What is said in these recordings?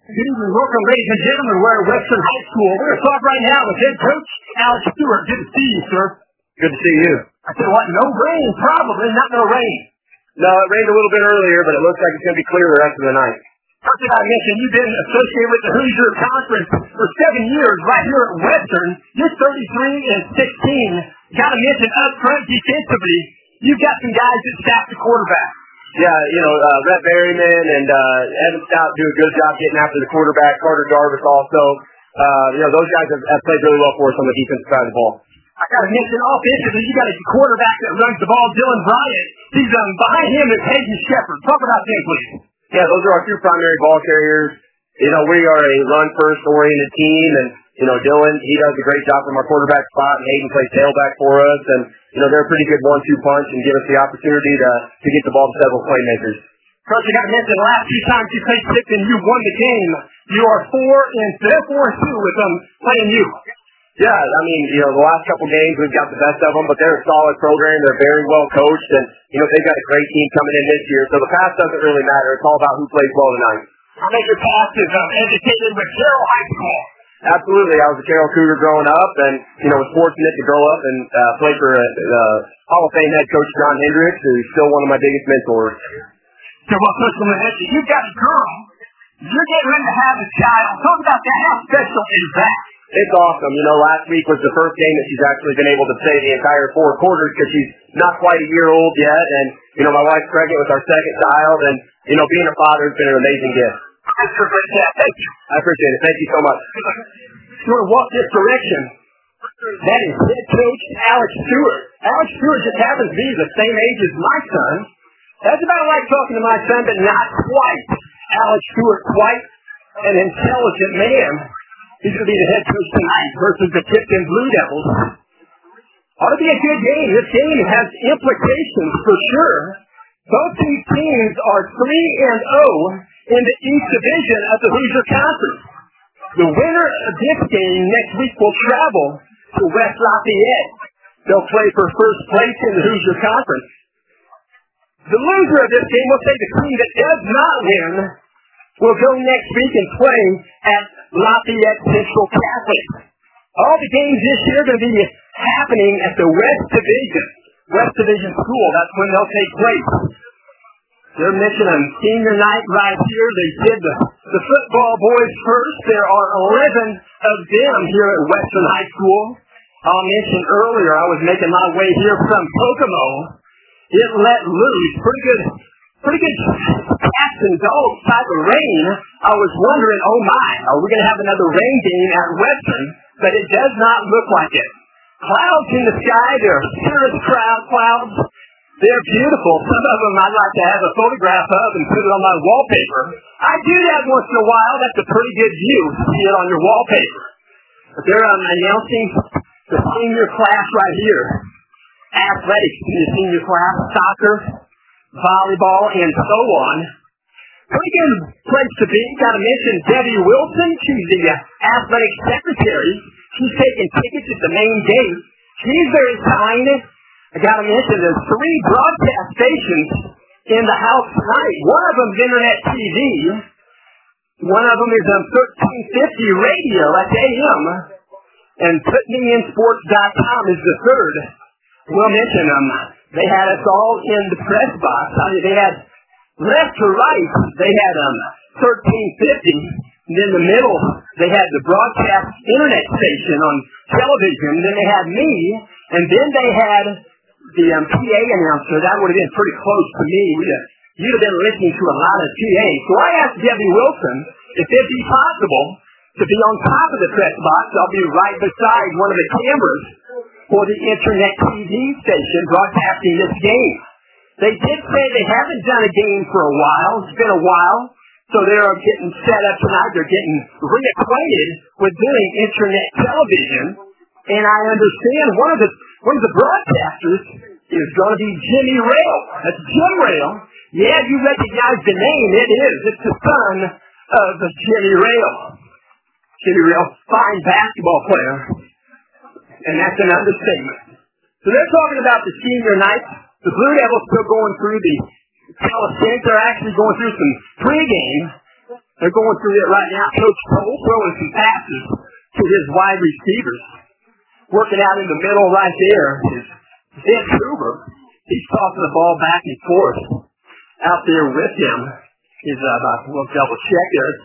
Good evening, welcome, ladies and gentlemen. We're at Western High School. We're going to talk right now with head coach Alex Stewart. Good to see you, sir. Good to see you. I tell you what, no rain, probably, not no rain. No, it rained a little bit earlier, but it looks like it's going to be clear the rest of the night. First thing I mentioned, you've been associated with the Hoosier Conference for 7 years right here at Western. You're 33-16. Got to mention up front defensively, you've got some guys that stack the quarterback. Yeah, Rhett Berryman and Evan Stout do a good job getting after the quarterback. Carter Jarvis also. Those guys have played really well for us on the defensive side of the ball. I got to mention offensively, you got a quarterback that runs the ball, Dylan Bryant. He's behind him is Hayden Shepard. Talk about them, please. Yeah, those are our two primary ball carriers. We are a run-first oriented team, and Dylan, he does a great job from our quarterback spot, and Hayden plays tailback for us, and they're a pretty good 1-2 punch and give us the opportunity to get the ball to several playmakers. Coach, I got to mention the last few times you played Tipton, you won the game. You are 4-2 with them playing you. Yeah, the last couple games we've got the best of them, but they're a solid program. They're very well coached, and they've got a great team coming in this year. So the pass doesn't really matter. It's all about who plays well tonight. How many of your past is educated with Carroll High School? Absolutely. I was a Carroll Cougar growing up, and was fortunate to grow up and play for Hall of Fame head coach John Hendricks, who's still one of my biggest mentors. So, Coach, you've got a girl. You're getting ready to have a child. Talk about that. How special is that? It's awesome. Last week was the first game that she's actually been able to play the entire 4 quarters because she's not quite a year old yet. And, my wife's pregnant with our second child. And, being a father has been an amazing gift. That's a great job. Thank you. I appreciate it. Thank you so much. You want to walk this direction? That is head coach Alex Stewart. Alex Stewart just happens to be the same age as my son. That's about like talking to my son, but not quite. Alex Stewart, quite an intelligent man. He's going to be the head coach tonight versus the Tipton Blue Devils. Ought to be a good game. This game has implications for sure. Both these teams are 3-0 in the East Division of the Hoosier Conference. The winner of this game next week will travel to West Lafayette. They'll play for first place in the Hoosier Conference. The loser of this game, we'll say the team that does not win, will go next week and play at Lafayette Central Catholic. All the games this year are going to be happening at the West Division School. That's when they'll take place. They're mentioning senior night right here. They did the football boys first. There are 11 of them here at Western High School. I mentioned earlier I was making my way here from Kokomo. It let loose. Pretty good cats and dogs type of rain. I was wondering, oh my, are we going to have another rain game at Western? But it does not look like it. Clouds in the sky. They're cirrus clouds. They're beautiful. Some of them I'd like to have a photograph of and put it on my wallpaper. I do that once in a while. That's a pretty good view to see it on your wallpaper. But they're announcing the senior class right here. Athletics in the senior class, soccer, volleyball, and so on. Pretty good place to be. Got to mention Debbie Wilson. She's the athletic secretary. She's taking tickets at the main gate. She's very kind. I got to mention there's 3 broadcast stations in the house tonight. One of them is Internet TV. One of them is on 1350 radio. That's AM. And PutMeInSports.com is the third. We'll mention them. They had us all in the press box. They had left to right. They had 1350. And in the middle, they had the broadcast internet station on television. Then they had me. And then they had the PA announcer. That would have been pretty close to me. You'd have been listening to a lot of PA. So I asked Debbie Wilson if it'd be possible to be on top of the press box. I'll be right beside one of the cameras for the Internet TV station broadcasting this game. They did say they haven't done a game for a while. It's been a while. So they're getting set up tonight. They're getting reacquainted with doing Internet television. And I understand one of the broadcasters is going to be Jimmy Rail. That's Jim Rail. Yeah, you recognize the name. It is. It's the son of Jimmy Rail. Jimmy Rail, fine basketball player. And that's an understatement. So they're talking about the senior night. The Blue Devils still going through the Calisthenics. They're actually going through some pregame. They're going through it right now. Coach Cole throwing some passes to his wide receivers. Working out in the middle right there is Vince Hoover. He's tossing the ball back and forth out there with him. We'll double check it.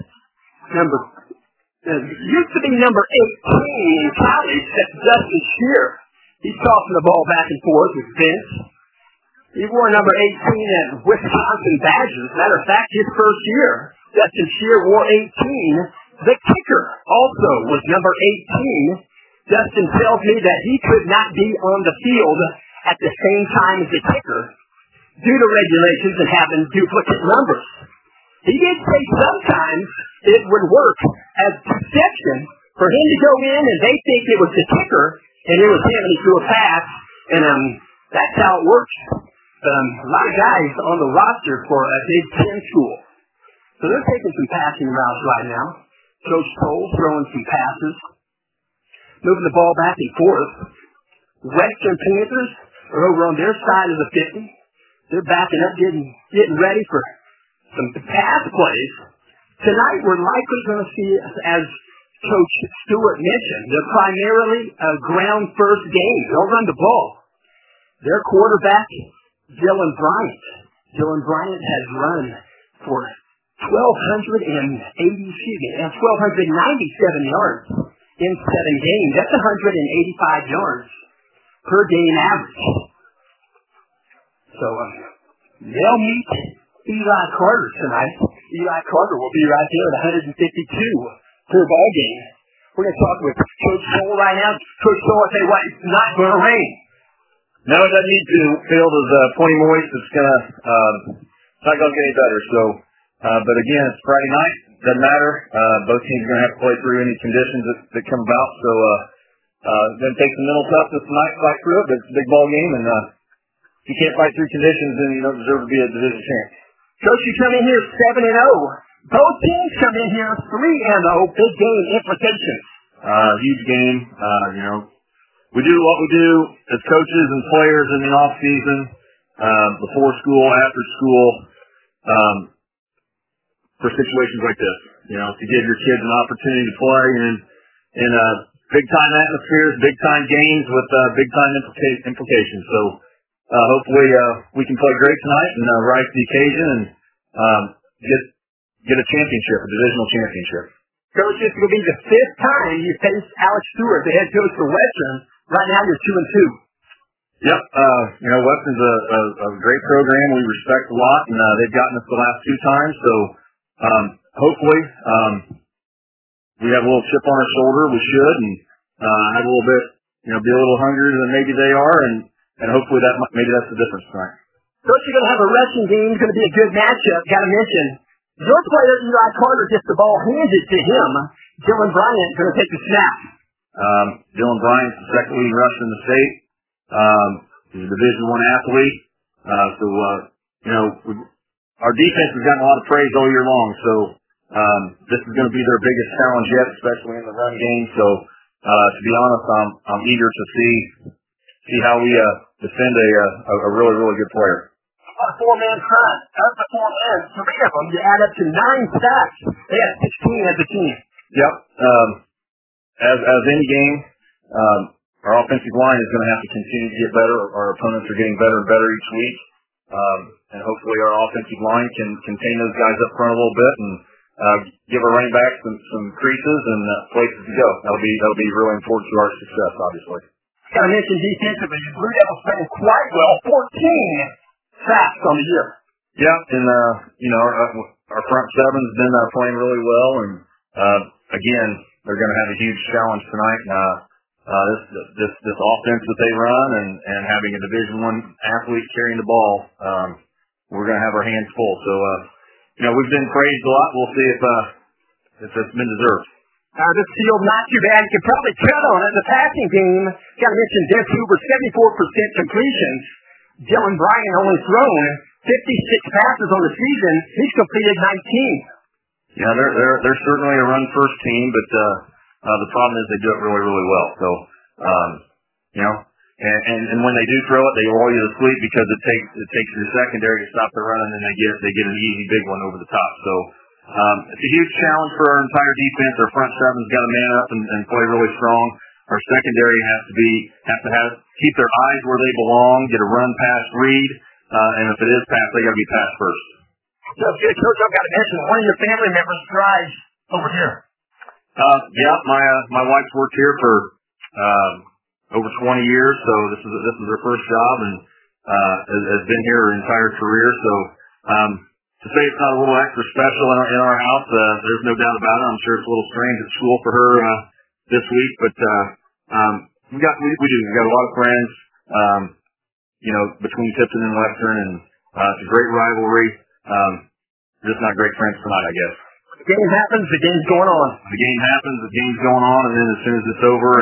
Used to be number 18 in college. That's Dustin Shear. He's tossing the ball back and forth with Vince. He wore number 18 at Wisconsin Badgers. Matter of fact, his first year, Dustin Shear wore 18. The kicker also was number 18. Dustin tells me that he could not be on the field at the same time as the kicker due to regulations and having duplicate numbers. He did say sometimes it would work as deception for him to go in and they think it was the kicker and it was him and he threw a pass, and that's how it works. A lot of guys on the roster for a Big Ten school. So they're taking some passing routes right now. Coach Cole throwing some passes, moving the ball back and forth. Western Panthers are over on their side of the 50. They're backing up, getting ready for some pass plays. Tonight we're likely going to see, as Coach Stewart mentioned, they're primarily a ground first game. They'll run the ball. Their quarterback, Dylan Bryant. Dylan Bryant has run for 1,297 yards in 7 games. That's 185 yards per game average. So they'll meet Eli Carter tonight. Eli Carter will be right there at 152 per ball game. We're going to talk with Coach Cole right now. Coach Cole, I'll tell you what, it's not going to rain. No, it doesn't need to. Field is plenty moist. It's not going to get any better. So, but again, it's Friday night. Doesn't matter. Both teams are going to have to play through any conditions that come about. So, going to take some mental toughness tonight, fight through it. But it's a big ball game, and if you can't fight through conditions, then you don't deserve to be a division champ. Coach, you come in here 7-0. Both teams come in here 3-0. Big game implications. Huge game. We do what we do as coaches and players in the off season, before school, after school, for situations like this. To give your kids an opportunity to play in big time atmospheres, big time games with big time implications. So hopefully we can play great tonight and rise to the occasion and get a championship, a divisional championship. Coach, this will be the 5th time you face Alex Stewart, the head coach for Western. Right now you're 2-2. Yep. Western's a great program. We respect a lot, and they've gotten us the last 2 times. So hopefully we have a little chip on our shoulder. We should, and have a little bit, be a little hungrier than maybe they are, and hopefully maybe that's the difference tonight. Coach, you're going to have a rushing game. It's going to be a good matchup. Got to mention, your player Eli Carter gets the ball handed to him. Dylan Bryant going to take the snap. Dylan Bryant's the second leading rusher in the state. He's a Division I athlete. Our defense has gotten a lot of praise all year long. So this is going to be their biggest challenge yet, especially in the run game. So to be honest, I'm eager to see how we defend a really, really good player. A 4-man front. Of the 4 men, 3 of them, you add up to 9 sacks. They have 16 as a team. Yep. As any game, our offensive line is going to have to continue to get better. Our opponents are getting better and better each week. And hopefully our offensive line can contain those guys up front a little bit and give our running backs some creases and places to go. That'll be really important to our success, obviously. Got to mention defensively, Blue Devils playing quite well. 14 sacks on the year. Yeah, and our front seven's been playing really well, and again, they're going to have a huge challenge tonight. This offense that they run and having a Division I athlete carrying the ball, we're going to have our hands full. So we've been praised a lot. We'll see if it's been deserved. This field not too bad. You can probably count on it. The passing game, got to mention Des Hoover, 74% completions. Dylan Bryant only thrown 56 passes on the season. He's completed 19. Yeah, they're certainly a run first team, but the problem is they do it really, really well. So and when they do throw it, they roll you to sleep because it takes your secondary to stop the run, and then they get an easy big one over the top. So It's a huge challenge for our entire defense. Our front seven's got to man up and play really strong. Our secondary has to keep their eyes where they belong, get a run pass read, and if it is pass, they got to be pass first. So, Coach, I've got to mention one of your family members drives over here. Yeah, my wife's worked here for over 20 years, so this is her first job and has been here her entire career. So to say it's not a little extra special in our house, there's no doubt about it. I'm sure it's a little strange at school for her this week, but we do. We've got a lot of friends, between Tipton and Western, and it's a great rivalry. Just not great friends tonight, I guess. The game happens, the game's going on. The game happens, the game's going on, and then as soon as it's over,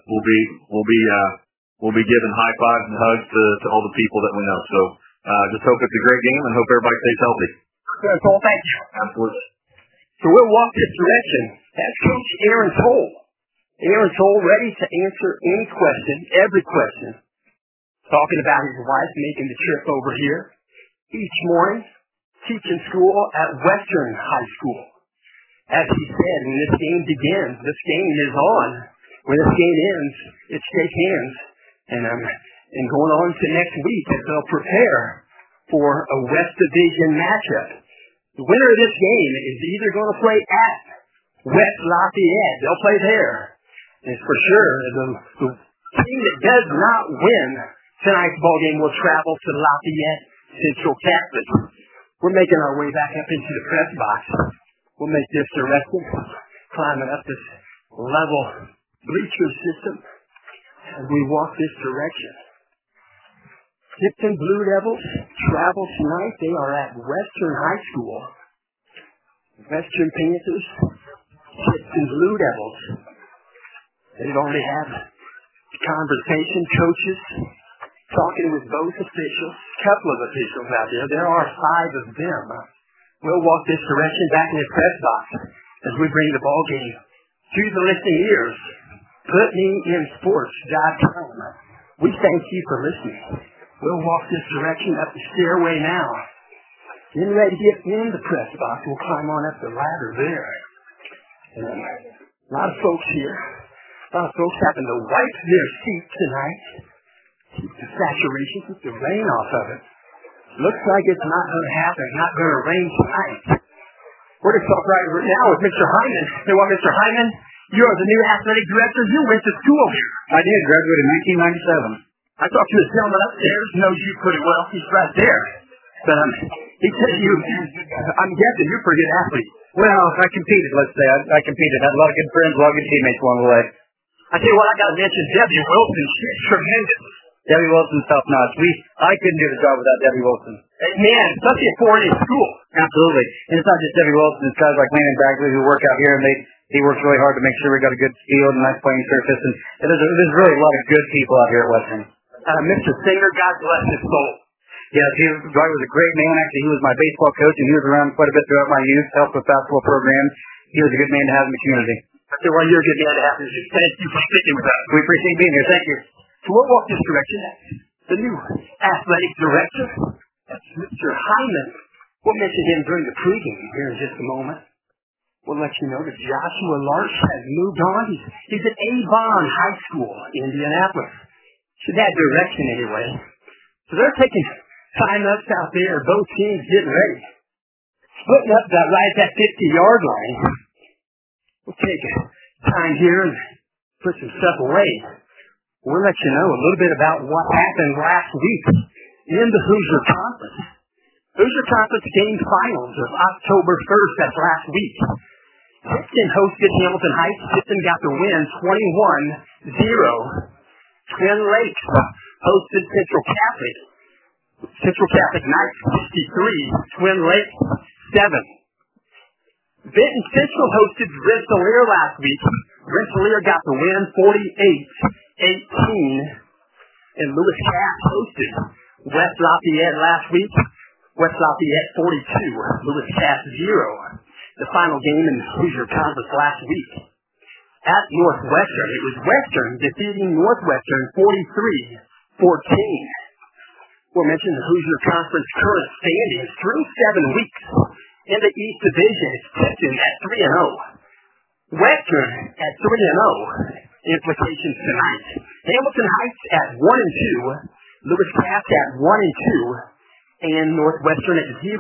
we'll be giving high fives and hugs to all the people that we know. So just hope it's a great game and hope everybody stays healthy. That's all. Thank you. Absolutely. So we'll walk this direction. That's Coach Aaron Toll. Aaron Toll ready to answer any question, every question. Talking about his wife making the trip over here each morning, teaching school at Western High School. As he said, when this game begins, this game is on. When this game ends, it's shake hands. And going on to next week, they'll prepare for a West Division matchup. The winner of this game is either going to play at West Lafayette. They'll play there. And for sure, the team that does not win tonight's ball game will travel to Lafayette Central Catholic. We're making our way back up into the press box. We'll make this direction, climbing up this level bleacher system as we walk this direction. Tipton Blue Devils travel tonight. They are at Western High School. Western Panthers, Tipton Blue Devils. They've already had conversation, coaches, talking with both officials, a couple of officials out there. There are 5 of them. We'll walk this direction back in the press box as we bring the ball game to the listening ears. PutMeInSports.com. We thank you for listening. We'll walk this direction up the stairway now. Getting ready to get in the press box. We'll climb on up the ladder there. And a lot of folks here. A lot of folks having to wipe their seats tonight. Keep the saturation, keep the rain off of it. Looks like it's not going to happen, not going to rain tonight. We're going to talk right now with Mr. Hyman. Hey, well, Mr. Hyman, you are the new athletic director. You went to school here. I did, graduated in 1997. I talked to a gentleman upstairs, knows you pretty well. He's right there. But he said I'm guessing you're a pretty good athlete. Well, I competed, let's say. I competed. Had a lot of good friends, a lot of good teammates along the way. I tell you what, I got to mention Debbie Wilson. She's tremendous. Debbie Wilson's top-notch. I couldn't do the job without Debbie Wilson. Man, especially at 4A school. Absolutely. And it's not just Debbie Wilson. It's guys like Landon Bagley who work out here, and he works really hard to make sure we got a good field and nice playing surface. And there's really a lot of good people out here at Western. Mr. Singer, God bless his soul. Yes, Dwight was a great man. Actually, he was my baseball coach, and he was around quite a bit throughout my youth, helped with basketball programs. He was a good man to have in the community. I said, well, you're a good man to have in the community. Thank you for sticking with us. We appreciate being here. Thank you. So we'll walk this direction. The new athletic director, that's Mr. Hyman. We'll mention him during the pregame here in just a moment. We'll let you know that Joshua Larch has moved on. He's at Avon High School in Indianapolis. To that direction anyway. So they're taking time-ups out there, both teams getting ready. Splitting up right at that 50-yard line. We'll take time here and put some stuff away. We'll let you know a little bit about what happened last week in the Hoosier Conference. Hoosier Conference game finals of October 1st, that's last week. Tipton hosted Hamilton Heights. Tipton got the win 21-0. Twin Lakes hosted Central Catholic. Central Catholic Knights 63, Twin Lakes 7. Benton Central hosted Rensselaer last week. Rensselaer got the win 48-18. And Lewis Cass hosted West Lafayette last week. West Lafayette 42, Lewis Cass 0. The final game in the Hoosier Conference last week. At Northwestern, it was Western defeating Northwestern 43-14. We'll mention the Hoosier Conference current standings through 7 weeks. In the East Division, it's Tipton at 3-0. Western at 3-0. Implications tonight. Hamilton Heights at 1-2. Lewis Cass at 1-2. And Northwestern at 0-4.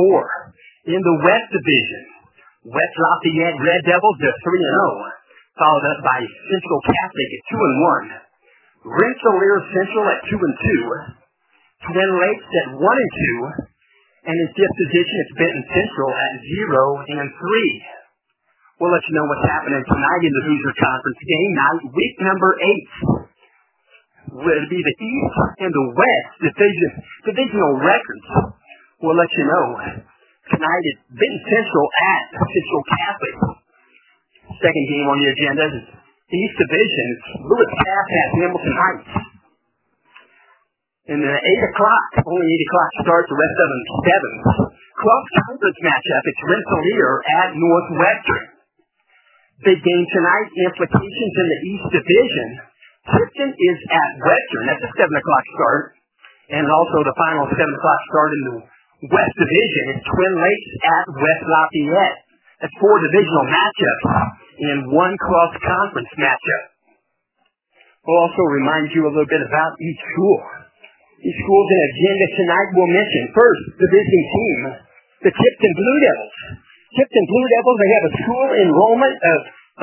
In the West Division, West Lafayette Red Devils at 3-0. Followed up by Central Catholic at 2-1. Rensselaer Central at 2-2. Twin Lakes at 1-2. And in fifth position, it's Benton Central at 0-3. We'll let you know what's happening tonight in the Hoosier Conference game night, week number 8. It'll be the East and the West divisional records. We'll let you know. Tonight it's Benton Central at Central Catholic. Second game on the agenda is East Division. It's Lewis Cass at Hamilton Heights. And 8 o'clock, only 8 o'clock starts, the rest of them 7. Cross-conference matchup, it's Rensselaer at Northwestern. Big game tonight, implications in the East Division. Tipton is at Western, that's a 7 o'clock start. And also the final 7 o'clock start in the West Division is Twin Lakes at West Lafayette. That's 4 divisional matchups in 1 cross-conference matchup. We'll also remind you a little bit about each school. These schools in agenda tonight will mention first the visiting team, the Tipton Blue Devils. Tipton Blue Devils, they have a school enrollment of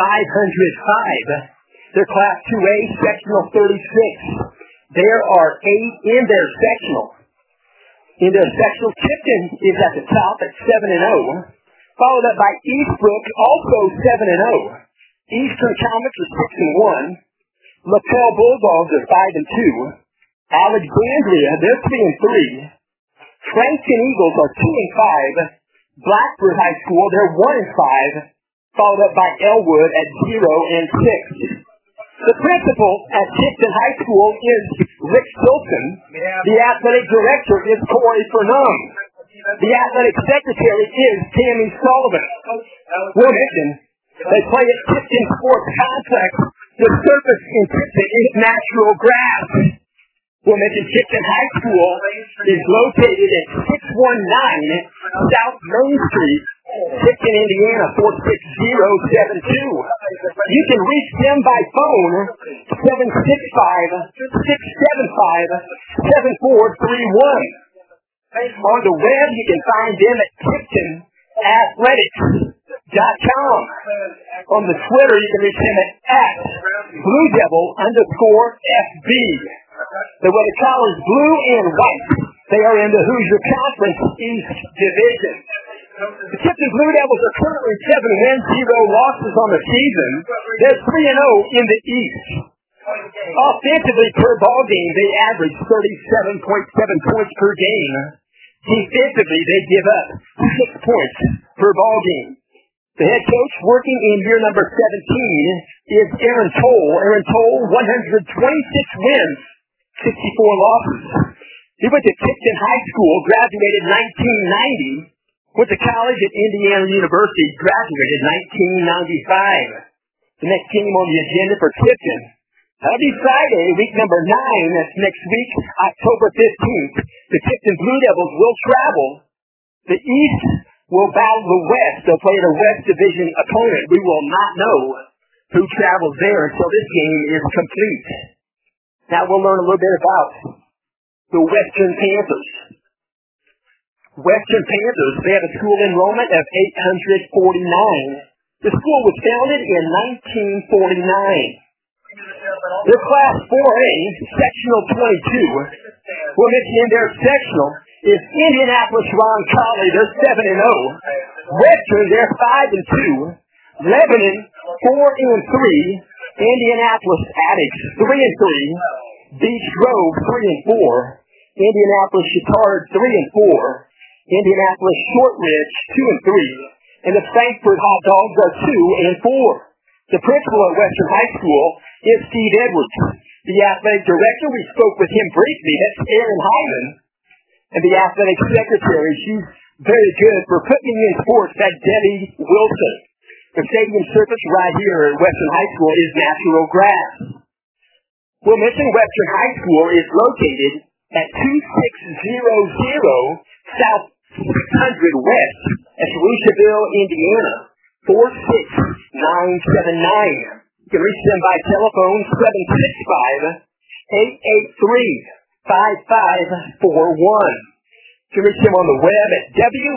505. They're Class 2A, Sectional 36. There are 8 in their sectional. In their sectional, Tipton is at the top at 7-0, followed up by Eastbrook, also 7-0. Eastern Comets are 6-1. LaPel Bulldogs are 5-2. Alexandria, they're 3-3. Frankston Eagles are 2-5. Blackford High School, they're 1-5. Followed up by Elwood at 0-6. The principal at Tipton High School is Rick Silson. The athletic director is Corey Fernum. The athletic secretary is Tammy Sullivan. Wilmington, they play at Tipton Sports Complex. The surface in Tipton is natural grass. Wilmington Tipton High School is located at 619 South Main Street, Tipton, Indiana, 46072. You can reach them by phone, 765-675-7431. On the web, you can find them at TiptonAthletics.com. On the Twitter, you can reach them at @BlueDevil_FB. They wear the colors blue and white. They are in the Hoosier Conference East Division. The Tipton Blue Devils are currently 7 wins, 0 losses on the season. They're 3-0 in the East. Offensively per ball game, they average 37.7 points per game. Defensively, they give up 6 points per ball game. The head coach working in year number 17 is Aaron Toll. Aaron Toll, 126 wins, 64 losses. He went to Tipton High School, graduated 1990. Went to college at Indiana University, graduated 1995. The next game on the agenda for Tipton. That'll be Friday, week number 9. That's next week, October 15th. The Tipton Blue Devils will travel. The East will battle the West. They'll play a West Division opponent. We will not know who travels there until this game is complete. Now we'll learn a little bit about the Western Panthers. Western Panthers, they have a school enrollment of 849. The school was founded in 1949. Their Class 4A, Sectional 22. We'll mention in their sectional is Indianapolis Roncalli. They're 7-0. Western, they're 5-2. Lebanon, 4-3. Indianapolis Addicts, 3-3. Beach Grove, 3-4. Indianapolis Chittard, 3-4. Indianapolis Shortridge, 2-3. And the Frankfort Hot Dogs are 2-4. The principal at Western High School is Steve Edwards. The athletic director, we spoke with him briefly, that's Aaron Hyman. And the athletic secretary, she's very good for putting in sports, that's Debbie Wilson. The stadium surface right here at Western High School is natural grass. We'll mention Western High School is located at 2600 South 600 West That's Rushville, Indiana, 46979. You can reach them by telephone 765-883-5541. You can reach them on the web at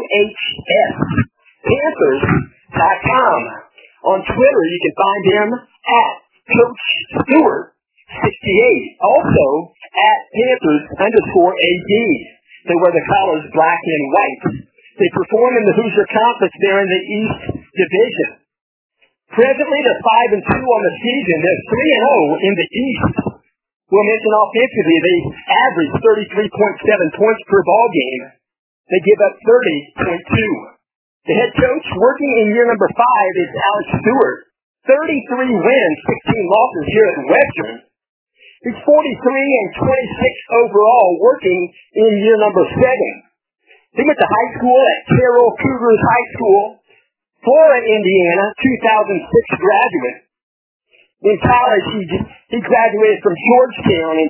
WHSPanthers.com. On Twitter, you can find him at Coach Stewart68. Also, at Panthers_AD. They wear the collars black and white. They perform in the Hoosier Conference there in the East Division. Presently, they're 5-2 on the season. They're 3-0 in the East. We'll mention offensively, they average 33.7 points per ball game. They give up 30.2. The head coach working in year number 5 is Alex Stewart. 33 wins, 16 losses here at Western. He's 43 and 26 overall, working in year number 7. He went to high school at Carroll Cougars High School, Flora, Indiana, 2006 graduate. In college, he graduated from Georgetown in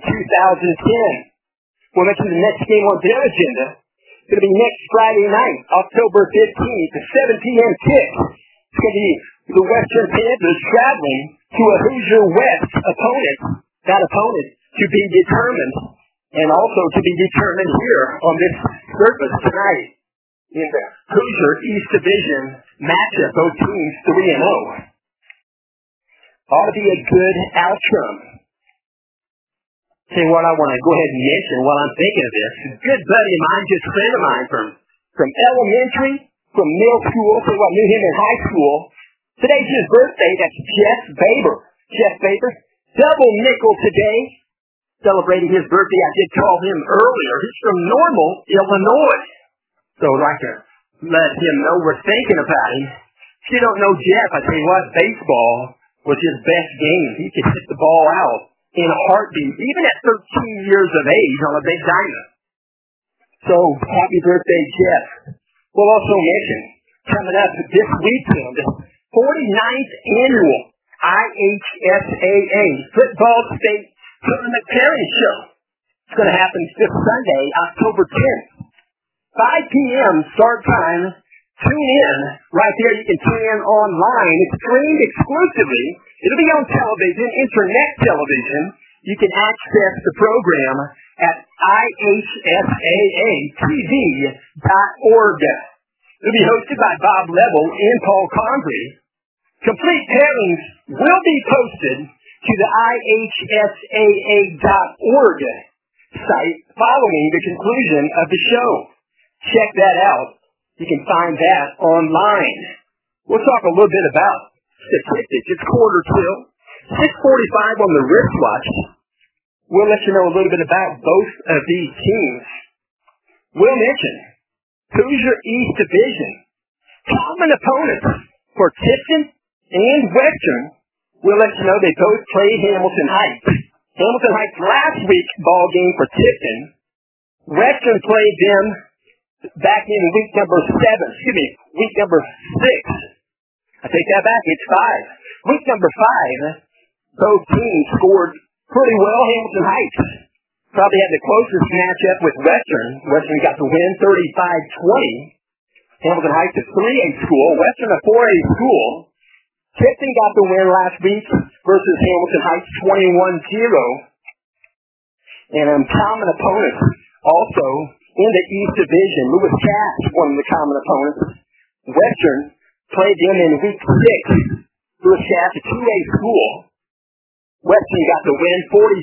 2010. We'll mention the next game on their agenda. It's going to be next Friday night, October 15th, a 7 p.m. kick. It's going to be the Western Panthers traveling to a Hoosier West opponent. That opponent to be determined, and also to be determined here on this surface tonight in the Hoosier East Division matchup. Both teams 3-0. Ought to be a good outcome. Say what I want to go ahead and mention while I'm thinking of this. A good buddy of mine, just a friend of mine from elementary, from middle school, so I knew him in high school. Today's his birthday. That's Jeff Baber. Jeff Baber, double nickel today. Celebrating his birthday. I did call him earlier. He's from Normal, Illinois. So I'd like to let him know we're thinking about him. If you don't know Jeff, I tell you what, baseball was his best game. He could hit the ball out in a heartbeat, even at 13 years of age on a big diamond. So, happy birthday, Jeff. We'll also mention, coming up this weekend, 49th annual IHSAA Football State Tournament Parent Show. It's going to happen this Sunday, October 10th. 5 p.m. start time. Tune in. Right there, you can tune in online. It's streamed exclusively. It'll be on television, internet television. You can access the program at IHSAATV.org. It'll be hosted by Bob Level and Paul Condry. Complete pairings will be posted to the IHSAA.org site following the conclusion of the show. Check that out. You can find that online. We'll talk a little bit about statistics. It's quarter till 6:45 on the wristwatch. We'll let you know a little bit about both of these teams. We'll mention Hoosier East Division. Common opponents for Tifton and Western. We'll let you know they both played Hamilton Heights. Hamilton Heights last week's ball game for Tifton. Western played them back in week number 6. I take that back, it's 5. Week number 5, both teams scored pretty well. Hamilton Heights probably had the closest matchup with Western. Western got the win 35-20. Hamilton Heights, a 3A school. Western, a 4A school. Tifton got the win last week versus Hamilton Heights 21-0. And common opponents also in the East Division. Lewis Cass, one of the common opponents. Western played them in week 6. Lewis Cass, a 2A school. Western got the win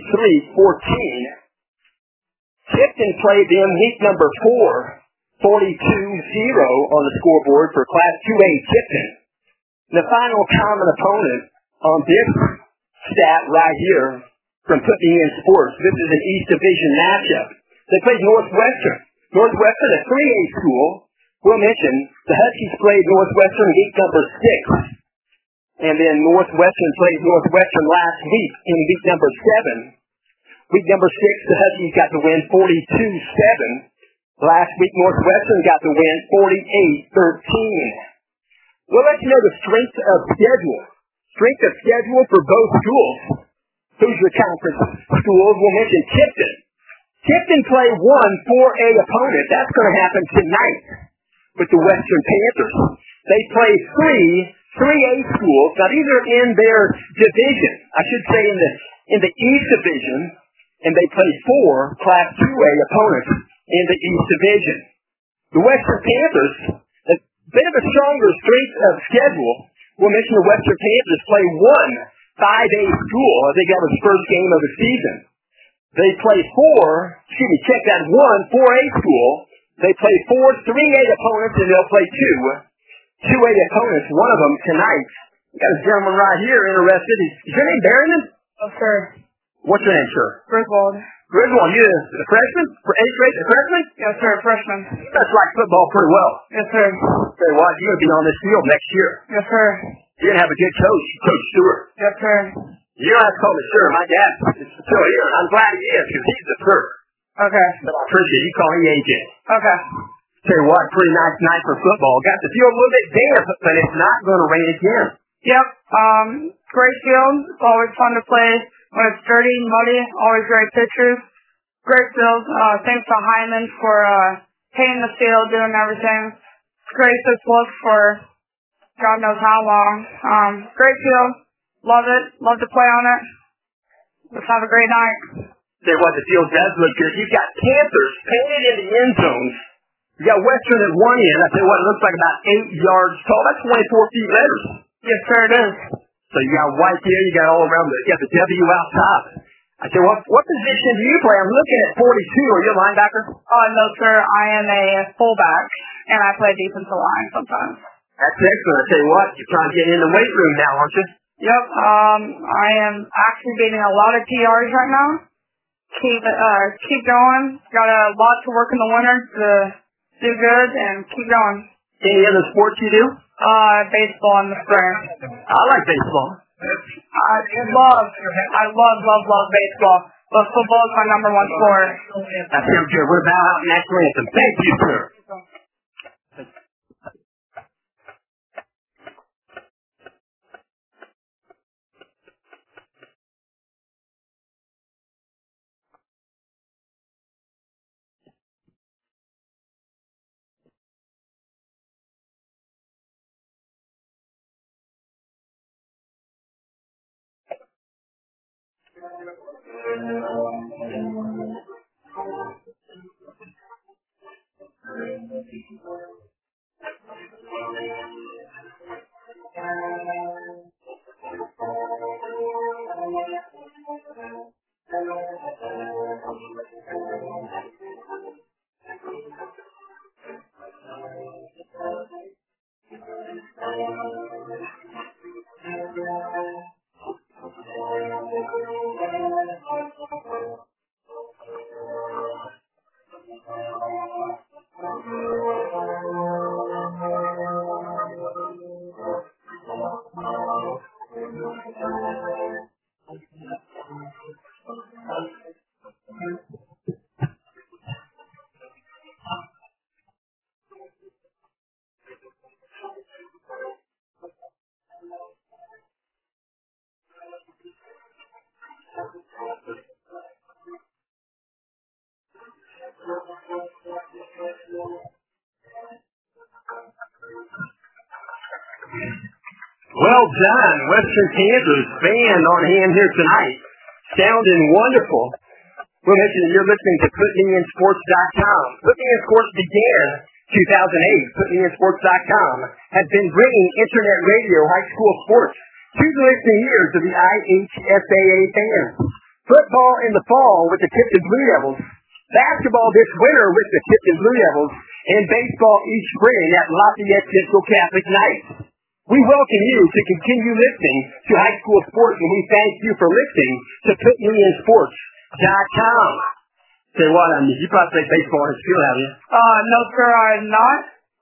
43-14. Tifton played them week number 4, 42-0 on the scoreboard for Class 2A Tifton. The final common opponent on this stat right here from Put Me In Sports. This is an East Division matchup. They played Northwestern. Northwestern, a 3A school. We'll mention the Huskies played Northwestern week number 6. And then Northwestern played Northwestern last week in week number 7. Week number 6, the Huskies got the win 42-7. Last week, Northwestern got the win 48-13. We'll let you know the strength of schedule. Strength of schedule for both schools. Hoosier Conference schools. We'll mention Tifton. Tifton play one 4A opponent. That's going to happen tonight. with the Western Panthers. They play three A schools. Now these are in their division. I should say in the East Division, and they play 4 Class 2A opponents in the East Division. The Western Panthers, a bit of a stronger strength of schedule. We'll mention the Western Panthers play 1 5A school. I think that was the first game of the season. They play 1 4A school. They play 4 3A opponents, and they'll play 2 2A opponents. One of them tonight. We got a gentleman right here interested. Is your name Barryman? Oh, sir. What's your name, sir? Griswold. Griswold, you a freshman? Eighth grade, a freshman? Yes, sir, freshman. That's like football pretty well. Yes, sir. Say what? You're going to be on this field next year. Yes, sir. You're going to have a good coach, Coach Stewart. Yes, sir. You don't have to call me sir. My dad is still here. I'm glad he is because he's the sir. Okay. But I appreciate you calling me AJ. Okay. Tell you what, pretty nice night for football. Got the field a little bit damp, but it's not going to rain again. Yep. Great field. It's always fun to play when it's dirty and muddy. Always great pictures. Great field. Thanks to Hyman for painting the field, doing everything. It's great this look for God knows how long. Great field. Love it. Love to play on it. Let's have a great night. Tell you what, the field does look good. You've got Panthers painted in the end zones. You got Western at one end. I tell you what, it looks like about 8 yards tall. That's 24 feet letters. Yes, sir, it is. So you got white here, you got all around you got the W out top. I said, what position do you play? I'm looking at 42. Are you a linebacker? No, sir. I am a fullback, and I play defensive line sometimes. That's excellent. I tell you what, you're trying to get in the weight room now, aren't you? Yep. I am actually getting a lot of TRs right now. Keep going. Got a lot to work in the winter to do good, and keep going. Any other sports you do? Baseball in the spring. I like baseball. I love baseball. But football is my number 1 sport. That sounds good. What about out national anthem? Thank you, sir. Well done. Western Panthers band on hand here tonight. Sounding wonderful. We'll mention that you're listening to PutMeInSports.com. Put Me In Sports began 2008. PutMeInSports.com has been bringing internet radio high school sports to the listening ears of the IHSAA fans. Football in the fall with the Tipton Blue Devils. Basketball this winter with the Tipton Blue Devils. And baseball each spring at Lafayette Central Catholic Nights. We welcome you to continue listening to high school sports, and we thank you for listening to PutMeInSports.com. Say what, you probably play baseball in school, have you? No, sir, I'm not.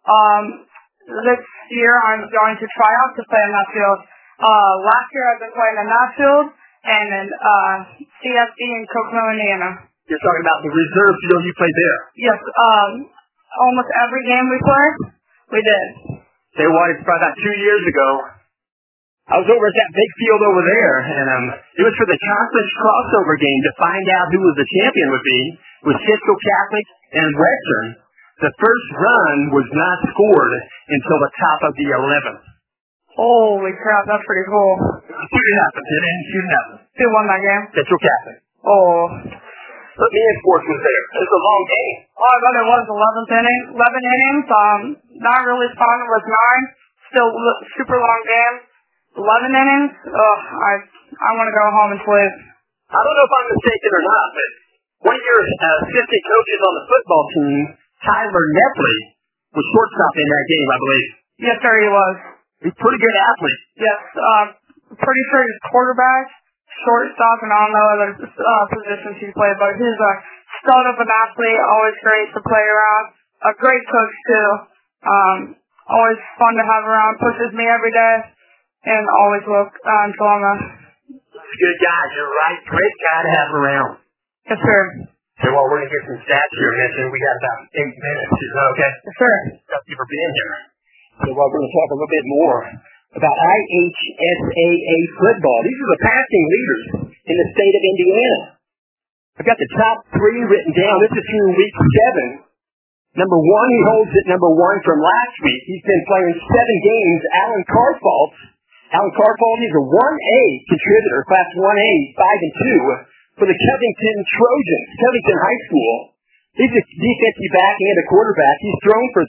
This year I'm going to try out to play in that field. Last year I've been playing in that field and in CFD in Kokomo, Indiana. You're talking about the reserve field you played there? Yes, almost every game we played, we did. Say what, it's probably about 2 years ago. I was over at that big field over there, and it was for the conference crossover game to find out who was the champion would be, with Central Catholic and Western. The first run was not scored until the top of the 11th. Holy crap, that's pretty cool. Shooting happens. It didn't shoot happen. Who won that game? Central Catholic. Oh. But me and Sports was there. It was a long game. Oh, I bet it was 11th inning. 11 innings. Not really fun. It was 9. Still super long game. 11 innings. I want to go home and sleep. I don't know if I'm mistaken or not, but one of your assistant coaches on the football team, Tyler Nepley, was shortstop in that game, I believe. Yes, sir, he was. He's a pretty good athlete. Yes, pretty sure he's quarterback, shortstop, and I don't know other positions he's played, but he's a stud of an athlete, always great to play around. A great coach, too. Always fun to have around, pushes me every day, and always will until I'm a... Good guy, you're right. Great guy to have around. Yes, sir. So, well, we're going to get some stats here, Mitch, we got about 8 minutes. Is that okay? Yes, sir. Thank you for being here. So, well, we're going to talk a little bit more about IHSAA football. These are the passing leaders in the state of Indiana. I've got the top 3 written down. This is through week 7. Number 1, he holds at number 1 from last week. He's been playing 7 games. Alan Carfault, he's a 1A contributor, Class 1A, 5-2, for the Covington Trojans, Covington High School. He's a defensive back and a quarterback. He's thrown for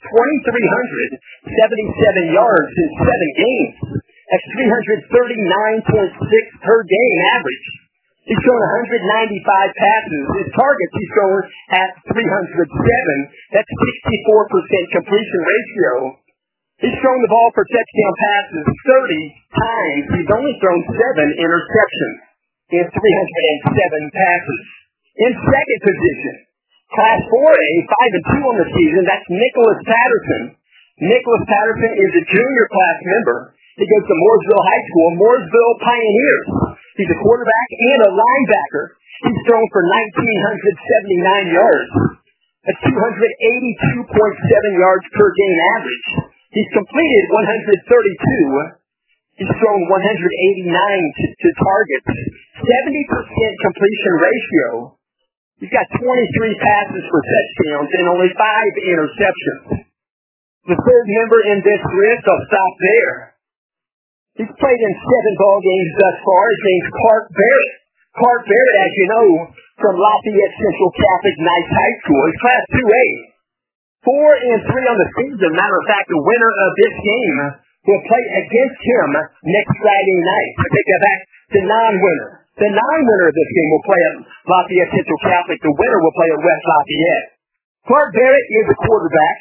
2,377 yards in 7 games. That's 339.6 per game average. He's thrown 195 passes. His targets he's thrown at 307. That's 64% completion ratio. He's thrown the ball for touchdown passes 30 times. He's only thrown 7 interceptions in 307 passes. In second position, Class 4A, 5-2 on the season, that's Nicholas Patterson. Nicholas Patterson is a junior class member. He goes to Mooresville High School, Mooresville Pioneers. He's a quarterback and a linebacker. He's thrown for 1,979 yards. That's 282.7 yards per game average. He's completed 132. He's thrown 189 to targets. 70% completion ratio. He's got 23 passes for touchdowns and only 5 interceptions. The third member in this list, I'll stop there. He's played in 7 ball games thus far. His name's Clark Barrett. Clark Barrett, as you know, from Lafayette Central Catholic Knights High School. He's Class 2A. 4-3 on the season. Matter of fact, the winner of this game will play against him next Friday night. I take that back. The non-winner. The non-winner of this game will play at Lafayette Central Catholic. The winner will play at West Lafayette. Clark Barrett is a quarterback.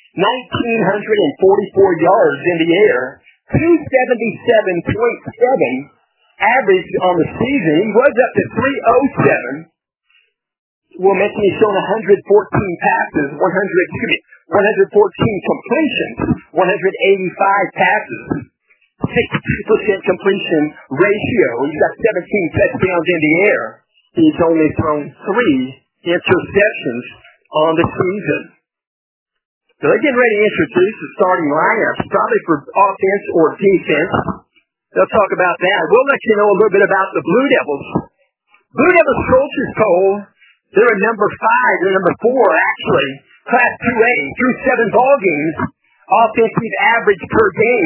1,944 yards in the air. 277.7 average on the season. He was up to 307. We'll mention he's shown 114 passes, 114 completions, 185 passes, 62% completion ratio. He's got 17 touchdowns in the air. He's only thrown 3 interceptions on the season. So they're getting ready to introduce the starting lineup, probably for offense or defense. They'll talk about that. We'll let you know a little bit about the Blue Devils. Blue Devils coaches poll, they're at number 5, they're number 4 actually. Class 2A, through 7 ball games. Offensive average per game,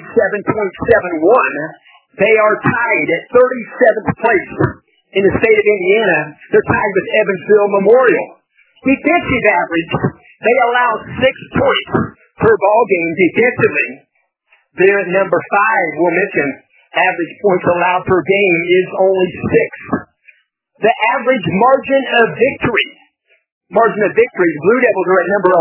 37.71. They are tied at 37th place in the state of Indiana. They're tied with Evansville Memorial. Defensive average, they allow 6 points per ball game defensively. They're at number 5. We'll mention average points allowed per game is only 6. The average margin of victory, Blue Devils are at number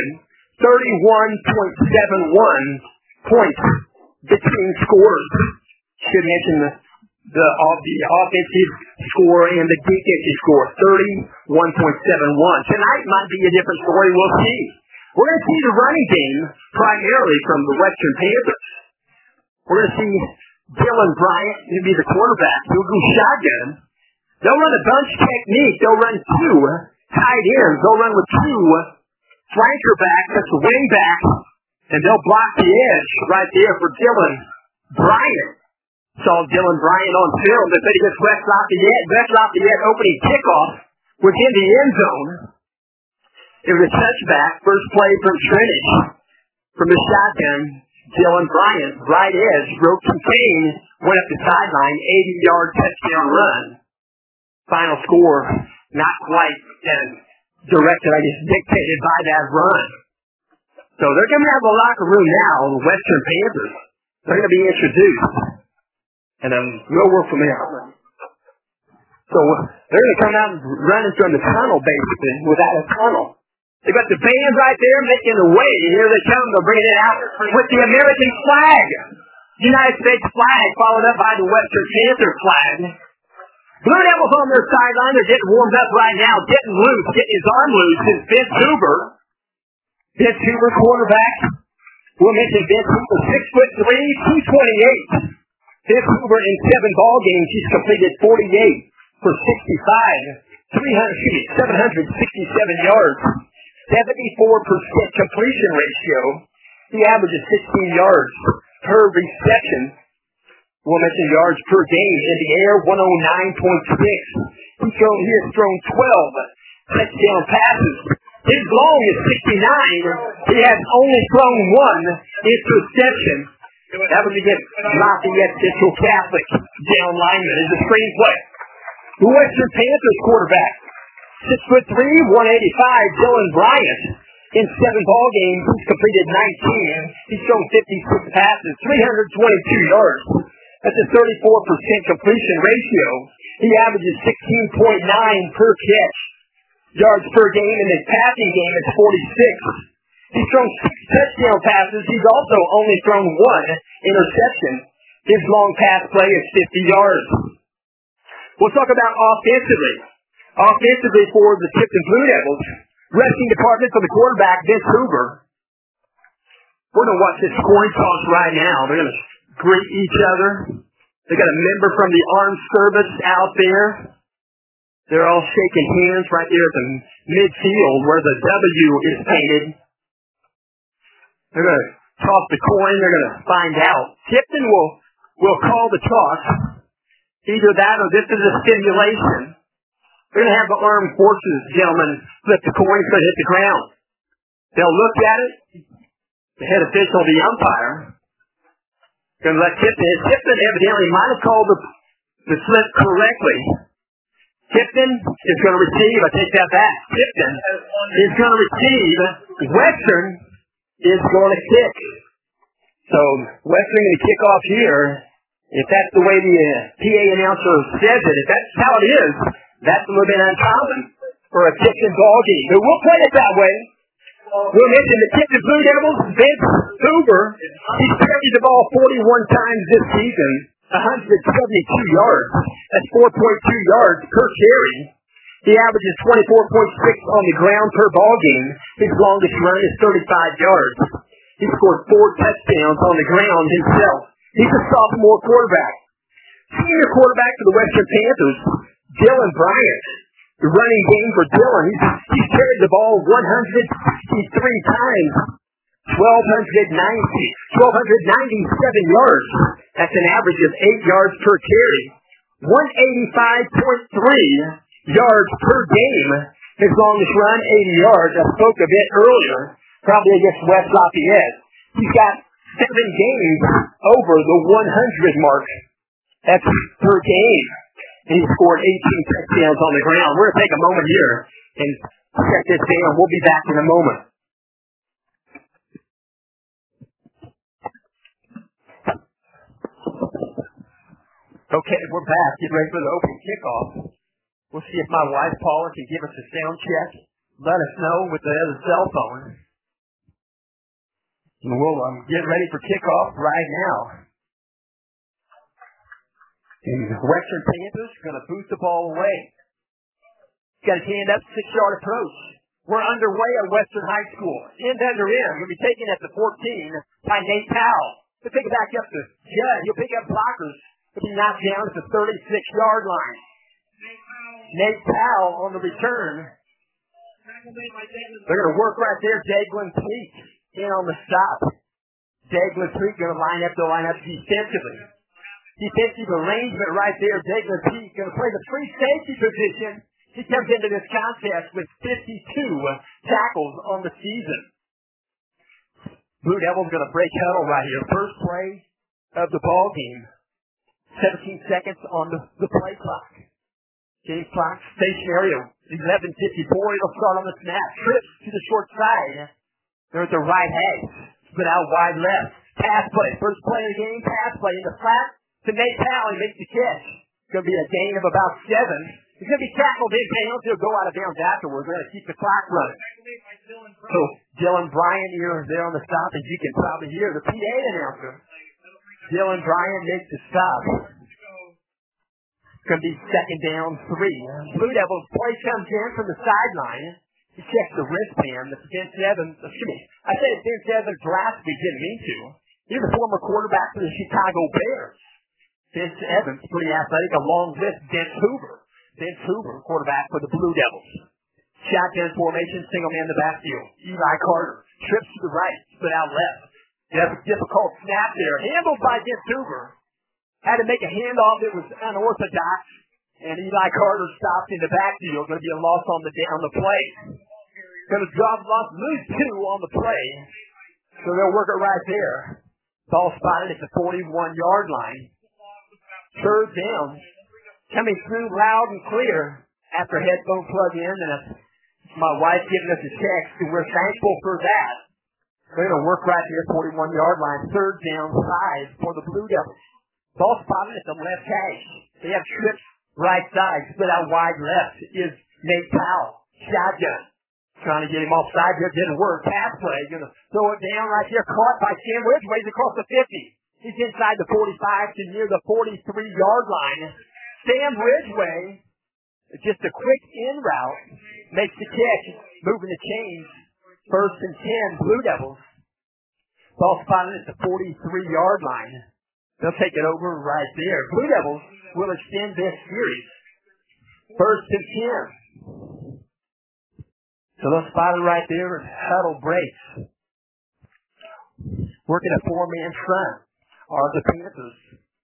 11, 31.71 points between scores. Should mention the offensive score and the defensive score, 31.71. Tonight might be a different story. We'll see. We're going to see the running game primarily from the Western Panthers. We're going to see Dylan Bryant, who'll be the quarterback. He'll go shotgun. They'll run a bunch technique. They'll run 2 tight ends. They'll run with 2 flanker backs. That's the wing back. And they'll block the edge right there for Dylan Bryant. Saw Dylan Bryant on film. They said against West Lafayette. West Lafayette opening kickoff was in the end zone. It was a touchback, first play from Trinity. From the shotgun, Dylan Bryant, right edge, broke contain, went up the sideline, 80-yard touchdown run. Final score, not quite directed, I guess, dictated by that run. So they're coming out of the locker room now, the Western Panthers. They're going to be introduced. And we'll work from there. So they're going to come out and running from the tunnel, basically, without a tunnel. They've got the band right there making the way. Here they come. They're bringing it out with the American flag. United States flag, followed up by the Western Panther flag. Blue Devils on their sideline. They're getting warmed up right now, getting loose, getting his arm loose. Is Vince Hoover. Vince Hoover, quarterback. We'll mention Vince Hoover, 6'3", 228. Vince Hoover in 7 ball games. He's completed 48 for 767 yards. 74% completion ratio. He averages 16 yards per reception. We'll mention yards per game. In the air, 109.6. He has thrown 12 touchdown passes. His long is 69. He has only thrown 1 interception. That was against Lafayette Central Catholic. Down lineman is a screenplay. The Western Panthers quarterback, 6'3", 185, Dylan Bryant. In 7 ball games, he's completed 19. He's thrown 56 passes, 322 yards. That's a 34% completion ratio. He averages 16.9 per catch. Yards per game in his passing game is 46. He's thrown 6 touchdown passes. He's also only thrown 1 interception. His long pass play is 50 yards. We'll talk about offensively. Offensively for the Tipton Blue Devils, rushing department for the quarterback, Vince Hoover. We're going to watch this coin toss right now. They're going to greet each other. They got a member from the armed service out there. They're all shaking hands right there at the midfield where the W is painted. They're going to toss the coin. They're going to find out. Tipton will call the toss. Either that or this is a simulation. They're going to have the armed forces gentlemen flip the coin so it hit the ground. They'll look at it. The head official, the umpire, going to let Tipton hit. Tipton evidently might have called the slip correctly. Tipton is going to receive. I take that back. Tipton is going to receive. Western is going to kick. So Western going to kick off here. If that's the way the PA announcer says it, if that's how it is, that's a little bit uncommon for a Tipton ball game. But we'll play it that way. We'll mention the Tipton Blue Devils, Vince Hoover. He's carried the ball 41 times this season, 172 yards. That's 4.2 yards per carry. He averages 24.6 on the ground per ball game. His longest run is 35 yards. He scored 4 touchdowns on the ground himself. He's a sophomore quarterback. Senior quarterback for the Western Panthers, Dylan Bryant. The running game for Dylan, he's carried the ball 163 times, 1,297 yards. That's an average of 8 yards per carry. 185.3 yards per game. His longest run, 80 yards. I spoke a bit earlier, probably against West Lafayette. He's got 7 games over the 100 mark. That's per game. And he scored 18 touchdowns on the ground. We're going to take a moment here and check this down. We'll be back in a moment. Okay, we're back. Get ready for the open kickoff. We'll see if my wife, Paula, can give us a sound check. Let us know with the other cell phone. And we'll get ready for kickoff right now. And the Western Panthers are going to boot the ball away. Got his hand up, 6-yard approach. We're underway at Western High School. End under end. We'll be taken at the 14 by Nate Powell. He'll pick it back up to Judd. He'll pick up blockers. He'll be knocked down at the 36-yard line. Nate Powell on the return. They're going to work right there. Daglin Peak in on the stop. Daglin Peak going to line up defensively. Defensive arrangement right there. Daglin Peak going to play the free safety position. He comes into this contest with 52 tackles on the season. Blue Devils going to break huddle right here. First play of the ball game. 17 seconds on the play clock. Game clock stationary. 11:54. It'll start on the snap. Trips to the short side. They're at the right hash. Split out wide left. Pass play. First play of the game. Pass play in the flat to Nate Powell. He makes the catch. It's going to be a gain of about 7. He's going to be tackled in bounds. He'll go out of bounds afterwards. We're going to keep the clock running. So Dylan Bryan here there on the stop, as you can probably hear the PA announcer. Dylan Bryan makes the stop. It's going to be second down 3. Blue Devils play comes in from the sideline. He checks the wristband. That's Vince Evans. Excuse me. I said it's Vince Evans last week. Didn't mean to. He's a former quarterback for the Chicago Bears. Vince Evans, pretty athletic, along with Vince Hoover. Vince Hoover, quarterback for the Blue Devils. Shotgun formation, single man in the backfield. Eli Carter trips to the right, split out left. Difficult snap there. Handled by Vince Hoover. Had to make a handoff that was unorthodox. And Eli Carter stopped in the backfield. Going to be a loss on the play. Going to lose 2 on the play. So they'll work it right there. Ball spotted at the 41-yard line. Third down. Coming through loud and clear after headphone plug in, and my wife giving us a text, and we're thankful for that. They're going to work right here, 41-yard line, third down, 5 for the Blue Devils. Ball spotted at the left hash. They have trips right side, split out wide left is Nate Powell. Shotgun. Trying to get him offside here, didn't work. Pass play, going to throw it down right here, caught by Sam Ridgway across the 50. He's inside the 45 to near the 43-yard line. Sam Ridgway, just a quick in route, makes the catch, moving the chains. First and 10, Blue Devils. Ball spotted at the 43-yard line. They'll take it over right there. Blue Devils will extend this series. First and 10. So they'll spot it right there. Huddle breaks. Working a 4-man front are the Panthers.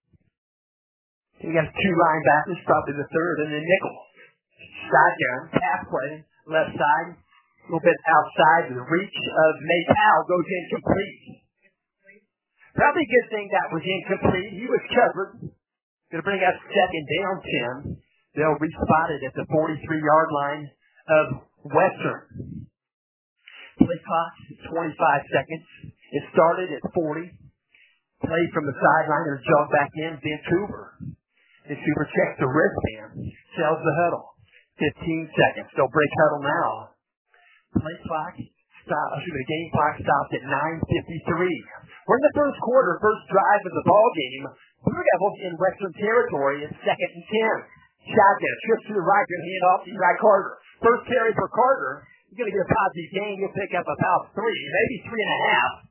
You got 2 linebackers, probably the third, and then nickel. Shotgun, pass play, left side, a little bit outside the reach of Nate Powell, goes incomplete. Probably a good thing that was incomplete. He was covered. Going to bring up second down 10. They'll respot it at the 43-yard line of Western. Play clock, 25 seconds. It started at 40. Play from the sideline, and jump back in, Vince Hoover. Vince Hoover checks the wristband, tells the huddle. 15 seconds. They'll break huddle now. Play clock, the game clock stops at 9:53. We're in the first quarter, first drive of the ball game. Blue Devils in Western territory. It's second and 10. Shotgun, trips to the right, going to hand off to Eli Carter. First carry for Carter. He's going to get a positive gain. He'll pick up about 3, maybe 3.5.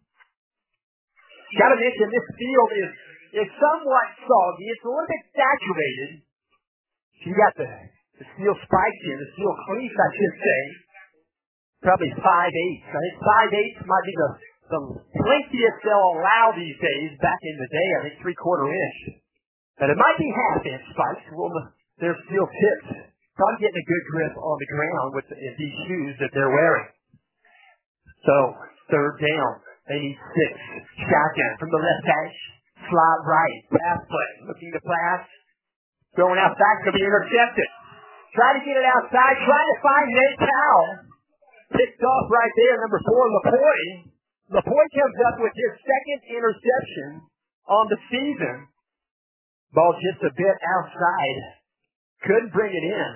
Got to mention this field is somewhat soggy. It's a little bit saturated. You got the steel spikes here, the steel cleats, I should say. Probably 5/8. I think 5/8 might be the lengthiest they'll allow these days. Back in the day, I think 3/4 inch. But it might be half-inch spikes. Well, they're steel tips. Probably getting a good grip on the ground with these shoes that they're wearing. So, third down. They need 6. Shotgun from the left hash. Slot right. Pass play. Looking to pass. Throwing outside. Could be intercepted. Try to get it outside. Trying to find Nate Powell. Picked off right there. Number 4, Lapoy. Lapoy comes up with his second interception on the season. Ball just a bit outside. Couldn't bring it in.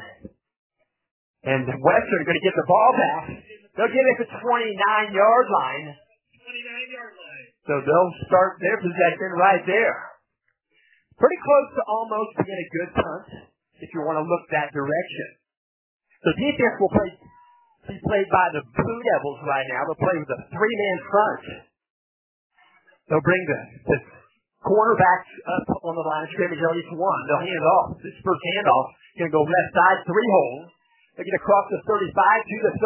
And Western are going to get the ball back. They'll get it to the 29-yard line. 29-yard line. So they'll start their possession right there. Pretty close to almost being a good punt, if you want to look that direction. The defense will be played by the Blue Devils right now. They'll play with a 3-man front. They'll bring the cornerbacks up on the line of scrimmage on each one. They'll hand off. This first handoff is going to go left side, 3 hole. They get across the 35 to the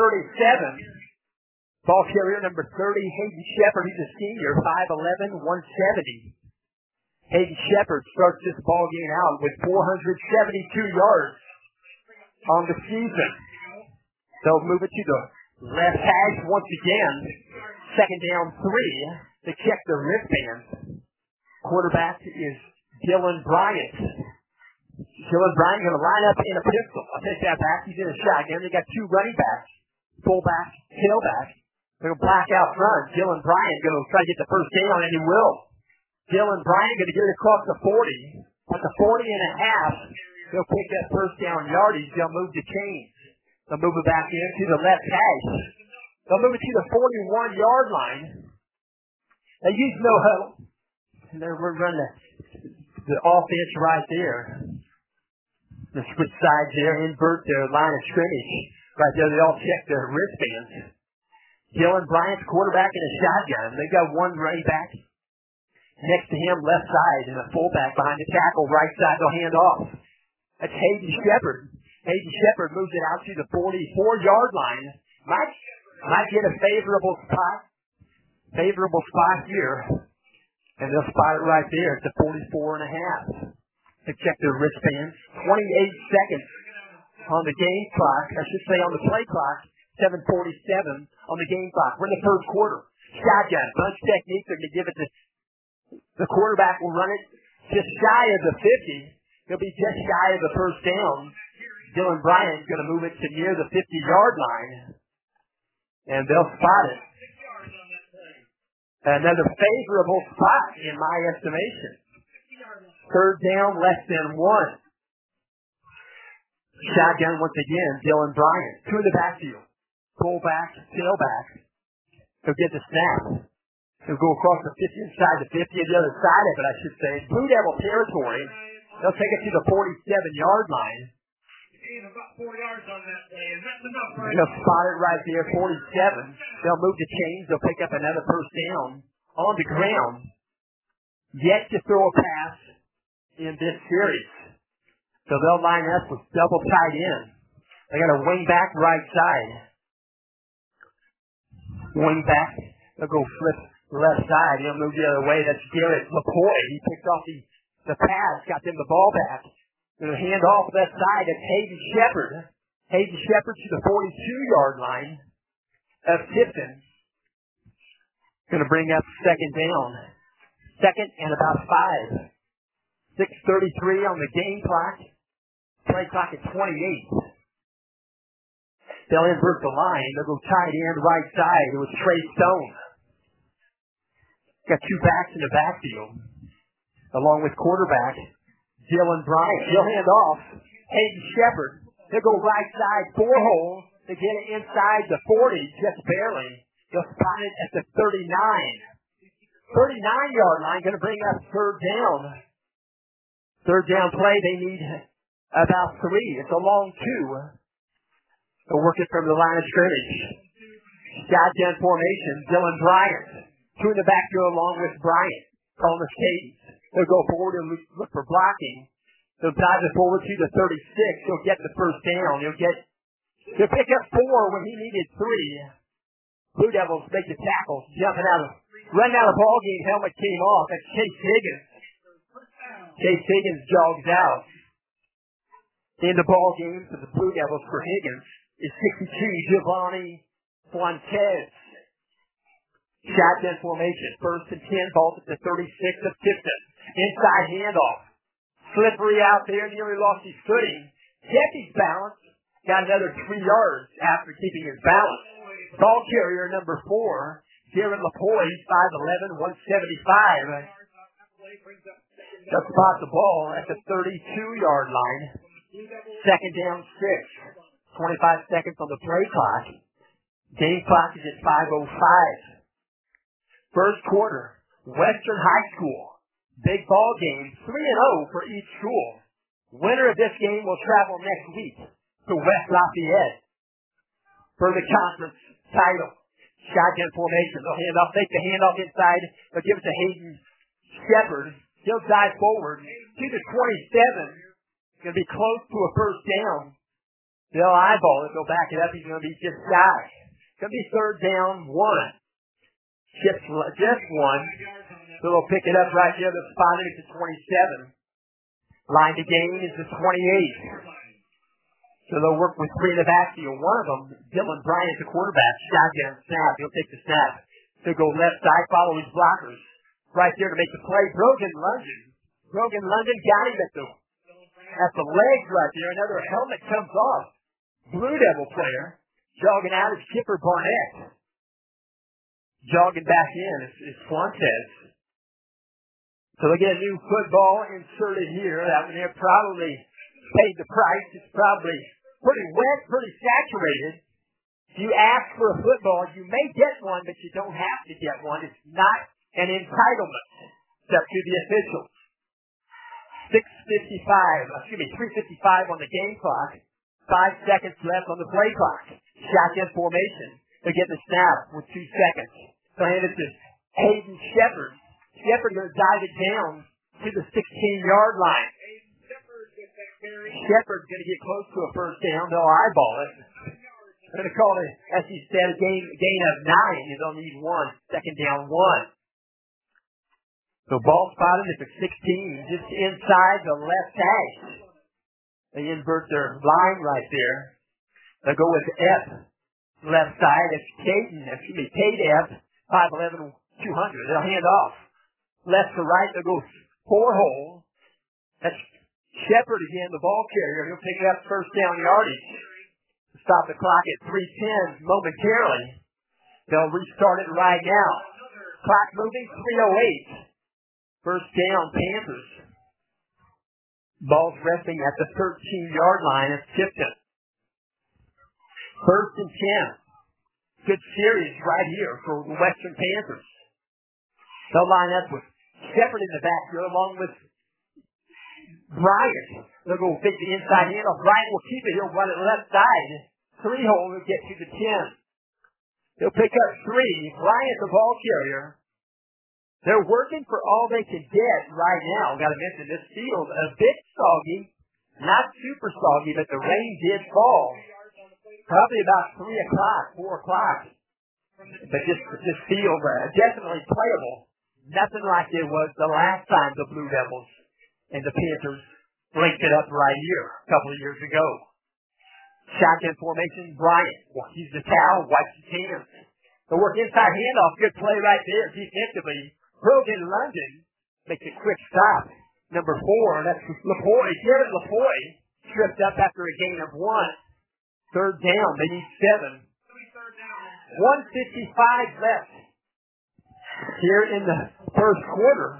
37. Ball carrier number 30, Hayden Shepard. He's a senior, 5'11", 170. Hayden Shepard starts this ball game out with 472 yards. on the season. They'll move it to the left hash once again. Second down 3 to check the wristbands. Quarterback is Dylan Bryant. Dylan Bryant going to line up in a pistol. I'll take that back. He's in a shotgun. They got 2 running backs, fullback, tailback. They're going to black out front. Dylan Bryant going to try to get the first down, and he will. Dylan Bryant going to get it across the 40. At the 40 and a half, they'll pick that first down yardage. They'll move the chains. They'll move it back into the left hash. They'll move it to the 41-yard line. They use no huddle. And then we're running the offense right there. The switch sides there, invert their line of scrimmage. Right there, they all check their wristbands. Dylan Bryant's quarterback in a shotgun. They got 1 running back next to him, left side, and a fullback behind the tackle, right side. They'll hand off. That's Hayden Shepard. Hayden Shepard moves it out to the 44-yard line. Might get a favorable spot here. And they'll spot it right there at the 44 and a half. They check their wristbands. 28 seconds on the game clock. I should say on the play clock. 7:47 on the game clock. We're in the third quarter. Shotgun. Bunch technique. They're going to give it to the quarterback. Will run it just shy of the 50. He'll be just shy of the first down. Dylan Bryant's going to move it to near the 50-yard line. And they'll spot it. Another favorable spot in my estimation. Third down, less than 1. Shotgun once again, Dylan Bryant. 2 in the backfield. Fullback, tailback. He'll get the snap. He'll go across the 50 inside the 50 and the other side of it, I should say. Blue Devil territory. They'll take it to the 47-yard line. About 4 yards on that play. Is that enough right They'll spot it right there, 47. They'll move the chains. They'll pick up another first down on the ground. Yet to throw a pass in this series. So they'll line up with double tight end. They got a wing back right side. Wing back. They'll go flip left side. He'll move the other way. That's Garrett McCoy. He picked off the pass, got them the ball back. Going to hand off that side of Hayden Shepard. Hayden Shepard to the 42-yard line of Tipton. Going to bring up second down. Second and about 5. 6:33 on the game clock. Play clock at 28. They'll invert the line. They'll go tight end right side. It was Trey Stone. Got 2 backs in the backfield. Along with quarterback Dylan Bryant. He'll hand off. Hayden Shepard. He'll go right side, 4-hole to get it inside the 40, just barely. He'll spot it at the 39. 39-yard line, going to bring up third down. Third down play, they need about 3. It's a long 2. They'll work it from the line of scrimmage. Shotgun formation, Dylan Bryant. 2 in the backfield along with Bryant. Calling the cadence. They'll go forward and look for blocking. They'll dive it forward to the 36. He'll get the first down. He'll pick up 4 when he needed 3. Blue Devils make the tackle. Running out of ball game. Helmet came off. That's Chase Higgins. Chase Higgins jogs out. In the ball game for the Blue Devils for Higgins is 62, Giovanni Fuentes. Shotgun formation. First and 10. Ball at the 36 of Tipton. Inside handoff. Slippery out there. Nearly lost his footing. Kept his balance. Got another 3 yards after keeping his balance. Ball carrier number 4. Garrett McCoy. He's 5'11", 175. Just spot the ball at the 32-yard line. Second down 6. 25 seconds on the play clock. Game clock is at 5:05. First quarter. Western High School. Big ball game. 3-0 for each school. Winner of this game will travel next week to West Lafayette for the conference title. Shotgun formation. They'll take the handoff inside. They'll give it to Hayden Shepard. He'll dive forward to the 27. Going to be close to a first down. They'll eyeball it. They'll back it up. He's going to be just shy. It's going to be third down 1. Just 1. So they'll pick it up right there. They'll spot it at the 27. Line to gain is the 28. So they'll work with three in the backfield. One of them, Dylan Bryant, the quarterback, shotgun snap. He'll take the snap. He'll go left side, follow his blockers. Right there to make the play. Brogan London got him at the legs right there. Another helmet comes off. Blue Devil player. Jogging out is Kipper Barnett. Jogging back in is Fuentes. So they get a new football inserted here. That one there probably paid the price. It's probably pretty wet, pretty saturated. If you ask for a football, you may get one, but you don't have to get one. It's not an entitlement. It's up to the officials. 3:55 on the game clock. 5 seconds left on the play clock. Shotgun formation. They get the snap with 2 seconds. So hand it to Hayden Shepard. Shepard going to dive it down to the 16-yard line. Shepard's going to get close to a first down. They'll eyeball it. They're going to call it, as he said, a gain of 9. You don't need 1. Second down 1. So ball spotted at the 16, just inside the left hash. They invert their line right there. They'll go with F. Left side, it's Kate F. 5'11", 200. They'll hand off. Left to right, they'll go 4-hole. That's Shepard again, the ball carrier. He'll pick up first down yardage. Stop the clock at 3:10 momentarily. They'll restart it right now. Clock moving, 3:08. First down, Panthers. Ball's resting at the 13-yard line of Tipton. First and 10. Good series right here for the Western Panthers. They'll line up with Shepard in the back here along with Bryant. They'll go take the inside handoff. Bryant will keep it. He'll run it left side. 3-hole will get to the 10. They'll pick up 3. Bryant, the ball carrier. They're working for all they can get right now. Got to mention this field a bit soggy, not super soggy, but the rain did fall. Probably about 3 o'clock, 4 o'clock. But this field definitely playable. Nothing like it was the last time the Blue Devils and the Panthers linked it up right here a couple of years ago. Shotgun formation, Bryant. He's the towel, wipes his hands. The work inside handoff, good play right there defensively. Brogan London makes a quick stop. Number 4, that's LaPoy. Garrett LaPoy tripped up after a gain of 1. Third down, they need 7. 1:55 left here in the first quarter.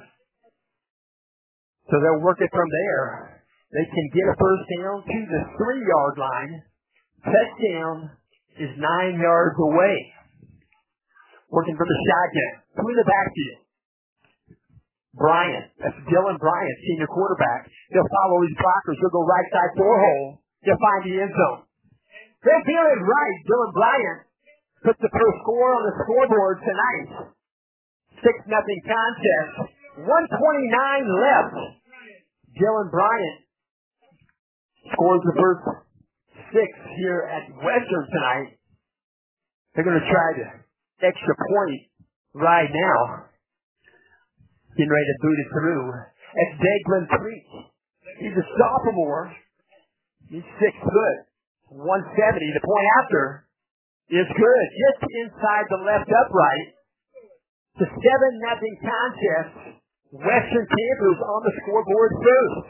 So they'll work it from there. They can get a first down to the 3-yard line. Touchdown is 9 yards away. Working from the shotgun. Through the backfield. Bryant. That's Dylan Bryant, senior quarterback. He'll follow his blockers. He'll go right side 4-hole. He'll find the end zone. They're feeling right. Dylan Bryant puts the first score on the scoreboard tonight. 6-0 contest. 1:29 left. Dylan Bryant scores the first 6 here at Western tonight. They're going to try the extra point right now. Getting ready to boot it through. It's Daglin Creek. He's a sophomore. He's 6 foot. 170. The point after is good. Just inside the left upright. The 7-0 contest. Western Panthers on the scoreboard first.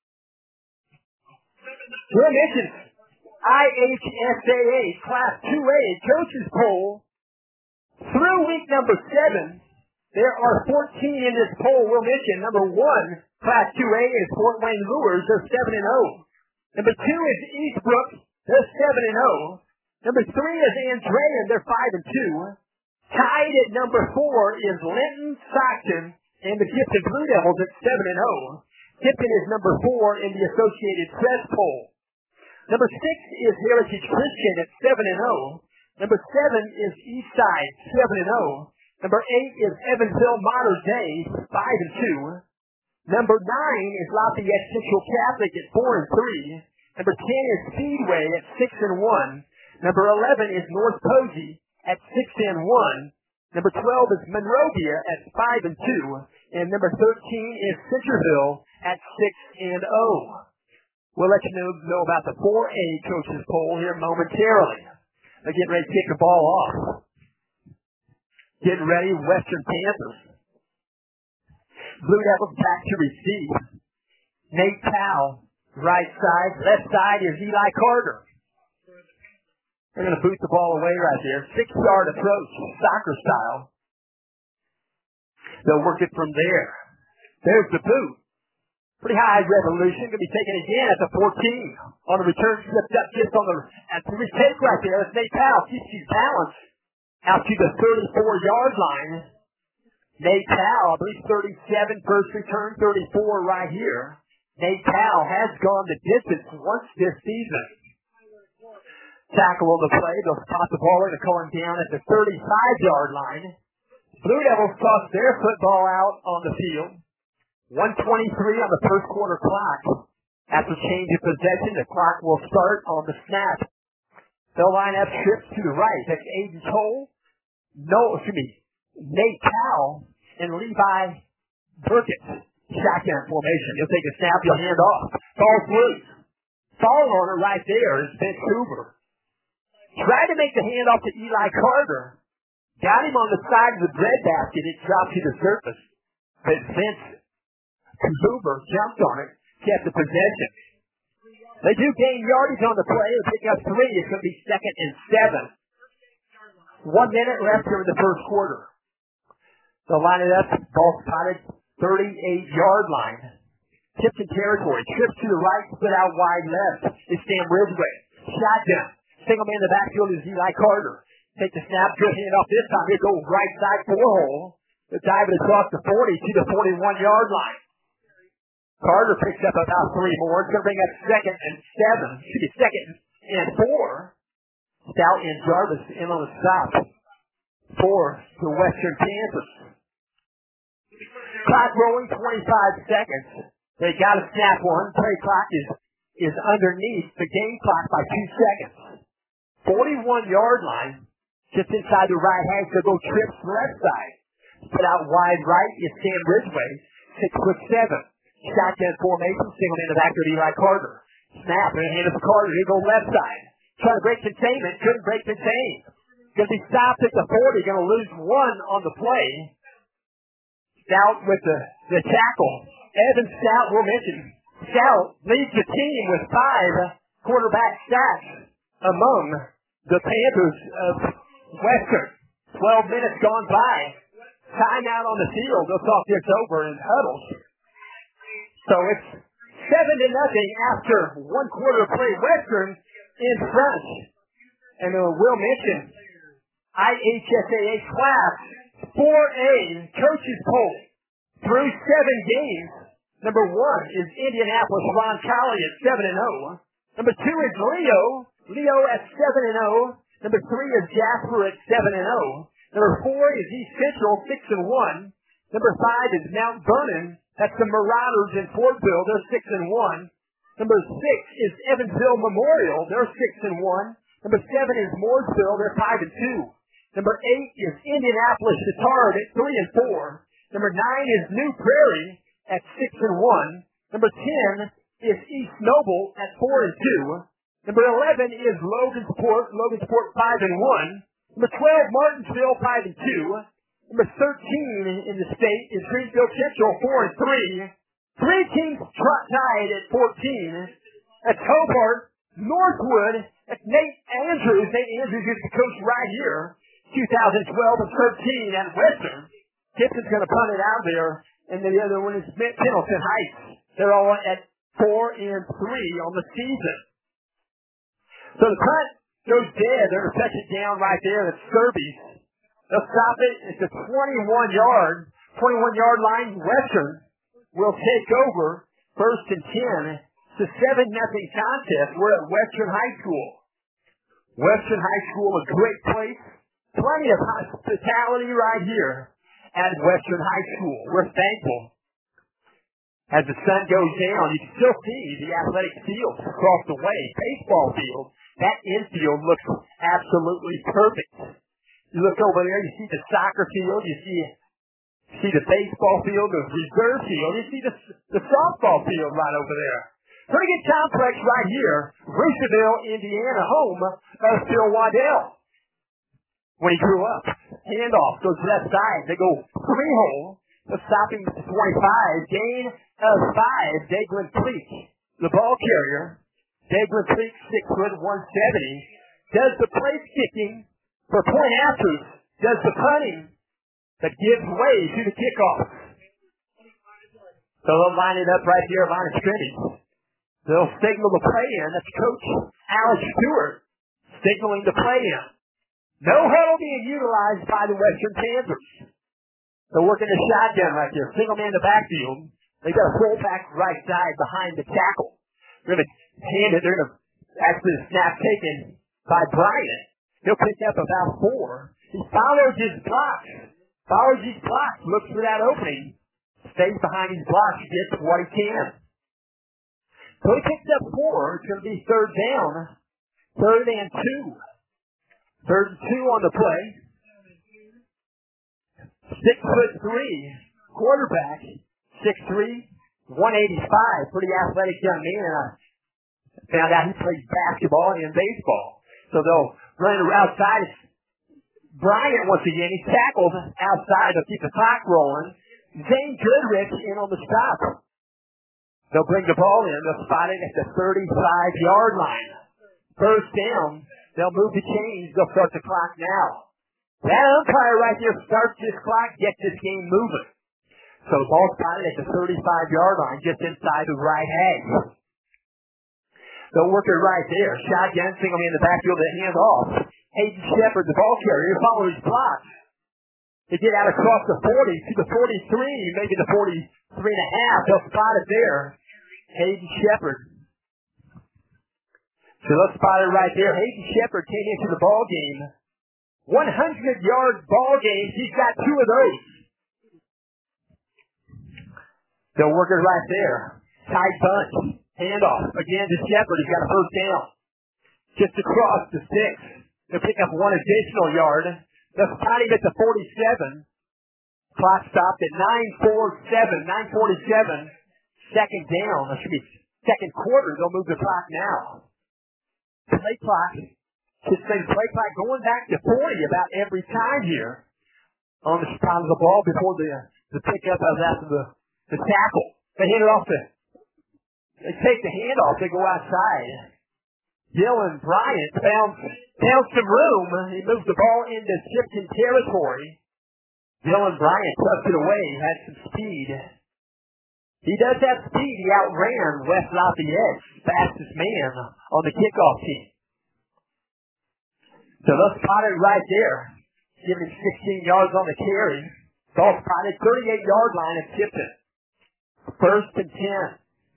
We'll mention IHSAA Class 2A Coaches Poll. Through week number 7, there are 14 in this poll. We'll mention number 1, Class 2A is Fort Wayne Lures. They're 7-0. Number 2 is Eastbrook. They're 7-0. Number 3 is Andrean. They're 5-2. Tied at number 4 is Linton Stockton and the Tipton Blue Devils at 7-0. Tipton is number 4 in the Associated Press poll. Number 6 is Heritage Christian at 7-0. Number 7 is Eastside, 7-0. Number 8 is Evansville Mater Dei, 5-2. Number 9 is Lafayette Central Catholic at 4-3. Number 10 is Speedway at 6-1. Number 11 is North Posey at 6-1. Number 12 is Monrovia at 5-2. And number 13 is Centerville at 6-0. We'll let you know about the 4A coaches poll here momentarily. They're getting ready to kick the ball off. Getting ready, Western Panthers. Blue Devils back to receive. Nate Powell, right side. Left side is Eli Carter. They're going to boot the ball away right there. 6-yard approach, soccer style. They'll work it from there. There's the boot. Pretty high revolution. Going to be taken again at the 14. On the return, slipped up just on the at the retake right there. It's Nate Powell. Keeps his balance out to the 34-yard line. Nate Powell, I believe 37 first return, 34 right here. Nate Powell has gone the distance once this season. Tackle on the play. They'll spot the ball and call him down at the 35-yard line. Blue Devils toss their football out on the field. 1:23 on the first quarter clock. After change of possession, the clock will start on the snap. They'll line up trips to the right. That's Aiden Toll. Nate Powell and Levi Burkett. Shotgun formation. He'll take a snap. He'll hand off. Falls loose. Fall on it right there is Vince Hoover. Tried to make the handoff to Eli Carter. Got him on the side of the breadbasket. It dropped to the surface. But Vince Hoover jumped on it. Kept the possession. They do gain yardage on the play. They'll pick up 3. It's going to be 2nd and 7. 1 minute left here in the first quarter. They'll line it up. Ball spotted. 38-yard line. Tipton territory. Trips to the right. Split out wide left. It's Sam Ridgway. Shotgun. Single man in the backfield is Eli Carter. Take the snap. Good hand off this time. They go right side 4-hole. They're diving across the 40 to the 41-yard line. Carter picks up about 3 more. It's going to bring up 2nd and 7. Should be 2nd and 4. Stout and Jarvis in on the stop for the Western Panthers. Clock rolling, 25 seconds. They got to snap one. Play clock is underneath the game clock by 2 seconds. 41-yard line, just inside the right hash. They'll go trips left side. Put out wide right is Sam Ridgway, 6'7". Shotgun formation, single man in the back of Eli Carter. Snap, and hand it to Carter. He go left side. Trying to break containment, couldn't break contain. Going to be stopped at the 40, going to lose 1 on the play. Stout with the tackle. Evan Stout, we'll mention. Stout leads the team with 5 quarterback sacks among the Panthers of Western. 12 minutes gone by. Timeout on the field. They'll talk this over in huddles. So it's 7-0 after 1 quarter play. Western in front. And we'll mention IHSAA class 4A coaches poll through 7 games. Number 1 is Indianapolis Ron Colley at 7-0. Number 2 is Leo at 7-0. Number 3 is Jasper at 7-0. Number 4 is East Central 6-1. Number 5 is Mount Vernon. That's the Marauders in Fortville. They're 6-1. Number 6 is Evansville Memorial. They're 6-1. Number 7 is Mooresville. They're 5-2. Number 8 is Indianapolis Chatard at 3-4. Number 9 is New Prairie at 6-1. Number 10 is East Noble at 4-2. Number 11 is Logansport 5-1. Number 12, Martinsville 5-2. Number 13 in the state is Greenfield Central 4-3. 3 teams tied at 14. That's Hobart, Northwood, that's Nate Andrews. Nate Andrews is the coach right here. 2012 and 13 at Western. Gibson's going to punt it out there, and the other one is Pendleton Heights. They're all at 4-3 on the season. So the punt goes dead. They're going to touch it down right there. That's Serbies. They'll stop it. It's a 21-yard line. Western will take over 1st and 10. It's a 7-0 contest. We're at Western High School. Western High School, a great place. Plenty of hospitality right here at Western High School. We're thankful. As the sun goes down, you can still see the athletic fields across the way. Baseball field. That infield looks absolutely perfect. You look over there, you see the soccer field, you see the baseball field, the reserve field, you see the softball field right over there. Pretty good complex right here. Reeseville, Indiana, home of Phil Waddell. When he grew up, handoff goes left side. They go 3-hole. The stopping 25. Gain of 5. Daglin Creek, the ball carrier. Daglin Creek, 6'170", does the place kicking for point after. Does the punting that gives way to the kickoff. So they'll line it up right here, line of scrimmage. They'll signal the play in. That's Coach Alex Stewart signaling the play in. No huddle being utilized by the Western Panthers. They're working the shotgun right there. Single man in the backfield. They got a fullback right side behind the tackle. They're going to hand it. They're going to actually the snap taken by Bryant. He'll pick up about 4. He follows his blocks. Looks for that opening. Stays behind his blocks. Gets what he can. So he picks up 4. It's going to be third down. 3rd and 2. 3rd and 2 on the play. 6'3" quarterback. 6'3", 185. Pretty athletic young man. I found out he plays basketball and baseball. So they'll run outside. Bryant, once again, he's tackled outside to keep the clock rolling. Zane Goodrich in on the stop. They'll bring the ball in. They'll spot it at the 35-yard line. First down. They'll move the chains. They'll start the clock now. That umpire right there starts this clock, gets this game moving. So the ball spotted at the 35-yard line, just inside the right edge. They'll work it right there. Shotgun, single man in the backfield, they hand off. Hayden Shepard, the ball carrier, follows his blocks. They get out across the 40 to the 43, maybe the 43 and a half. They'll spot it there. Hayden Shepard. So they'll spot it right there. Hayden Shepard came into the ball game. 100-yard ball games. He's got 2 of those. They'll work it right there. Tight bunch. Handoff. Again to Shepard. He's got a first down. Just across the 6. They'll pick up 1 additional yard. They'll spot him at the 47. Clock stopped at 9:47. Second down. That should be second quarter. They'll move the clock now. Play clock. Should say play clock going back to 40 about every time here on the spot of the ball before the pickup of after the tackle. They hand it off they take the handoff. They go outside. Dylan Bryant found some room. He moved the ball into Tipton territory. Dylan Bryant tucked it away. He had some speed. He does have speed. He outran West Lafayette, fastest man on the kickoff team. So they'll spot it right there. Giving him 16 yards on the carry. Ball spotted 38-yard line at Tipton. 1st and 10.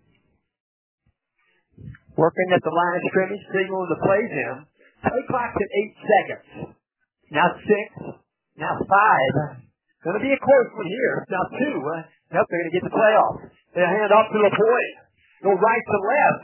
Working at the line of scrimmage, signaling the plays in. Play clock's at 8 seconds. Now 6. Now 5. Going to be a close one here. Now 2. Nope, they're going to get the playoff. They'll hand off to LaPointe. Go right to left.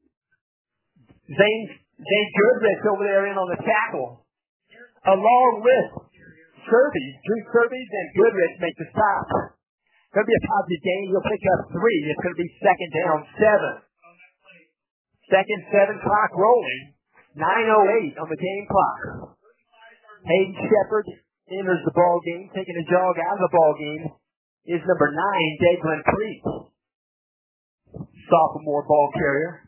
Zane Goodrich over there in on the tackle. Along with Drew Kirby and Goodrich make the stop. Going to be a positive gain. He'll pick up 3. It's going to be second down 7. Second 7 clock rolling. 9:08 on the game clock. Hayden Shepard enters the ball game, taking a jog out of the ball game is number 9, Daglin Creek. Sophomore ball carrier.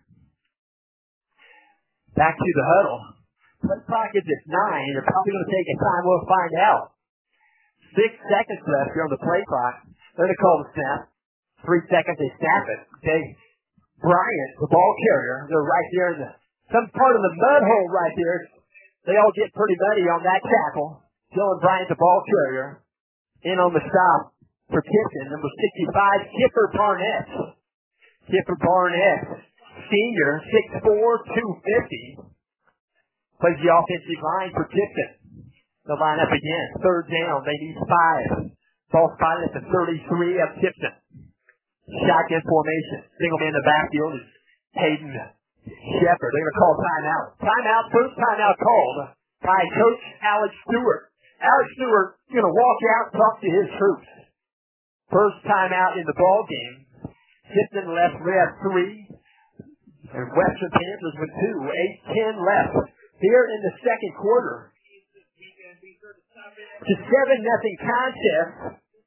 Back to the huddle. Play clock is at 9. They're probably going to take a time. We'll find out. 6 seconds left here on the play clock. They're going to call the snap. 3 seconds, they snap it. Bryant, the ball carrier, they're right there in some part of the mud hole right there. They all get pretty muddy on that tackle. Dylan Bryant, the ball carrier, in on the stop for Tipton. Number 65, Kipper Barnett. Kipper Barnett, senior, 6'4", 250. Plays the offensive line for Tipton. They'll line up again. Third down, they need 5. Ball spotted at the 33 of Tipton. Shotgun formation. Single man in the backfield is Hayden Shepard. They're going to call timeout. Timeout, first timeout called by Coach Alex Stewart. Alex Stewart is going to walk out and talk to his troops. First timeout in the ball game. Tipton left, we have 3. And Western Panthers with 2, 8-10 left here in the second quarter. It's a 7-0 contest.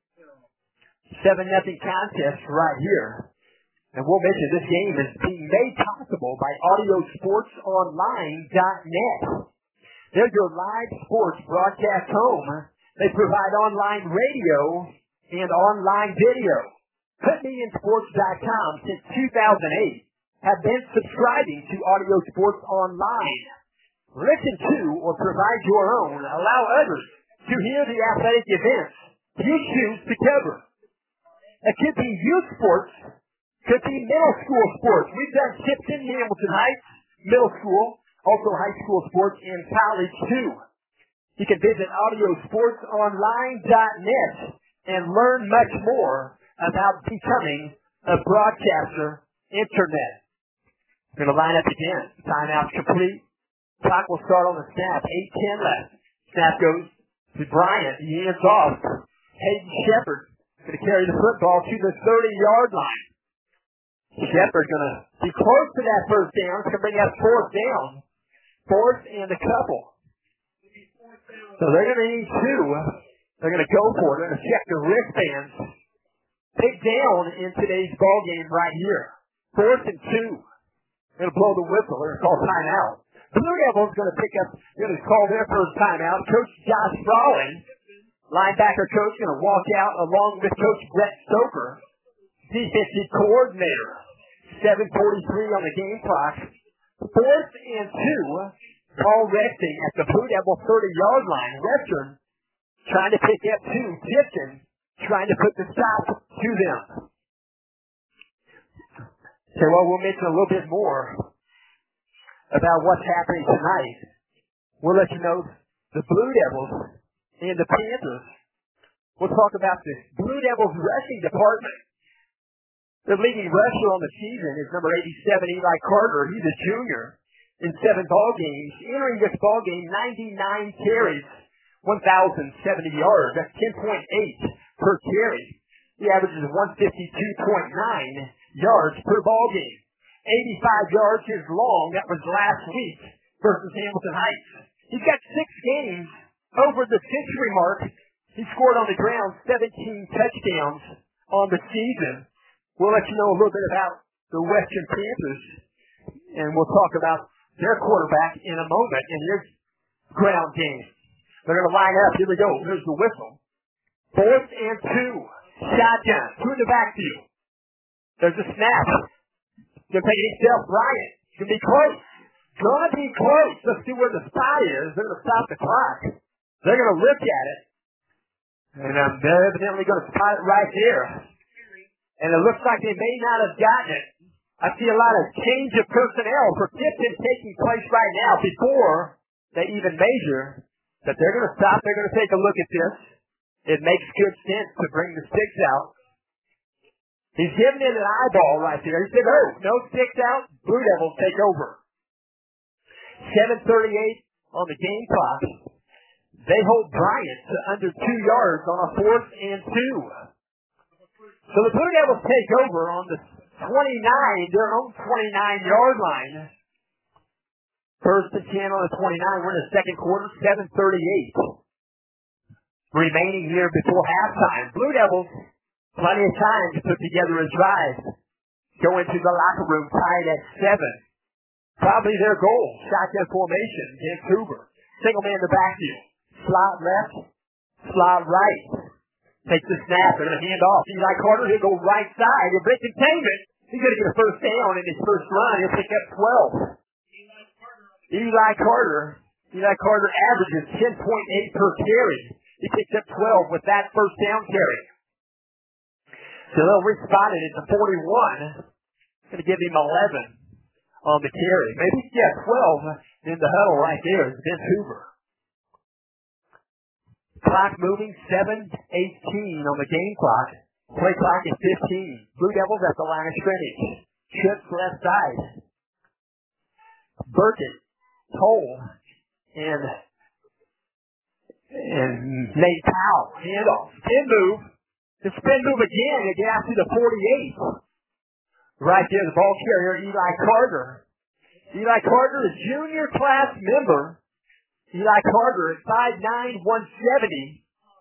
7-0 contest right here. And we'll mention this game is being made possible by AudioSportsOnline.net. They're your live sports broadcast home. They provide online radio and online video. PutMeInSports.com since 2008 have been subscribing to Audio Sports Online. Listen to or provide your own. Allow others to hear the athletic events you choose to cover. It could be youth sports, could be middle school sports. We've done Tipton, Hamilton Heights, middle school, also high school sports, and college too. You can visit AudioSportsOnline.net and learn much more about becoming a broadcaster internet. We're going to line up again. Timeout complete. Clock will start on the snap. 8-10 left. Snap goes to Bryant. He hands off. Hayden Shepard going to carry the football to the 30-yard line. Shepard going to be close to that first down. It's going to bring that fourth down. Fourth and a couple. So they're going to need 2. They're going to go for it. They're going to check the wristbands. Big down in today's ball game right here. 4th and 2. They're going to blow the whistle. They're going to call timeout. Blue Devils going to pick up, going to call their first timeout. Coach Josh Frawley, linebacker coach, going to walk out along with Coach Brett Stoker, defensive coordinator. 7:43 on the game clock. 4th and 2. Ball resting at the Blue Devil 30-yard line. Western trying to pick up 2. Tipton trying to put the stop to them. So, well, we'll mention a little bit more about what's happening tonight. We'll let you know the Blue Devils and the Panthers. We'll talk about the Blue Devils rushing department. The leading rusher on the season is number 87, Eli Carter. He's a junior in 7 ball games. Entering this ball game, 99 carries, 1,070 yards. That's 10.8 per carry. He averages 152.9 yards per ball game. 85 yards is long. That was last week versus Hamilton Heights. He's got 6 games over the century mark. He scored on the ground 17 touchdowns on the season. We'll let you know a little bit about the Western Panthers, and we'll talk about their quarterback in a moment in their ground game. They're going to line up. Here we go. Here's the whistle. 4th and 2. Shotgun. 2 in the backfield. There's a snap. Going to take it himself, Bryant. It's going to be close. Going to be close. Let's see where the spot is. They're going to stop the clock. They're going to look at it. And they're evidently going to spot it right there. And it looks like they may not have gotten it. I see a lot of change of personnel for Tipton taking place right now before they even measure. But they're going to stop. They're going to take a look at this. It makes good sense to bring the sticks out. He's giving it an eyeball right there. He said, oh, no sticks out. Blue Devils take over. 7:38 on the game clock. They hold Bryant to under 2 yards on a 4th and 2. So the Blue Devils take over on the 29, their own 29-yard line. 1st and 10 on the 29. We're in the second quarter, 7:38. Remaining here before halftime. Blue Devils, plenty of time to put together a drive. Go into the locker room tied at 7. Probably their goal. Shotgun formation. Vancouver. Single man in the backfield. Slot left. Slot right. Take the snap. They're going to hand off. Eli Carter, he'll go right side. He'll break containment. He's going to get a first down in his first run. He'll pick up 12. Eli Carter averages 10.8 per carry. He picks up 12 with that first down carry. So they'll respot it at the 41. Going to give him 11 on the carry. Maybe, 12 in the huddle right there is Vancouver. Clock moving, 7:18 on the game clock. Play clock is 15. Blue Devils at the line of scrimmage. Trips left side. Burkett, Toll, and Nate Powell. Handoff. Spin move. The spin move again. They get out to the 48. Right there, the ball carrier, Eli Carter. Eli Carter, a junior class member. Eli Carter at 5'9", 170.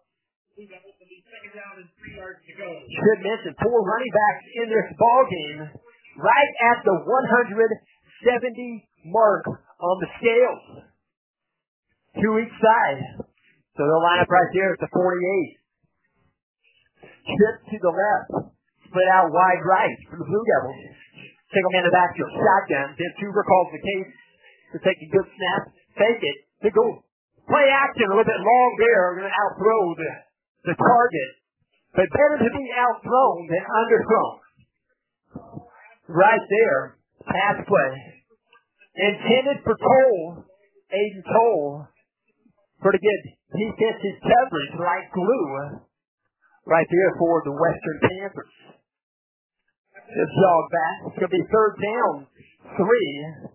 Should mention 4 running backs in this ball game, right at the 170 mark on the scales. 2 each side. So they'll line up right there at the 48. Trip to the left. Split out wide right for the Blue Devils. Single man in the backfield. Shotgun. Then Tuber calls the case to take a good snap. Fake it. They go play action a little bit long there. Going to outthrow the target. But better to be outthrown than underthrown. Right there. Pass play. Intended for Toll. Aiden Toll. Pretty good defensive coverage like glue. Right there for the Western Panthers. This jog back. It's going to be 3rd down. 3.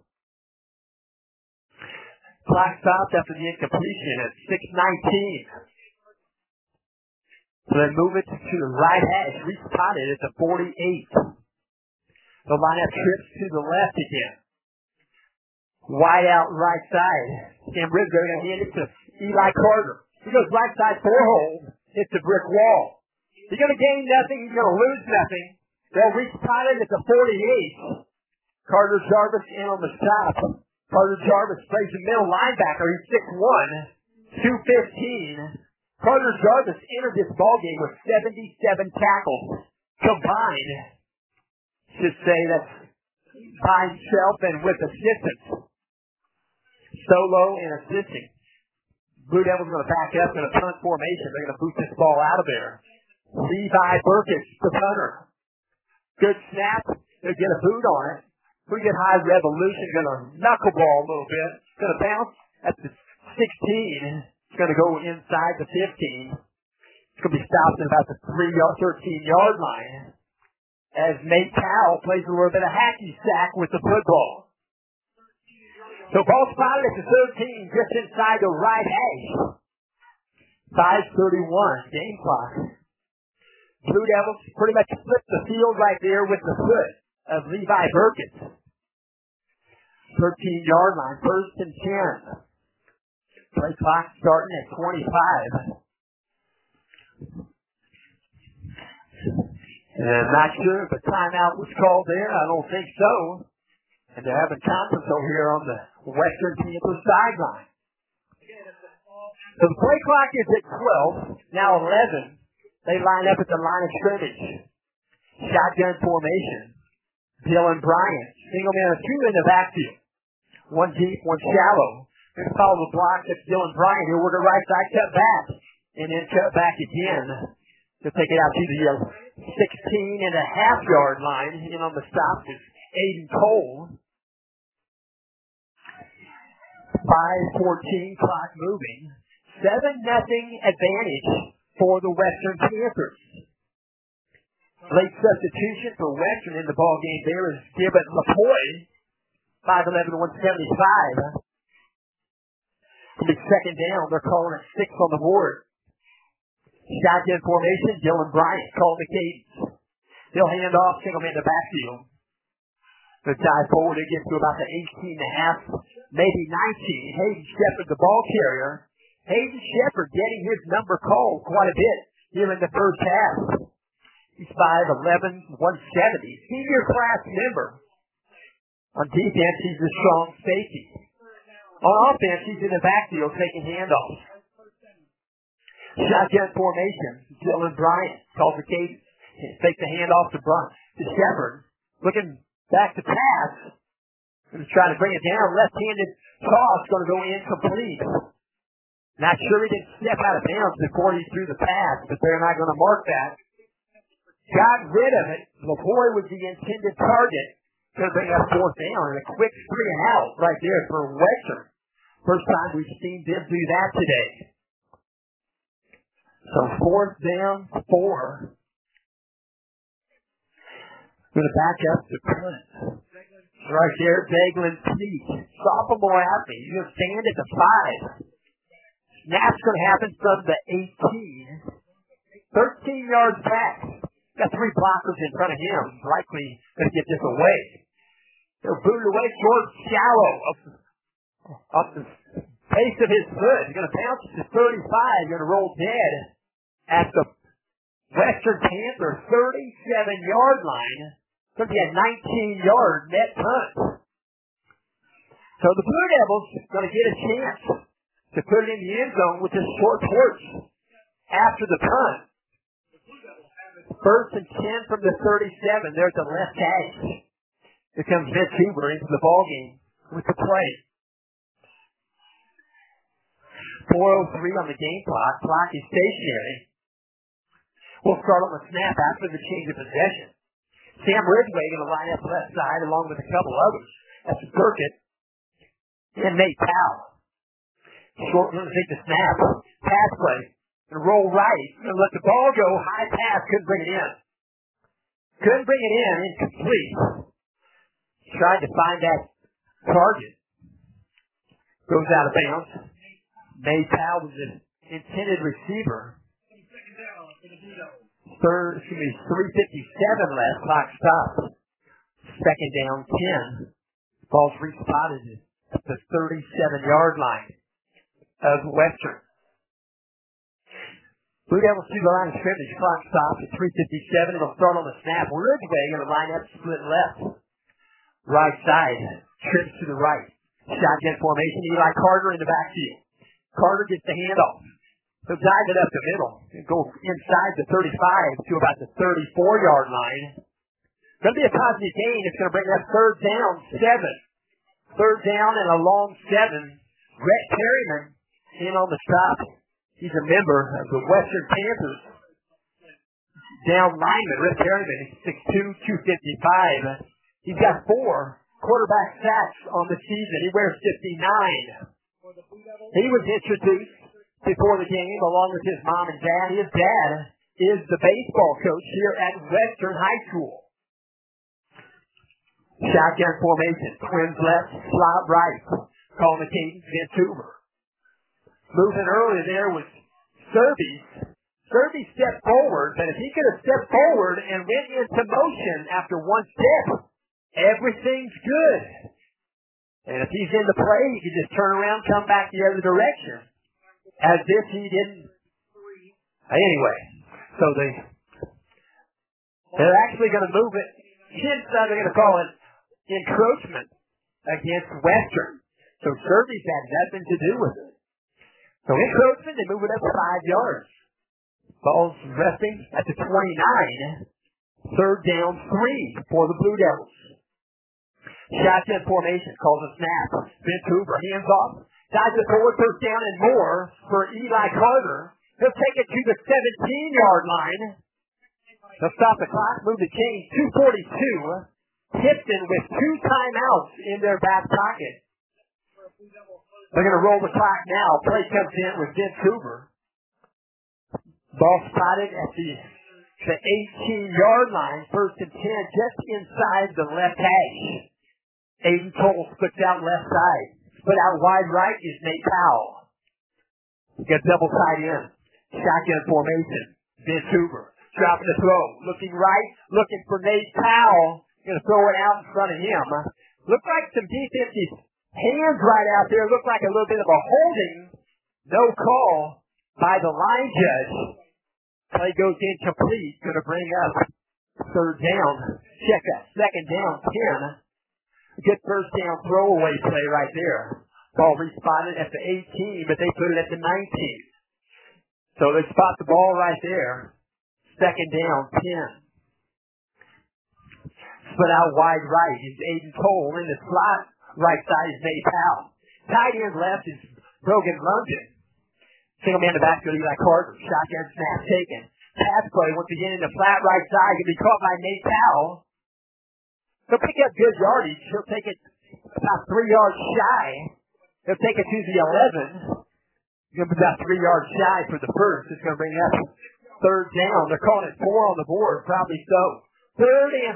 Clock stopped after the incompletion at 6:19. So they move it to the right hash. Respotted at the 48. The lineup trips to the left again. Wide out right side. Sam Rizzo going to hand it to Eli Carter. He goes right side 4-hole. Hits the brick wall. He's going to gain nothing. He's going to lose nothing. They'll respot it at the 48. Carter Jarvis in on the stop. Carter Jarvis plays the middle linebacker. He's 6'1", 215. Carter Jarvis entered this ballgame with 77 tackles combined. Should say that's by himself and with assistance. Solo and assisting. Blue Devils going to back up in a punt formation. They're going to boot this ball out of there. Levi Burkett, the punter. Good snap. They'll get a boot on it. Pretty good high revolution. Going to knuckleball a little bit. Going to bounce at the 16. It's going to go inside the 15. It's going to be stopped at about the 13-yard line. As Nate Powell plays a little bit of hacky sack with the football. So ball spotted at the 13, just inside the right hash. 5:31 game clock. Blue Devils pretty much flipped the field right there with the foot of Levi Burkett. 13-yard line, 1st and 10. Play clock starting at 25. And I'm not sure if a timeout was called there. I don't think so. And they're having conference over here on the Western Panthers sideline. So the play clock is at 12, now 11. They line up at the line of scrimmage. Shotgun formation. Dylan Bryant, single man of 2 in the backfield. 1 deep, 1 shallow. Going to follow the block. That's Dylan Bryant. He'll work a right side cut back. And then cut back again. They'll take it out to the 16.5-yard line. And on the stop is Aiden Cole. 5:14 clock moving. 7-0 advantage for the Western Panthers. Late substitution for Western in the ball game there is Gibbon LaPoy. 5'11", 175. It'll be 2nd down. They're calling it 6 on the board. Shotgun formation. Dylan Bryant calling the cadence. They'll hand off, single man in the backfield. The dive forward, it gets to about the 18.5, maybe 19. Hayden Shepard, the ball carrier. Hayden Shepard getting his number called quite a bit here in the first half. He's 5'11", 170. Senior class member. On defense, he's a strong safety. On offense, he's in the backfield taking handoffs. Shotgun formation. Dylan Bryant calls the cadence. Takes the handoff to Shepard. Looking back to pass. Going to try to bring it down. Left-handed toss going to go incomplete. Not sure he didn't step out of bounds before he threw the pass, but they're not going to mark that. Got rid of it. LaPoy was the intended target. Going to bring up 4th down and a quick 3 and out right there for Western. First time we've seen them do that today. So 4th down, 4. Going to back up to punt. Right there, Daglin Pete. Sophomore athlete. He's going to stand at the 5. Snap's going to happen from the 18. 13 yards back. Got 3 blockers in front of him. Likely going to get this away. They're booted away short, shallow, up the pace of his foot. He's going to bounce to 35. Going to roll dead at the Western Panther 37-yard line. It's going to be a 19-yard net punt. So the Blue Devils are going to get a chance to put it in the end zone with this short porch after the punt. First and 10 from the 37. There's the left hash. Here comes Vince Huber into the ballgame with the play. 4:03 on the game clock. Clock is stationary. We'll start on the snap after the change of possession. Sam Ridgway going to line up left side along with a couple others. That's Burkett and Nate Powell. Short going to take the snap. Pass play. Going to roll right. Going to let the ball go. High pass. Couldn't bring it in. Couldn't bring it in. Incomplete. Tried to find that target. Goes out of bounds. Nate Powell was an intended receiver. 3:57 left. Clock stopped. Second down 10. Ball's respotted at the 37-yard line of Western. Blue Devils to the line of scrimmage. Clock stops at 3:57. It'll start on the snap. Ridgway going to line up split left. Right side. Trips to the right. Shotgun formation. Eli Carter in the backfield. Carter gets the handoff. He'll dive it up the middle and go inside the 35 to about the 34-yard line. Going to be a positive gain. It's going to bring up third down 7. Third down and a long 7. Rhett Perryman in on the stop. He's a member of the Western Panthers. Down lineman, Rhett Perryman, 6'2", 255. He's got 4 quarterback sacks on the season. He wears 59. He was introduced before the game along with his mom and dad. His dad is the baseball coach here at Western High School. Shotgun formation. Twins left, slot right. Calling the cadence, Vince Huber. Moving early there was Serby. Serby stepped forward, but if he could have stepped forward and went into motion after one step, everything's good. And if he's in the play, he can just turn around, come back the other direction. As if he didn't. Anyway, so they're actually going to move it. They're going to call it encroachment against Western. So Serby's had nothing to do with it. So encroachment, they move it up to 5 yards. Ball's resting at the 29. Third down 3 for the Blue Devils. Shotgun formation, calls a snap. Vince Huber, hands off. Dives it forward, first down and more for Eli Carter. He'll take it to the 17-yard line. They'll stop the clock, move the chains, 2:42. Tipton with 2 timeouts in their back pocket. They're going to roll the clock now. Play comes in with Vince Huber. Ball spotted at the 18-yard line, first and 10, just inside the left hash. Aiden Toll splits out left side. Split out wide right is Nate Powell. Got double tight end. Shotgun formation. Vince Huber. Dropping the throw. Looking right. Looking for Nate Powell. Going to throw it out in front of him. Looked like some defensive hands right out there. Looked like a little bit of a holding. No call by the line judge. Play goes incomplete. Going to bring up third down. Check that. Second down 10. Good first down throwaway play right there. Ball respotted at the 18, but they put it at the 19. So they spot the ball right there. Second down 10. Split out wide right is Aiden Cole. In the slot right side is Nate Powell. Tight end left is Brogan London. Single man in the backfield, Eli Carter. Shotgun snap taken. Pass play once again in the flat right side. Can be caught by Nate Powell. He'll pick up good yardage. He'll take it about 3 yards shy. He'll take it to the 11. He's going to be about 3 yards shy for the first. It's going to bring up third down. They're calling it 4 on the board. Probably so. Third and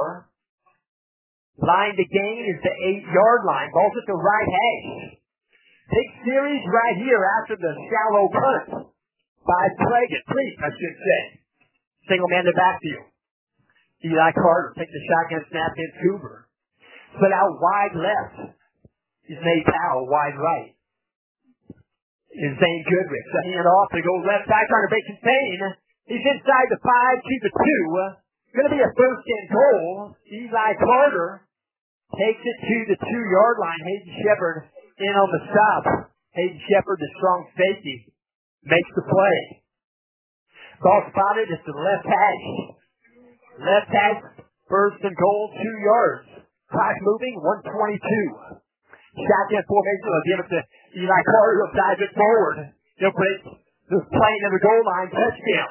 4. Line to gain is the 8-yard line. Ball's at the right hash. Big series right here after the shallow punt by Fleet, I should say. Single man to backfield. Eli Carter takes the shotgun snap, Vince Huber. Split out wide left is Nate Powell, wide right is Zane Goodrich. The hand off to go left side, trying to break contain. He's inside the 5 to the 2. Going to be a first and goal. Eli Carter takes it to the 2-yard line. Hayden Shepard in on the stop. Hayden Shepard, the strong safety, makes the play. Ball spotted at the left hash. Left hash, first and goal, 2 yards. Clock moving, 1:22. Shotgun formation will give it to Eli Carter. He'll dive it forward. He'll put it the plane to the goal line. Touchdown.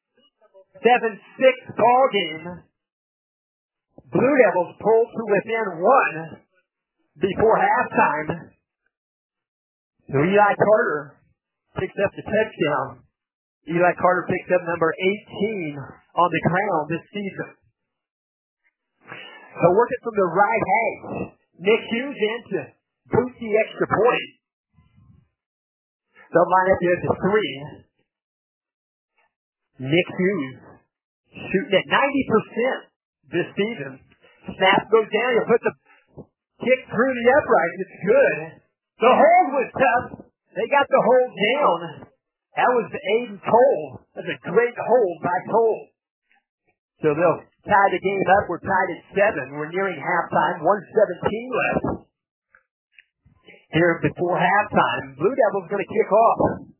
7-6 ball game. Blue Devils pulled to within 1 before halftime. So Eli Carter picks up the touchdown. Eli Carter picks up number 18 on the ground this season. So working from the right hash, Nick Hughes in to boost the extra point. They'll line up here at the 3. Nick Hughes shooting at 90% this season. Snap goes down. He'll put the kick through the upright. It's good. The hold was tough. They got the hold down. That was Aiden Cole. That's a great hold by Cole. So they'll tie the game up. We're tied at 7. We're nearing halftime. 1:17 left. Here before halftime, Blue Devils going to kick off.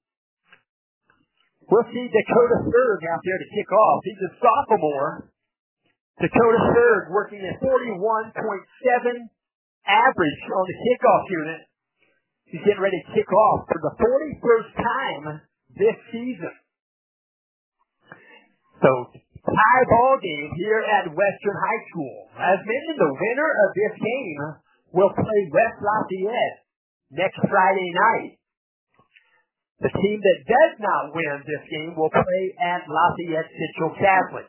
We'll see Dakota Third out there to kick off. He's a sophomore. Dakota Third working at 41.7 average on the kickoff unit. He's getting ready to kick off for the 41st time this season. So, tie ball game here at Western High School. As mentioned, the winner of this game will play West Lafayette next Friday night. The team that does not win this game will play at Lafayette Central Catholic.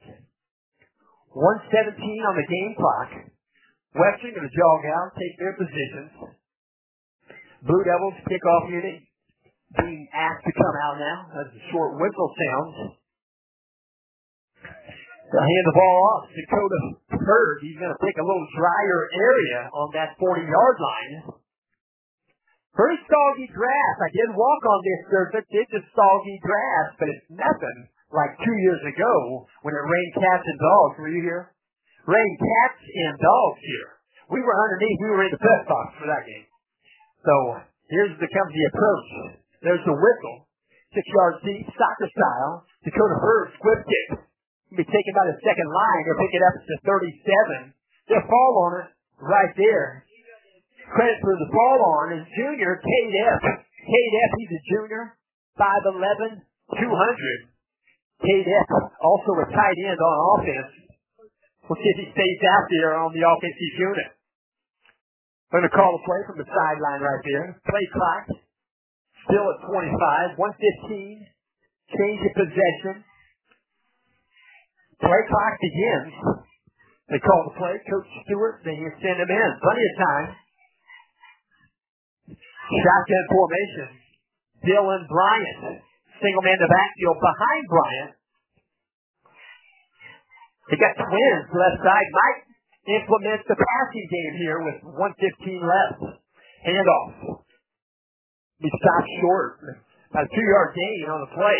1:17 on the game clock. Western going to jog out, take their positions. Blue Devils kickoff unit being asked to come out now as the short whistle sounds. They'll hand the ball off to Dakota Third. He's going to pick a little drier area on that 40-yard line. Pretty soggy grass. I did walk on this surface. It's just soggy grass, but it's nothing like 2 years ago when it rained cats and dogs. Were you here? Rained cats and dogs here. We were underneath. We were in the press box for that game. So here's the approach. There's the whistle. 6 yards deep, soccer style. Dakota Third, squib kick. Be taken by the second line. They'll pick it up to 37. They'll fall on it right there. Credit for the fall on is junior Cade F. Cade F, he's a junior. 5'11", 200. Cade F, also a tight end on offense. We'll see if he stays out there on the offensive unit. Going to call a play from the sideline right there. Play clock. Still at 25. 1:15. Change of possession. Play clock begins. They call the play. Coach Stewart, they send him in. Plenty of time. Shotgun formation. Dylan Bryant. Single man to backfield behind Bryant. They got twins left side. Might implement the passing game here with 1:15 left. Handoff. He stopped short. About a 2-yard gain on the play.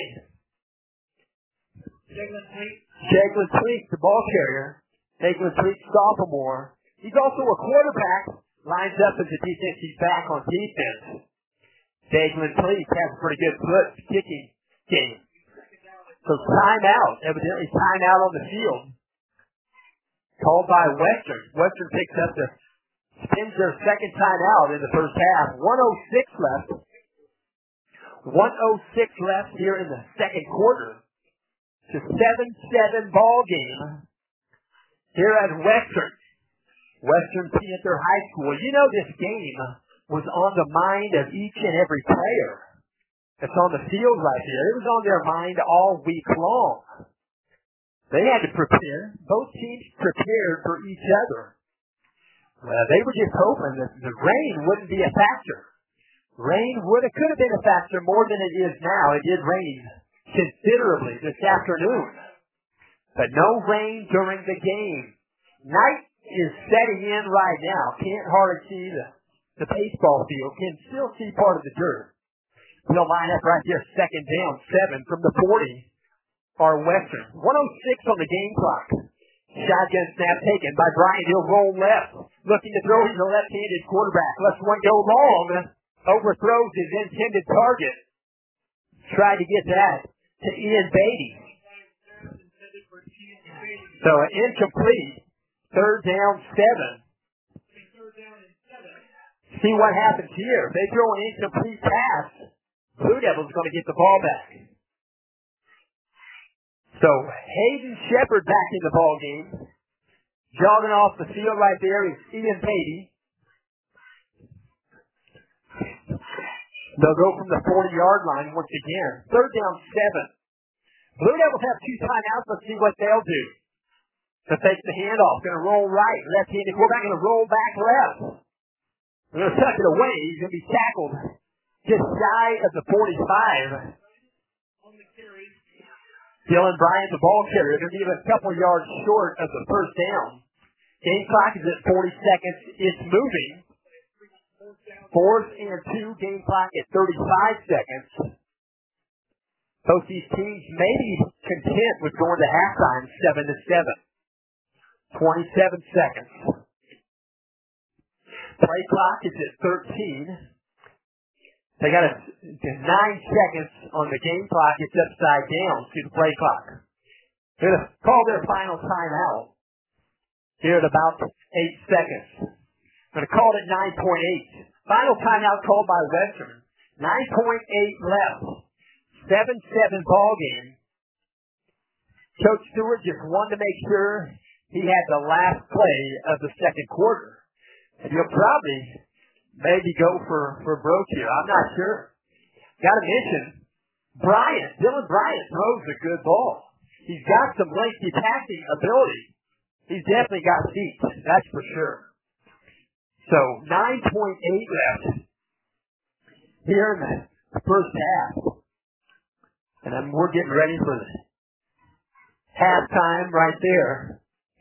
Jacqueline Tweek, the ball carrier. Jacqueline Tweek, sophomore. He's also a quarterback. Lines up as a defensive back on defense. Jacqueline Tweek has a pretty good foot kicking game. So timeout. Evidently timeout on the field. Called by Western. Western picks up spins their second timeout in the first half. 1:06 left. 1:06 left here in the second quarter. It's a 7-7 ball game here at Western. Western Panther High School. You know this game was on the mind of each and every player that's on the field right here. It was on their mind all week long. They had to prepare. Both teams prepared for each other. Well, they were just hoping that the rain wouldn't be a factor. Rain could have been a factor more than it is now. It did rain considerably this afternoon. But no rain during the game. Night is setting in right now. Can't hardly see the baseball field. Can still see part of the dirt. They'll line up right there, second down, 7 from the 40. Our Western. 1:06 on the game clock. Shotgun snap taken by Bryant. He'll roll left. Looking to throw. He's a left-handed quarterback. Lets one go long. Overthrows his intended target. Tried to get that to Ian Beatty. So incomplete. Third down, 7. See what happens here. If they throw an incomplete pass, Blue Devils going to get the ball back. So Hayden Shepard back in the ball game. Jogging off the field right there is Ian Beatty. They'll go from the 40-yard line once again. Third down, 7. Blue Devils have 2 timeouts. Let's see what they'll do. To fake the handoff. Going to roll right. Left-handed quarterback going to roll back left. They're going to tuck it away. He's going to be tackled just shy of the 45. Dylan Bryant, the ball carrier, going to be a couple yards short of the first down. Game clock is at 40 seconds. It's moving. 4th and 2. Game clock at 35 seconds. Both these teams may be content with going to halftime 7-7. 27 seconds. Play clock is at 13. They got 9 seconds on the game clock. It's upside down to the play clock. They're going to call their final timeout here at about 8 seconds. Going to call it at 9.8. Final timeout called by Western. 9.8 left. 7-7 ball game. Coach Stewart just wanted to make sure he had the last play of the second quarter. And he'll probably maybe go for broke here. I'm not sure. Got to mention, Dylan Bryant throws a good ball. He's got some lengthy passing ability. He's definitely got feet, that's for sure. So 9.8 left here in the first half. And then we're getting ready for the halftime right there.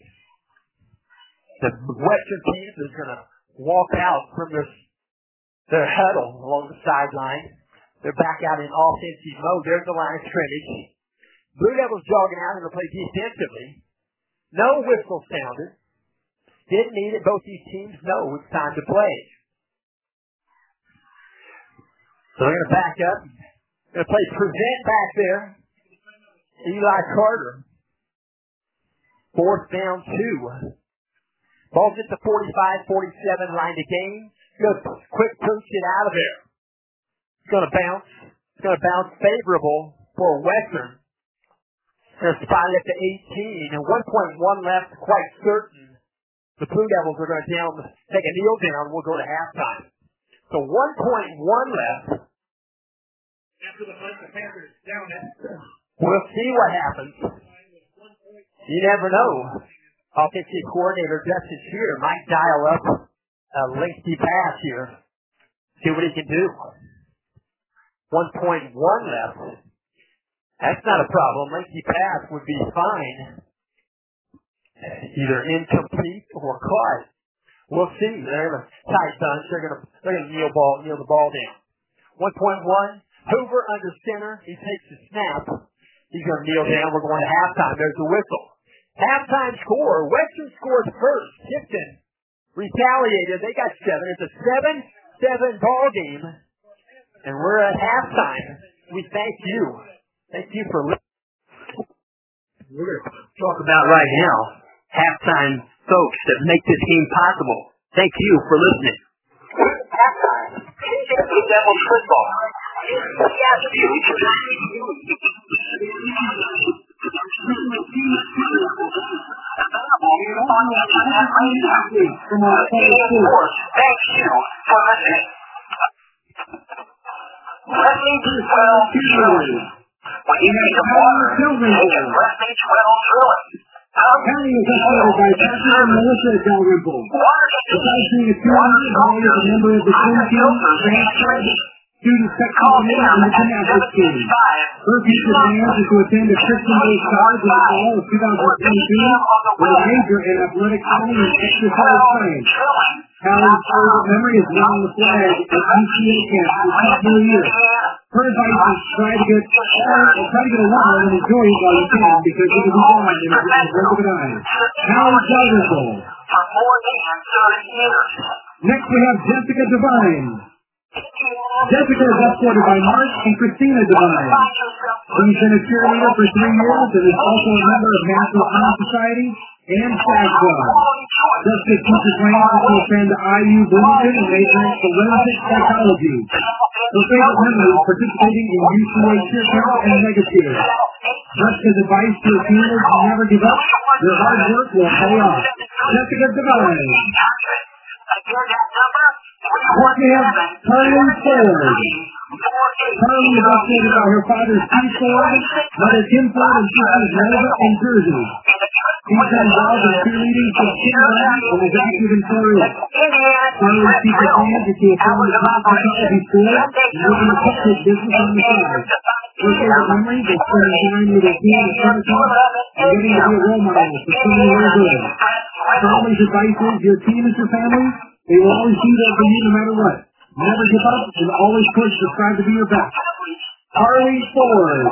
The Western team is going to walk out from their huddle along the sideline. They're back out in offensive mode. There's the line of scrimmage. Blue Devils jogging out and going to play defensively. No whistle sounded. Didn't need it. Both these teams know it's time to play. So they're going to back up. Going to play present back there. Eli Carter. 4th down, 2. Ball's at the 45-47 line of game. Good quick push it out of there. It's going to bounce. It's going to bounce favorable for Western. They're spotted at the 18. And 1.1 left, quite certain. The Blue Devils are going to take a kneel down. We'll go to halftime. So 1.1 left. After the punt, the Panthers down it. We'll see what happens. You never know. Offensive coordinator Justin Shearer might dial up a lengthy pass here. See what he can do. 1.1 left. That's not a problem. Lengthy pass would be fine. Either incomplete or caught. We'll see. They're a tight bunch. They're gonna kneel the ball down. 1.1. Hoover under center. He takes the snap. He's gonna kneel down. We're going to halftime. There's the whistle. Halftime score. Western scores first. Tipton retaliated. They got 7. It's a 7-7 ball game. And we're at halftime. We thank you. Thank you for listening. We're going to talk about right now halftime folks that make this game possible. Thank you for listening. Halftime. Blue Devils football. Thank you for listening. Wrestling 12 Drilling. When you need some water, take it Wrestling 12 Drilling. County is operated by Pastor Melissa Dalrymple. Besides being a member of the Twin Team, student section committee in the gymnastics team. Her future plans is to attend a Christian-based college in the fall of 2022 with a major in athletic training and exercise science. Hallie's favorite memory is wearing the flag at UCA camp for 2 years. Her advice is try to get along and enjoy it while you can, because it will be gone in a blink of an eye. Hallie Dalrymple. Next we have Jessica Devine. Jessica is escorted by Mark and Christina Devine. She's been a cheerleader for 3 years and is also a member of National Honor Society and SAG Club. Jessica's future plans is to attend IU Bloomington and major in forensic psychology. Her favorite memory is participating in UCA cheer camp and mega cheer. Jessica's advice to her team is to never give up. Your hard work will pay off. Jessica Devine. We have Carly Ford. Carly is updated by her father Steve Ford, mother Kim Ford, and sisters Nova and Jersey. She's been involved in cheerleading since kindergarten and is active in Korea. Carly's future plans is to attend the Technology School and open a cupcake business on the side. Her favorite memories is spending time with her team at summer camp and getting to be a role model for singing really good. Carly's advice is your team is your family. They will always be there for you no matter what. Never give up and always push to strive to be your best. Carly Ford.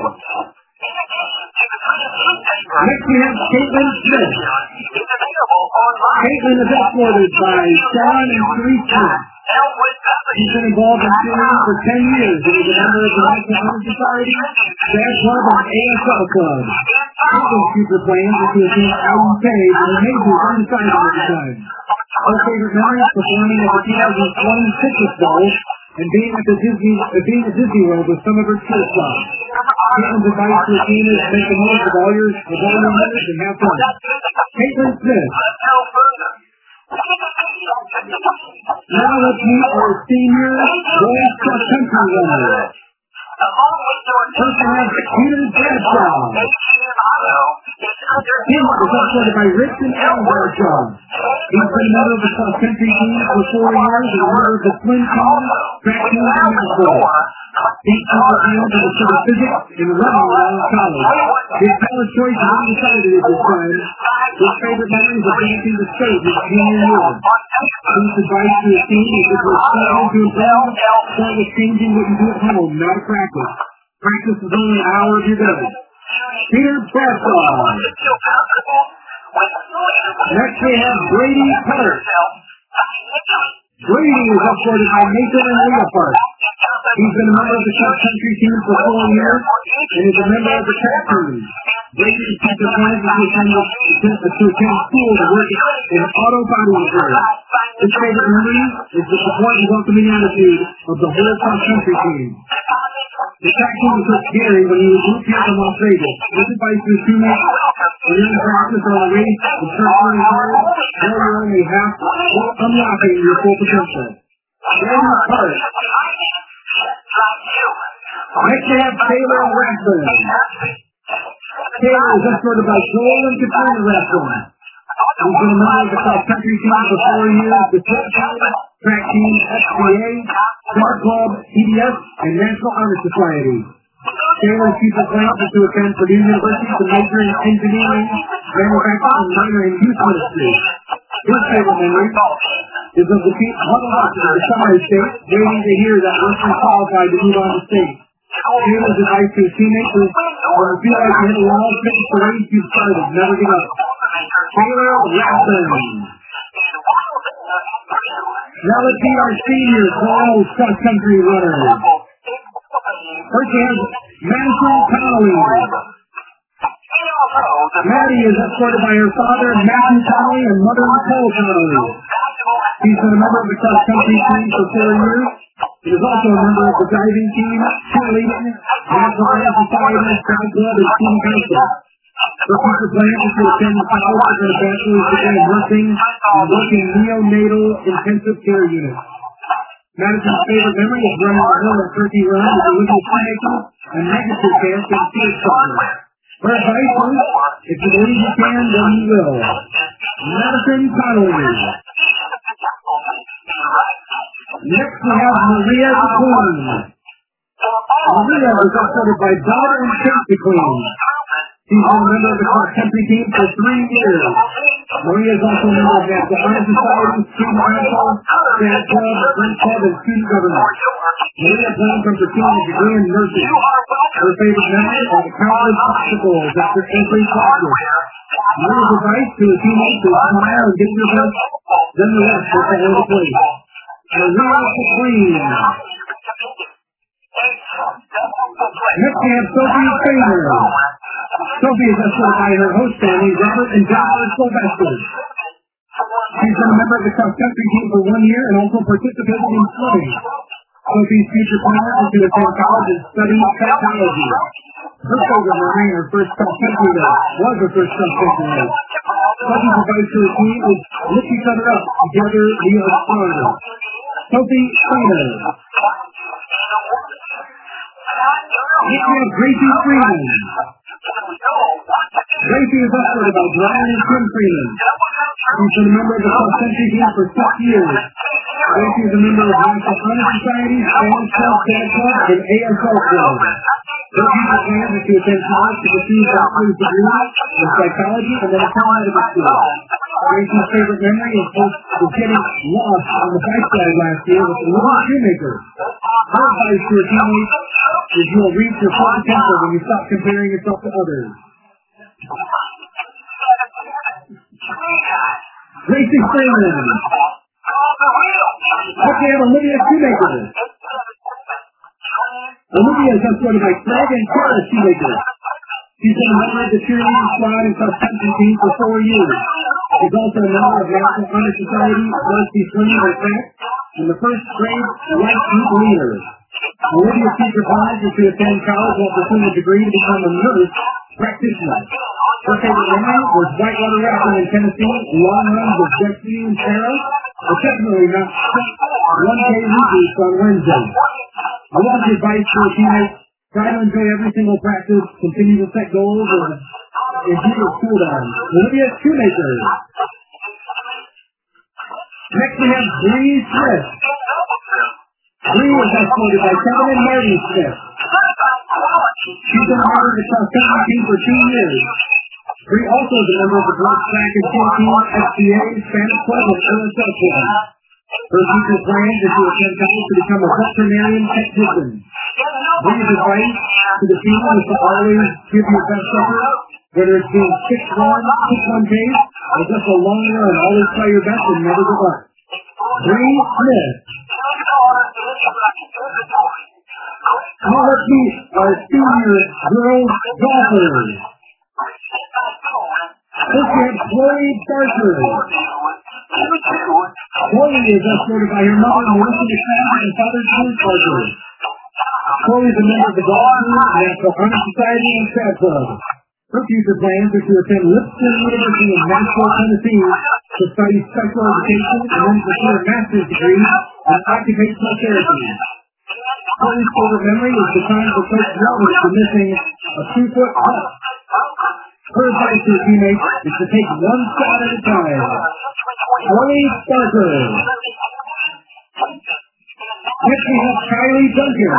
Next we have Caitlin Smith. Caitlin is escorted by Sean and Therese Smith. She's been involved in cheerleading for 10 years and is a member of the National Honor Society, SAG Club, and ASL Club. Caitlin's future plans is to attend IUK and a major undecided at the time. Her favorite memory is performing at the 2020 Citrus Bowl and being at Disney World with some of her cheer squad. Caitlin's advice to her team is to make the most of all your memories and have fun. Caitlin Smith. Now let's meet our senior boys cross-country runner. First we have Peter Bradshaw. Tim is escorted by Rich and Al Bradshaw. He's been a member of the cross-country team for 4 years and a member of the swim team, track team, and netball. He's also a member of the civil physics and running around college. His college choice is undecided at this time. His favorite memory is advancing to state his junior year. His advice to his team is if you're struggling to improve, start with changing what you do at home, not at practice. Practice is only an hour of your day. Peter Bradshaw. Next we have Brady Park. Brady is escorted by Nathan and Leah Park. He's been a member of the cross-country team for 4 years and is a member of the track team. Brady's future plans is to attend school to work in auto body repair. His favorite memory is the support and welcoming attitude of the whole cross-country team. The track team was with Gary when he was moved here from Las Vegas. His advice to his teammates, when you're in practice or on a race and start running hard, know you're only half unlocking your full potential. Brady Park. Next we have Taylor Rathbun. Taylor is escorted by Joel and Katrina Rathbun. He's been a member of the cross-country team for 4 years, the track team, SBA, Smart Club, CBS, and National Honor Society. Taylor's future plans is to attend Purdue University to major in engineering, manufacturing, and minor in youth ministry. His favorite memory is of the team huddled up in the summer state, waiting to hear that Western qualified to move on to state. Taylor's advice to his teammates is, when you feel like you hit a wall, finish the race you've started, never give up. Taylor Rathbun. Now let's meet our senior girls cross-country runners. First we have Madison Connolly. Maddie is escorted by her father, Matthew Connolly, and mother, Nicole Connolly. She's been a member of the cross-country team for 4 years. She is also a member of the diving team, cheerleading, National Honor Society, SAG Club, and Team Council. Her future plan is to attend college and get a bachelor's degree in nursing and work in neonatal intensive care unit. Madison's favorite memory is running the hill at Turkey Run with Olympic Playmaker and Magnitude Camp and Field Partner. Her advice is, if you believe you can, then you will. Madison Connolly. Next we have Maria DeCoon. Maria was escorted by daughter and Chelsea Queen. She's been a member of the cross-country team for 3 years. Maria is also a member of the Honor Society, Student Council, Dad Club, Friends Club, and Student Government. Maria plans on pursuing a degree in nursing. Her favorite memory are the countless obstacles after every practice. Maria's advice to her teammates is smile and get your best, then the rest will fall into place. Maria Queen. Next we have Sophie Kramer. Sophie is escorted by her host family, Robert and Jennifer Sylvester. She's been a member of the cross-country team for 1 year and also participated in swimming. Sophie's future plan is to attend college and study technology. Her favorite memory, her first cross-country race, was her first cross-country race. Sophie's advice to her team is lift each other up. Together we are stronger. Sophie Kramer. Next we have Gracie Freeman. Gracie is escorted by Brian and Tim Freeman. She's been a member of the cross-country team for 6 years. Gracie is a member of National Honor Society, Spanish Club, Dad Club, and ASL Club. Her future plans is to attend college to pursue a bachelor's degree in psychology and then attend medical school. Gracie's favorite memory is getting lost on the bike ride last year with a little shoemaker. Her advice to her teammates is you will reach your full potential when you stop comparing yourself to others. Gracie Freeman. Next we have Olivia Shoemaker. Olivia is escorted by Craig and Tara Shoemaker. She's been a member of the cheerleading squad and cross-country team for 4 years. She's also a member of National Honor Society, varsity swimming and track, and the first grade light youth leader. Olivia's future plans is to attend college while pursuing a degree to become a nurse practitioner. Her favorite memory was whitewater rafting in Tennessee, long runs with Jesse and Sarah, but definitely not 1K repeats on Wednesday. Olivia's advice to her teammates: try to enjoy every single practice, continue to set goals, and enjoy your school down. Olivia Shoemaker. Next we have Bree Smith. Bree was escorted by Kevin and Marty Smith. She's been a member of the cross-country team for 2 years. Bree also is a member of the girls track and field team, SBA, Spanish Club, and ASL Club. Her future plans is to attend college to become a veterinarian technician. Bree's advice to the team is to always give your best effort, whether it's being 6-1 pace, or just a long run. Always try your best and never give up. Bree Smith. Now let's meet our senior girls golfers. First we have Chloe Barker. Chloe is escorted by her mother, Melissa McCann, and father, James Barker. Chloe is a member of the golf team, National Honor Society, and Dad Club. Her future plans are to attend Lipscomb University in Nashville, Tennessee, to study special education and then pursue a master's degree in occupational therapy. Chloe's favorite memory is the time for Coach Roberts for missing a 2-foot putt. Her advice to her teammates is to take one shot at a time. Chloe Barker. Next we have Kylie Duncan.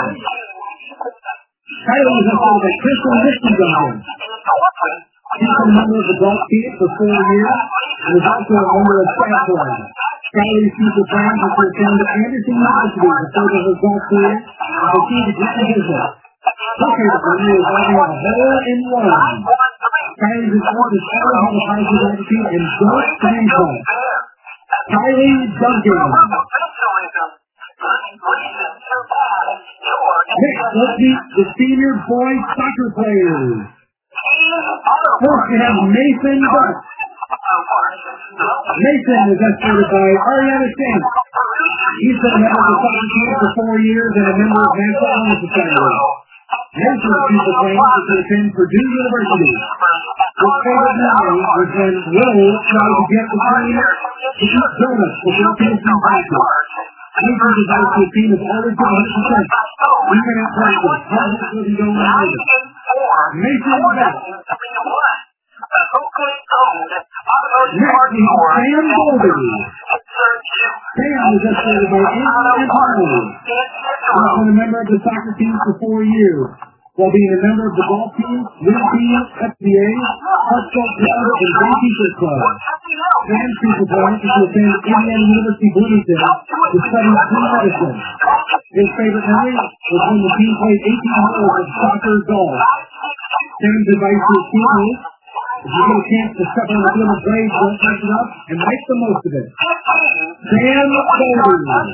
Kylie is escorted by Kristen Richmond Duncan. She's been a member of the golf team for 4 years and is also a member of Dad Club. Kylie's future plans are to attend Anderson University to further her golf career and pursue the great business. Her favorite memory is having a hole-in-one. Kylie's important is always have a positive attitude and don't screen play. Kylie Duncan. Next, let's meet the senior boys soccer players. First, we have Mason Buck. Mason is escorted by Ariana Shanks. He's been a member of the soccer team for 4 years and a member of National Honor Society. Mason's future plans is to attend Purdue University. His favorite memory was when Will tried to get the team to eat donuts before finishing practice. Mason's advice to the team is always to 100%. Even at practice, hard work doesn't go unnoticed. Mason Buck. Next, Sam Goldie. Sam was escorted by Adrian Harley. He's been a member of the soccer team for 4 years, while being a member of the golf team, Win Team, FBA, Heartfelt Club, and Grand Teacher Club. Sam's future plans is to attend Indiana University Bloomington to study school medicine. His favorite memory was when the team played 18 holes of soccer golf. Sam's advice to his teammates: if you get a chance to step on the field and play, don't mess it up and make the most of it. Sam Bowden.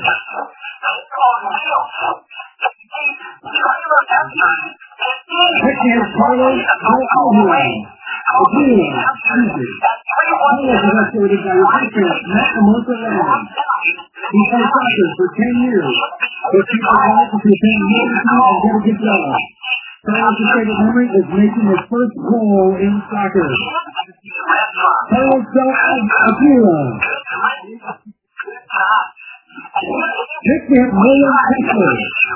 Next is Carlos Alcohol. Again, Carlos is escorted by his sister, Matt Amosa Lamb. He played soccer for 10 years. His future plans is to attend university and get a good job. Carlos' favorite memory is making his first goal in soccer. Carlos Alcohol. Next we have William Kessler.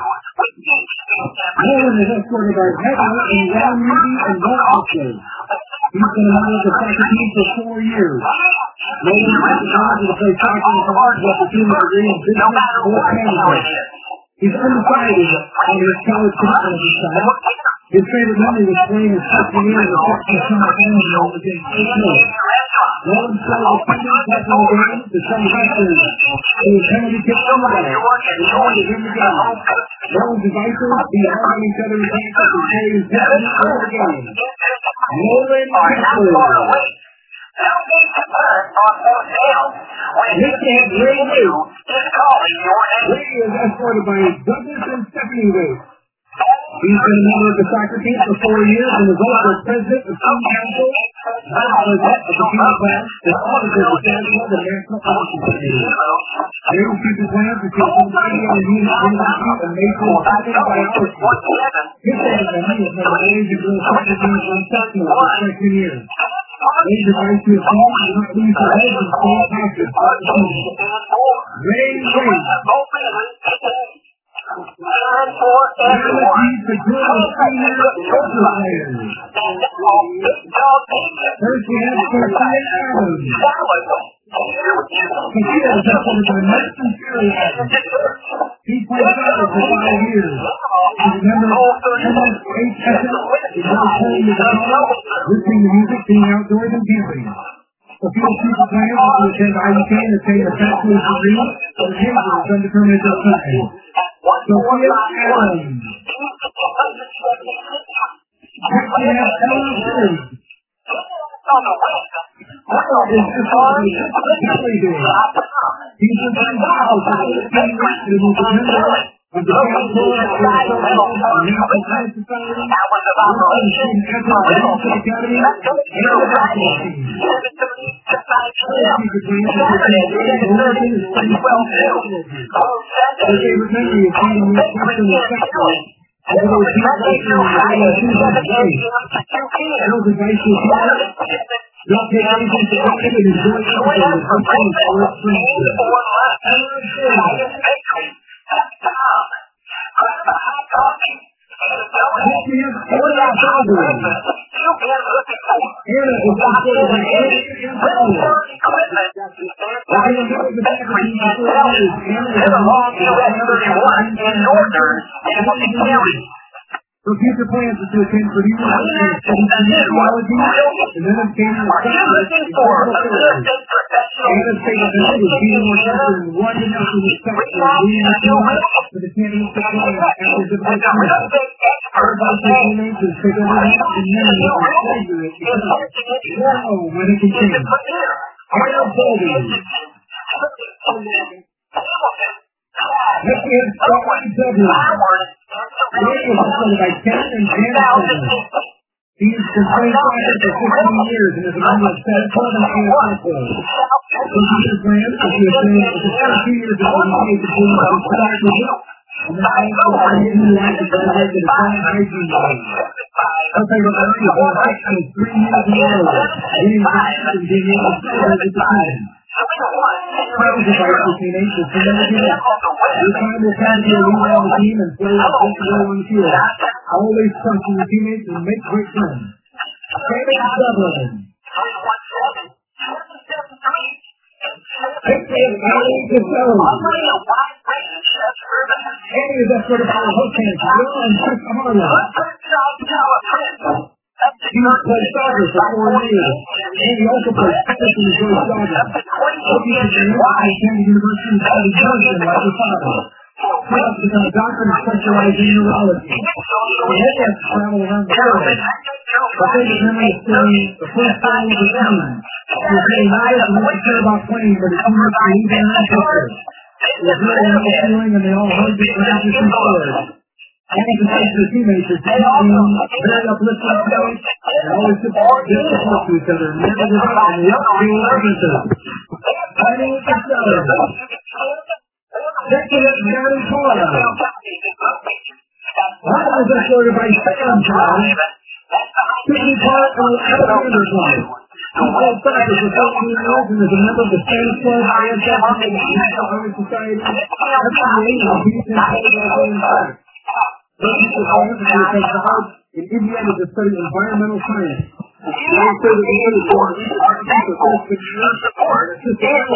William is escorted by Heather and Ron Ruby and Walt Oxley. He's been a member of the soccer team for 4 years. William has the knowledge to play soccer and college while pursuing a degree in business or management. He's undecided on his college commitment at this time. His favorite memory was playing his freshman year in the Texas Summer Final against St. Louis. William started attending passing the game to some wrestlers who was penalty kick shootout. He wanted to win the game. William's advisors be hard on each other in practice and carry his destiny over the game. Nolan Kessler. Next we have Ray Waite. Ray is escorted by Douglas and Stephanie Waite. He's been a member of the soccer team for 4 years and is also president of Team Council, vice president of the team class, and auditor of the National and National Office Committee. Ray's future plans is to attend Indiana University and major in soccer biology. His favorite memory is when the Rays and girls soccer team won Sentinel for freshman year. Ray's advice to his team is not lose their heads and stay positive. Ray Waite. Now let's meet the girls' senior soccer players. First we have Sophia Adams. Sophia is escorted by Madison Fury Adams. He played soccer for 5 years. He's a member of MSHSS, is now playing with the college, listening to music, being outdoors, and camping. Sophia's future plans is to attend IUK and attain a bachelor's degree, but his major is undetermined at this time. Sophia Adams. Next we have Ella Shirley. Ella is escorted by Kelly Day. He's been playing football for 15 years and is a member of the Council of the National Science Society, Wilson Student Athletics Academy, and the basketball team. His favorite memory is being with Western Spectrum. Although he was in the Hill's advice to his parents: don't take anything for granted and enjoy everything with something for its friendship. Next we have Anna Baldwin. Anna is escorted by Anna and Baldwin. While being a member of the soccer team for 4 years, Anna is a law and her future plans is to attend Purdue University and study kinesiology and then obtain a doctorate in physical therapy. Anna's favorite memory was being more sheltered and wanting enough to respect for leading the team for the candidates to play after difficult season. Her advice to teammates is take every match and memory and treasure it because you never know when it can change. Anna Baldwin. Next we have Scotland W. Ray is escorted by Ken and Janet Baldwin. He's been playing soccer for 15 years and is a member of Senate Club and AFL Club. His future plans is to attend the first 2 years of the UK to join the soccer group and then also continue to graduate with a fine hygiene degree. Her favorite memory is being vaccinated 3 years in a row, winning matches and being able to celebrate with the team. Carlos advice to teammates is to never give up. Your time will come to be a leader on the team and play a big role on the field. Always trust in your teammates and make great friends. Kevin Dublin. Andy is escorted by Hurricanes. Will and Chris Harlow. He plays soccer for 4 years. And he also plays tennis in the George Dodgers. Looking at the Kansas University study Johnson like his father. He has become a doctor and specialized in neurology. He has traveled around the world. But favorite memory is still the first time of the team. He was getting nervous and didn't care about playing, but his teammates believed in his picture. It was really a nice feeling, and they all hugged his practice and scored. I want to thank their teammates for being very uplifting points and always support to each other. Never give up and love being differences. Fighting with each other. Next to it, Gary Torres. That was escorted by Sam Charles. Taking part on Alexander's life. He played soccer for 14 years and is a member of the Spanish Club, ISF, and the National Army Society. That's the age of being in the Thank you for calling because the Arts in Indiana to study environmental science. They say that the other for support and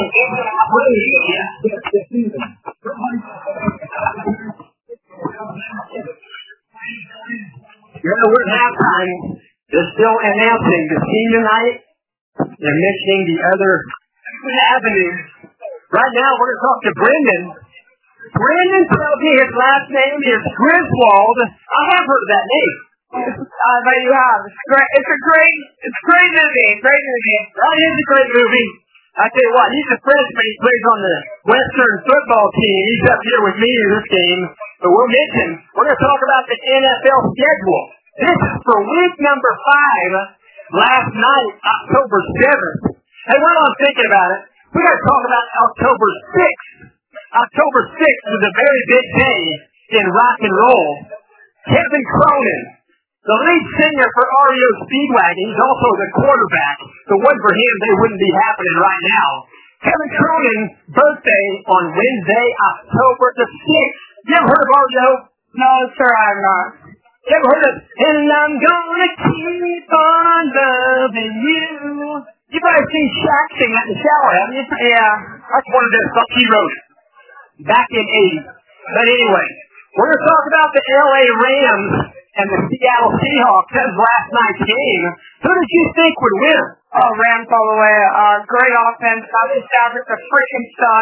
we're at halftime. They're still announcing the senior night. They're mentioning the other avenues. Right now, we're going to talk to Brendan. Brendan tells me his last name is Griswold. I have heard of that name. I bet you have. It's a great movie. Great movie. That is a great movie. I tell you what, he's a freshman. He plays on the Western football team. He's up here with me in this game. But we're going to talk about the NFL schedule. This is for week number 5, last night, October 7th. Hey, while I'm thinking about it, we got to talk about October 6th. October 6th was a very big day in rock and roll. Kevin Cronin, the lead singer for REO Speedwagon, he's also the quarterback. If it wasn't for him, they wouldn't be happening right now. Kevin Cronin's birthday on Wednesday, October the 6th. You ever heard of REO? No, sir, I have not. You ever heard of And I'm Gonna Keep On Loving You? You've probably seen Shaq sing that in the shower, haven't you? Yeah. That's one of the songs he wrote back in 80s. But anyway, we're going to talk about the LA Rams and the Seattle Seahawks. That was last night's game. Who did you think would win? Oh, Rams all the way. Great offense. Matthew Stafford's a freaking stud.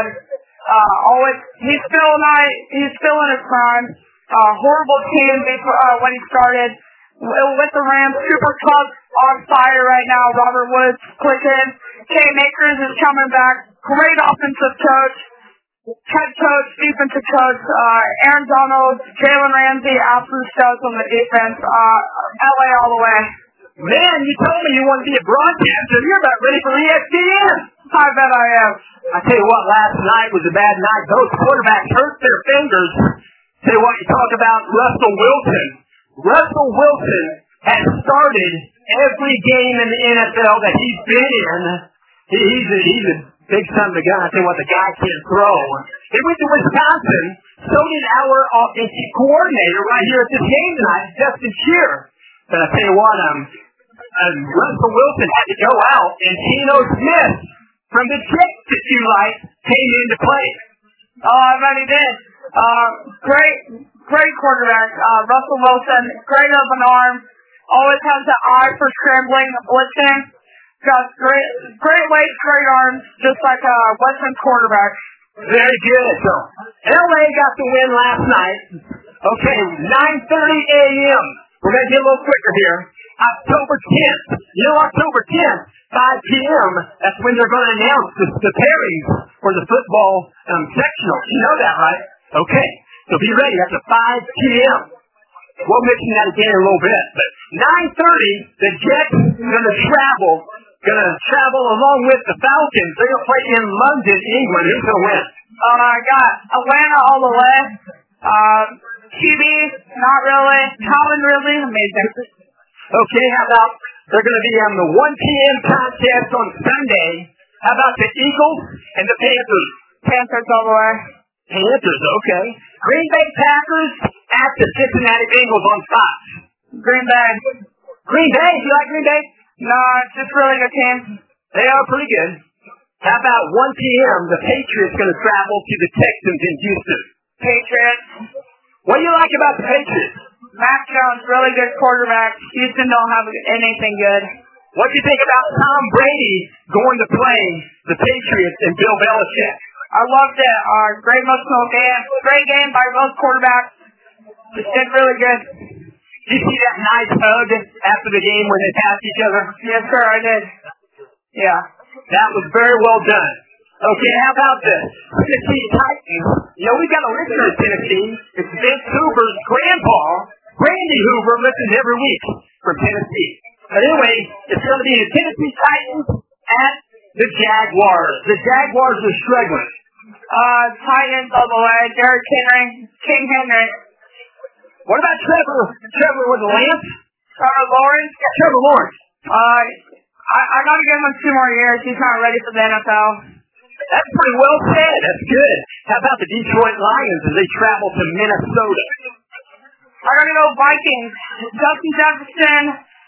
He's still in his prime. Horrible team when he started. With the Rams, Cooper Kupp on fire right now. Robert Woods clicking. Cam Akers is coming back. Great offensive coach. Head coach, defensive coach, Aaron Donald, Jalen Ramsey, absolute studs on the defense. LA all the way. Man, you told me you wanted to be a broadcaster. You're about ready for ESPN. I bet I am. I tell you what, last night was a bad night. Those quarterbacks hurt their fingers. Tell you what, you talk about Russell Wilson. Russell Wilson has started every game in the NFL that he's been in. He's a big son of a gun. I tell you what, the guy can't throw. He went to Wisconsin. So did our offensive coordinator right here at this game tonight, Justin Shear. But I tell you what, Russell Wilson had to go out, and Geno Smith from the Jets that you like came into play. Oh, I bet he did. Great quarterback. Russell Wilson, great of an arm. Always has the eye for scrambling and blitzing. Got great legs, great arms, just like a Western quarterback. Very good. So, LA got the win last night. Okay, 9:30 a.m. We're going to get a little quicker here. October 10th. You know, October 10th, 5 p.m., that's when they're going to announce the pairings for the football sectional. You know that, right? Okay. So be ready. That's at 5 p.m. We'll mention that again in a little bit. But 9:30, the Jets are going to travel along with the Falcons. They're going to play in London, England. Who's going to win? I got Atlanta all the way. QB, not really. Colin Ridley, amazing. Okay, how about they're going to be on the 1 p.m. contest on Sunday. How about the Eagles and the Panthers? Panthers all the way. Panthers, okay. Green Bay Packers at the Cincinnati Bengals on Fox. Green Bay. Green Bay, do you like Green Bay? No, it's just really good team. They are pretty good. How about 1 p.m., the Patriots going to travel to the Texans in Houston? Patriots. What do you like about the Patriots? Mac Jones, really good quarterback. Houston don't have anything good. What do you think about Tom Brady going to play the Patriots and Bill Belichick? I loved it. Great emotional game. Great game by both quarterbacks. Just did really good. Did you see that nice hug after the game when they passed each other? Yes, sir, I did. Yeah. That was very well done. Okay, how about this? Tennessee Titans. You know, we've got a listener in Tennessee. It's Vince Hoover's grandpa, Randy Hoover, listens every week from Tennessee. But anyway, it's going to be the Tennessee Titans at the Jaguars. The Jaguars are struggling. Titans all the way. Derrick Henry, King Henry. What about Trevor? Trevor with the Lance? Trevor Lawrence? Yeah, Trevor Lawrence. I got to give him 2 more years. He's not ready for the NFL. That's pretty well said. That's good. How about the Detroit Lions as they travel to Minnesota? I got to go Vikings. Justin Jefferson,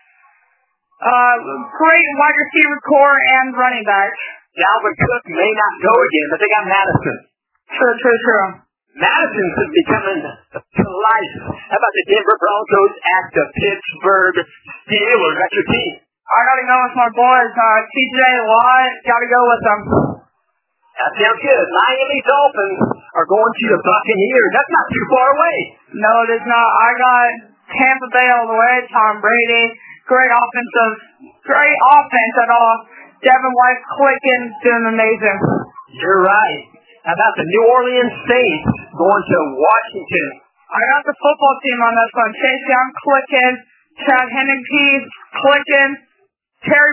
great wide receiver core and running back. Dalvin Cook may not go again, but they got Madison. True. Madison's becoming to life. How about the Denver Broncos at the Pittsburgh Steelers? That's your team. I got to go with my boys. TJ Watt, got to go with them. That sounds good. Miami Dolphins are going to the Buccaneers. That's not too far away. No, it is not. I got Tampa Bay all the way. Tom Brady. Great offense at all. Devin White clicking, doing amazing. You're right. How about the New Orleans Saints going to Washington? I got the football team on this one. Chase Young clicking. Chad Henneke clicking. Terry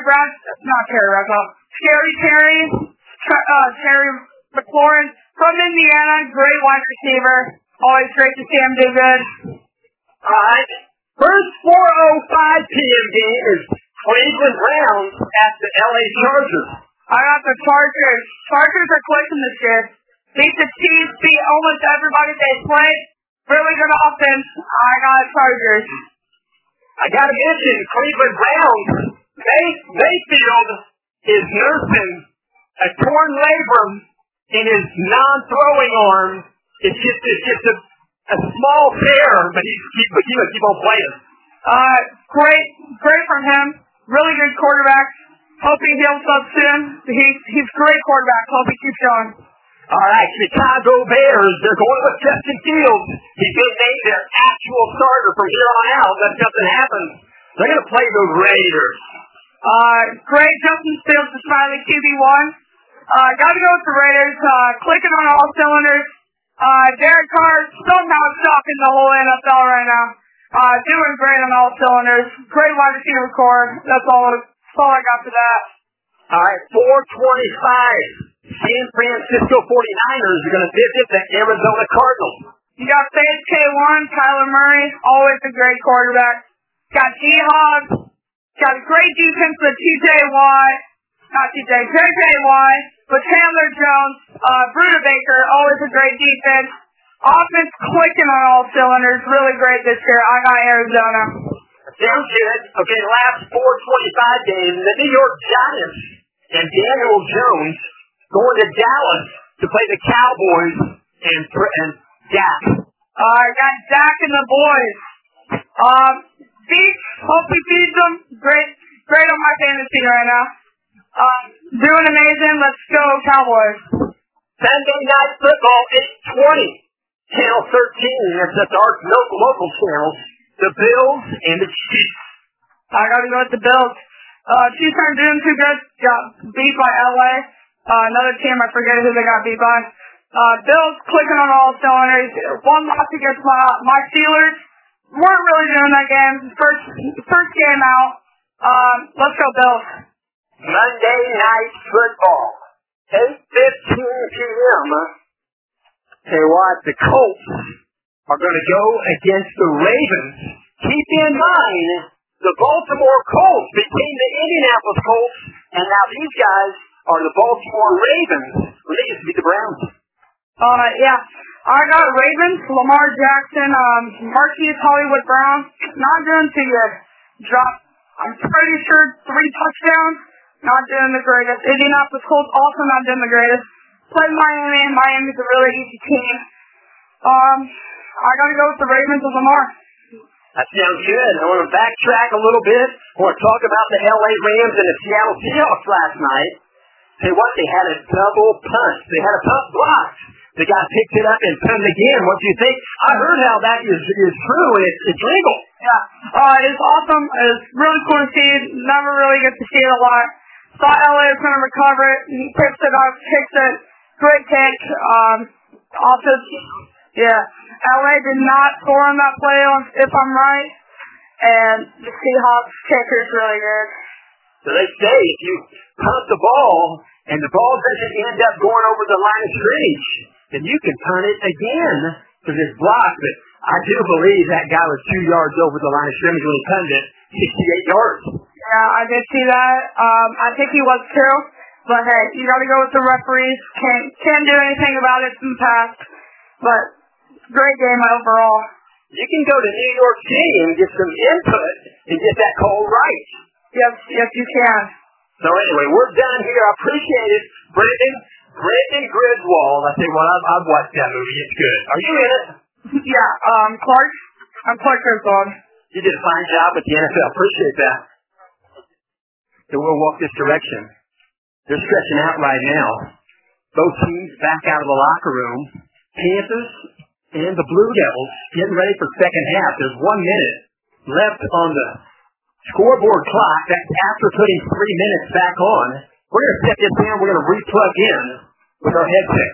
McLaurin from Indiana, great wide receiver. Always great to see him do good. All right. First 4:05 p.m. game is Cleveland Browns at the LA Chargers. I got the Chargers. Chargers are clicking this year. Beat the Chiefs, beat almost everybody they played. Really good offense. I got Chargers. I got to mention Cleveland Browns. Mayfield is nursing a torn labrum in his non-throwing arm. It's just a small tear, but he will keep on playing. Great from him. Really good quarterback. Hope he heals up soon. He's a great quarterback. Hope he keeps going. All right, Chicago Bears. They're going with Justin Fields. He's been named their actual starter from here on out. Unless something happens, they're going to play the Raiders. Great Justin Fields is finally QB1. Got to go with the Raiders. Clicking on all cylinders. Derek Carr somehow shocking the whole NFL right now. Doing great on all cylinders. Great wide receiver core. That's all I got for that. All right, 4:25. San Francisco 49ers are going to visit the Arizona Cardinals. You got Phase K1, Kyler Murray, always a great quarterback. Got G-Hog. Got a great defense with JJ Watt, with Chandler Jones, Bruda Baker, always a great defense. Offense clicking on all cylinders, really great this year. I got Arizona. Sounds good. Okay, last 4:25 game, the New York Giants and Daniel Jones going to Dallas to play the Cowboys and Dak. I got Dak and the boys. Hope he feeds them. Great on my fantasy right now. Doing amazing. Let's go Cowboys. Sunday Night Football, 8:20. Channel 13. That's at our local channels. The Bills and the Chiefs. I got to go with the Bills. Chiefs aren't doing too good. Got beat by LA. Another team, I forget who they got beat by. Bills clicking on all cylinders. One loss against my Steelers. Weren't really doing that game. First game out. Let's go Bills. Monday Night Football, 8:15 p.m. Tell you what, the Colts are going to go against the Ravens. Keep in mind, the Baltimore Colts became the Indianapolis Colts, and now these guys are the Baltimore Ravens, when they used to be the Browns. Yeah. I got Ravens, Lamar Jackson, Marquise Hollywood Brown. Not doing too good. Dropped, I'm pretty sure, 3 touchdowns. not doing the greatest. Indianapolis Colts also not doing the greatest. Played Miami, and Miami's a really easy team. I got to go with the Ravens of Lamar. That sounds good. I want to backtrack a little bit. I want to talk about the LA Rams and the Seattle Seahawks last night. Say what? They had a double punt. They had a punt blocked. The guy picked it up and punted again. What do you think? I heard how that is true, and it's legal. Yeah. It's awesome. It's really cool to see. Never really get to see it a lot. Thought LA was going to recover it. He picks it up, kicks it. Great kick. Also, yeah. LA did not score on that play, if I'm right. And the Seahawks kicker is really good. So they say if you punt the ball and the ball doesn't end up going over the line of scrimmage, then you can punt it again because it's blocked. But I do believe that guy was 2 yards over the line of scrimmage when he punted it, 68 yards. Yeah, I did see that. I think he was too. But hey, you got to go with the referees. Can't do anything about it in the past. But great game overall. You can go to New York City and get some input and get that call right. Yes, you can. So anyway, we're done here. I appreciate it. Brendan Griswold. I say, well, I've watched that movie. It's good. Are you in it? Yeah, Clark. I'm Clark Griswold. You did a fine job with the NFL. Appreciate that. So we'll walk this direction. They're stretching out right now. Both teams back out of the locker room. Panthers and the Blue Devils getting ready for second half. There's 1 minute left on the scoreboard clock. That's after putting 3 minutes back on. We're going to set this down. We're going to re-plug in with our headset.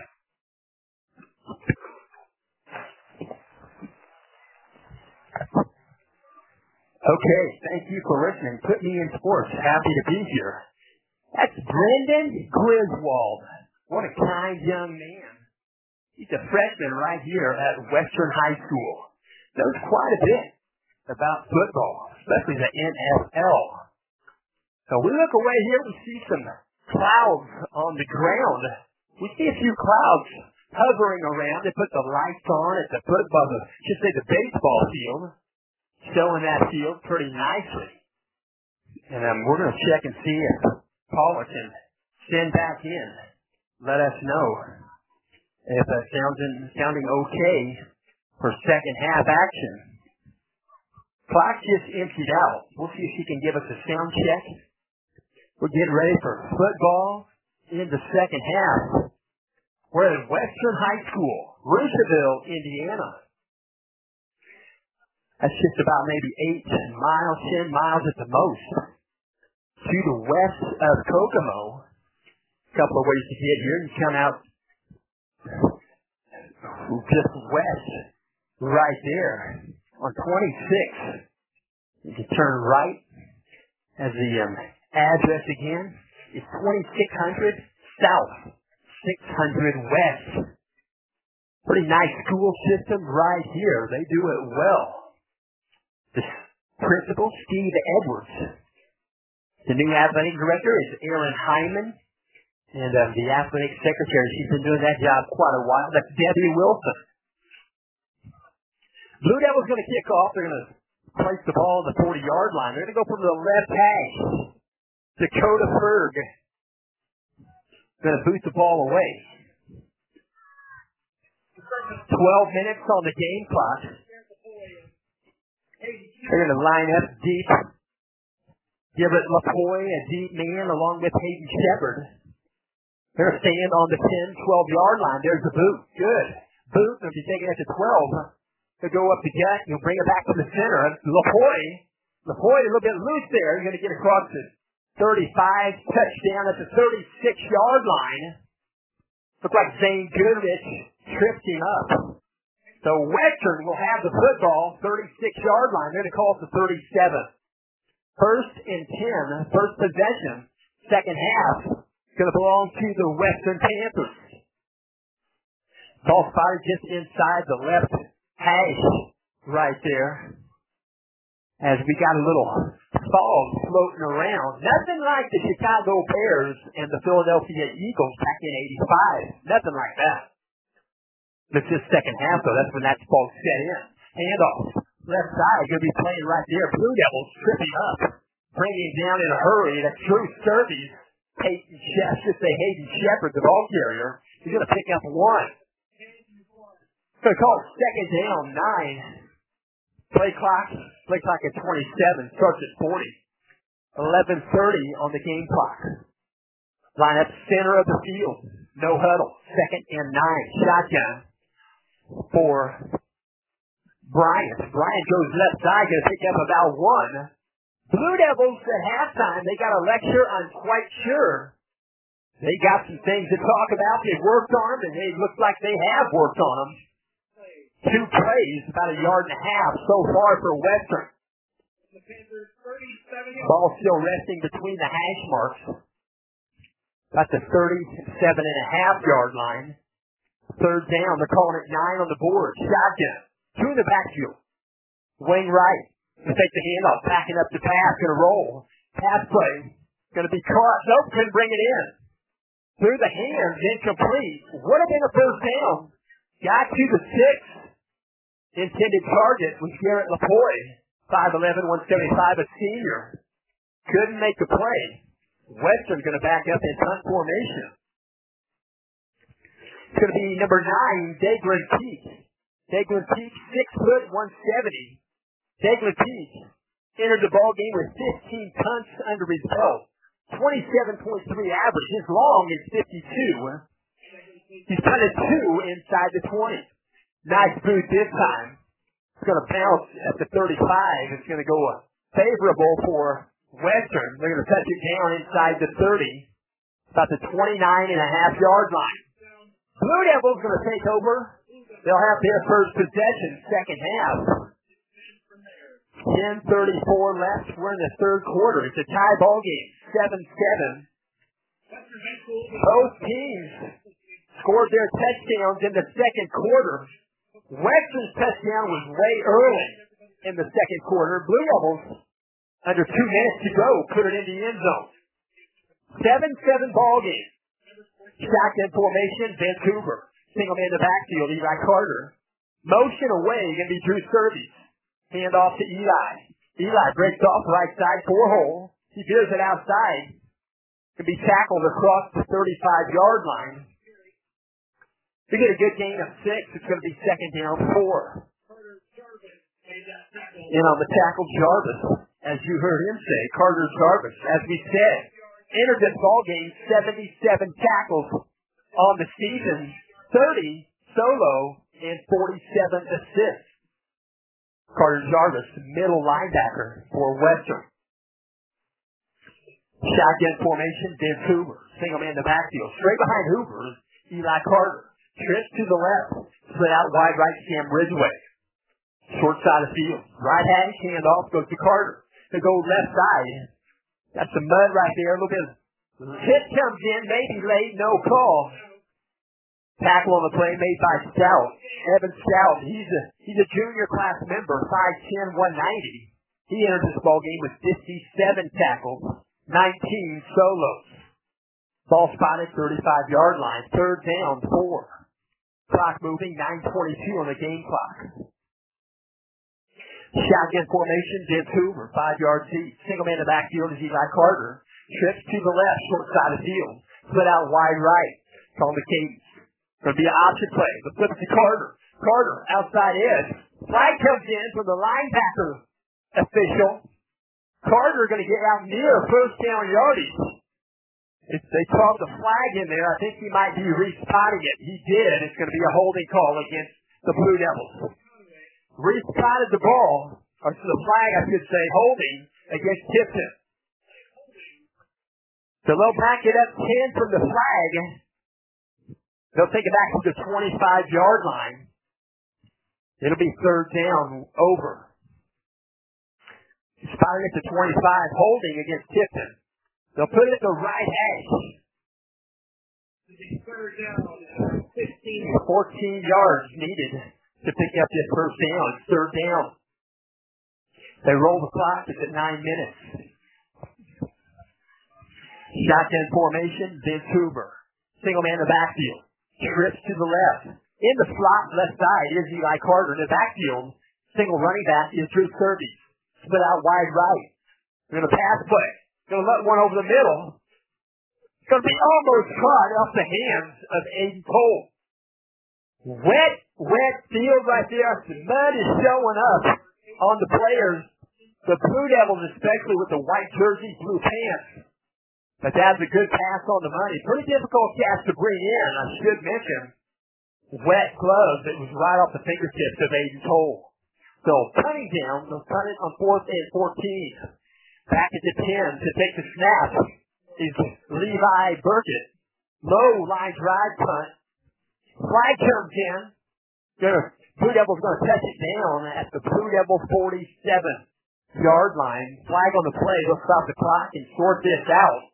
Okay, thank you for listening. Put me in sports. Happy to be here. That's Brendan Griswold. What a kind young man. He's a freshman right here at Western High School. Knows quite a bit about football, especially the NFL. So we look away here, we see some clouds on the ground. We see a few clouds hovering around. They put the lights on at the football, the baseball field, showing that field pretty nicely. And we're going to check and see if Paula can send back in. Let us know if it's sounding okay for second half action. Clock just emptied out. We'll see if she can give us a sound check. We're getting ready for football in the second half. We're at Western High School, Rushville, Indiana. That's just about maybe 8 miles, 10 miles at the most to the west of Kokomo. A couple of ways to get here. You come out just west, right there on 26. You can turn right as the address again is 2600 South, 600 West. Pretty nice school system right here. They do it well. The principal, Steve Edwards. The new athletic director is Erin Hyman. And the athletic secretary, she's been doing that job quite a while. That's Debbie Wilson. Blue Devils going to kick off. They're going to place the ball on the 40-yard line. They're going to go from the left hash. Dakota Ferg going to boot the ball away. 12 minutes on the game clock. They're going to line up deep. Gilbert LaPoy, a deep man, along with Hayden Shepard. They're going to stand on the 10, 12-yard line. There's the boot. Good. Boot, if you take it at the 12, they'll go up the gut. You'll bring it back to the center. LaPoy, a little bit loose there. You're going to get across the 35, touchdown at the 36-yard line. Looked like Zane Goodrich tripped him up. So Western will have the football, 36-yard line. They're going to call it the 37. First and 10, first possession, second half. Going to belong to the Western Panthers. Ball spotted just inside the left hash right there. As we got a little fog floating around. Nothing like the Chicago Bears and the Philadelphia Eagles back in '85. Nothing like that. It's just second half, though. That's when that fog set in. Handoff. Left side. Going to be playing right there. Blue Devils tripping up. bring him down in a hurry. That's Drew Sturvey. Hayden Shepard, the ball carrier. He's going to pick up one. Going to call it second down, 9. Play clock at 27. Starts at 40. 11:30 on the game clock. Line up center of the field. No huddle. Second and 9. Shotgun for Bryant. Bryant goes left side. Going to pick up about 1. Blue Devils at halftime, they got a lecture, I'm quite sure. They got some things to talk about. They worked on them, and they look like they have worked on them. 2 plays, about 1.5 yards so far for Western. Ball still resting between the hash marks. About the 37.5-yard line. Third down, they're calling it 9 on the board. Shotgun. 2 in the backfield. Wing right. Going to take the handoff, backing up the pass, going to roll. Pass play. Going to be caught. Nope, couldn't bring it in. Through the hands, incomplete. Would have been a first down. Got to the 6. Intended target was Garrett Lapoy. 5'11", 175, a senior. Couldn't make the play. Western going to back up in punt formation. It's going to be number 9, Daglin Peak. Daglin Peak, 6'170". Daglin Peak entered the ball game with 15 punts under his belt. 27.3 average. His long is 52. He's punted 2 inside the 20. Nice boot this time. It's going to bounce at the 35. It's going to go favorable for Western. They're going to touch it down inside the 30. About the 29.5-yard line. Blue Devils going to take over. They'll have their first possession second half. 10:34 left. We're in the third quarter. It's a tie ball game. 7-7. Both teams scored their touchdowns in the second quarter. Western's touchdown was way early in the second quarter. Blue Devils, under 2 minutes to go, put it in the end zone. 7-7 ball game. Shotgun formation, Vancouver. Single man in the backfield, Eli Carter. Motion away, going to be Drew Sturvey. Hand off to Eli. Eli breaks off right side, 4-hole. He veers it outside. Can be tackled across the 35-yard line. To get a good gain of 6, it's going to be second down 4. And on the tackle, Jarvis, as you heard him say, Carter Jarvis, as we said, entered this ball game 77 tackles on the season, 30 solo, and 47 assists. Carter Jarvis, middle linebacker for Western. Shotgun formation, Vancouver. Single man in the backfield. Straight behind Hoover is Eli Carter. Trips to the left. Split out wide right, Sam Ridgeway. Short side of the field. Right hash, handoff goes to Carter. They go left side. Got some mud right there. Look at hit comes in, maybe late, no call. Tackle on the play made by Stout. Evan Stout, he's a junior class member, 5'10", 190. He entered this ball game with 57 tackles, 19 solos. Ball spotted, 35-yard line. Third down, 4. Clock moving, 9:22 on the game clock. Shotgun formation, Vancouver, 5-yard seat. Single man in the backfield is Eli Carter. Trips to the left, short side of the field. Split out wide right. Call the Cadence. Going to be an option play. The flip to Carter. Carter, outside edge. Flag comes in from the linebacker official. Carter going to get out near first down yardage. They called the flag in there. I think he might be respotting it. He did. It's going to be a holding call against the Blue Devils. Respotted the ball, or the flag, I should say, holding against Tipton. So they'll back it up 10 from the flag. They'll take it back to the 25-yard line. It'll be third down over. Spotted at the 25, holding against Tipton. They'll put it at the right hash. 14 yards needed to pick up this first down. It's third down. They roll the clock. It's at 9 minutes. Shotgun formation, Vancouver. Single man in the backfield. Trips to the left. In the slot left side is Eli Carter. In the backfield, single running back is Drew Sturvey. Split out wide right. They're going to pass play. Going to let one over the middle. It's going to be almost caught off the hands of Aiden Cole. Wet field right there. The mud is showing up on the players. The Blue Devils, especially with the white jersey, blue pants. But that's a good pass on the money. Pretty difficult catch to bring in. I should mention, wet gloves. It was right off the fingertips of Aiden Cole. So punting down. They'll punt it on 4th and 14. Back at the 10 to take the snap is Levi Burkett. Low line drive punt. Flag comes in. Blue Devils going to touch it down at the Blue Devil 47-yard line. Flag on the play. They'll stop the clock and sort this out.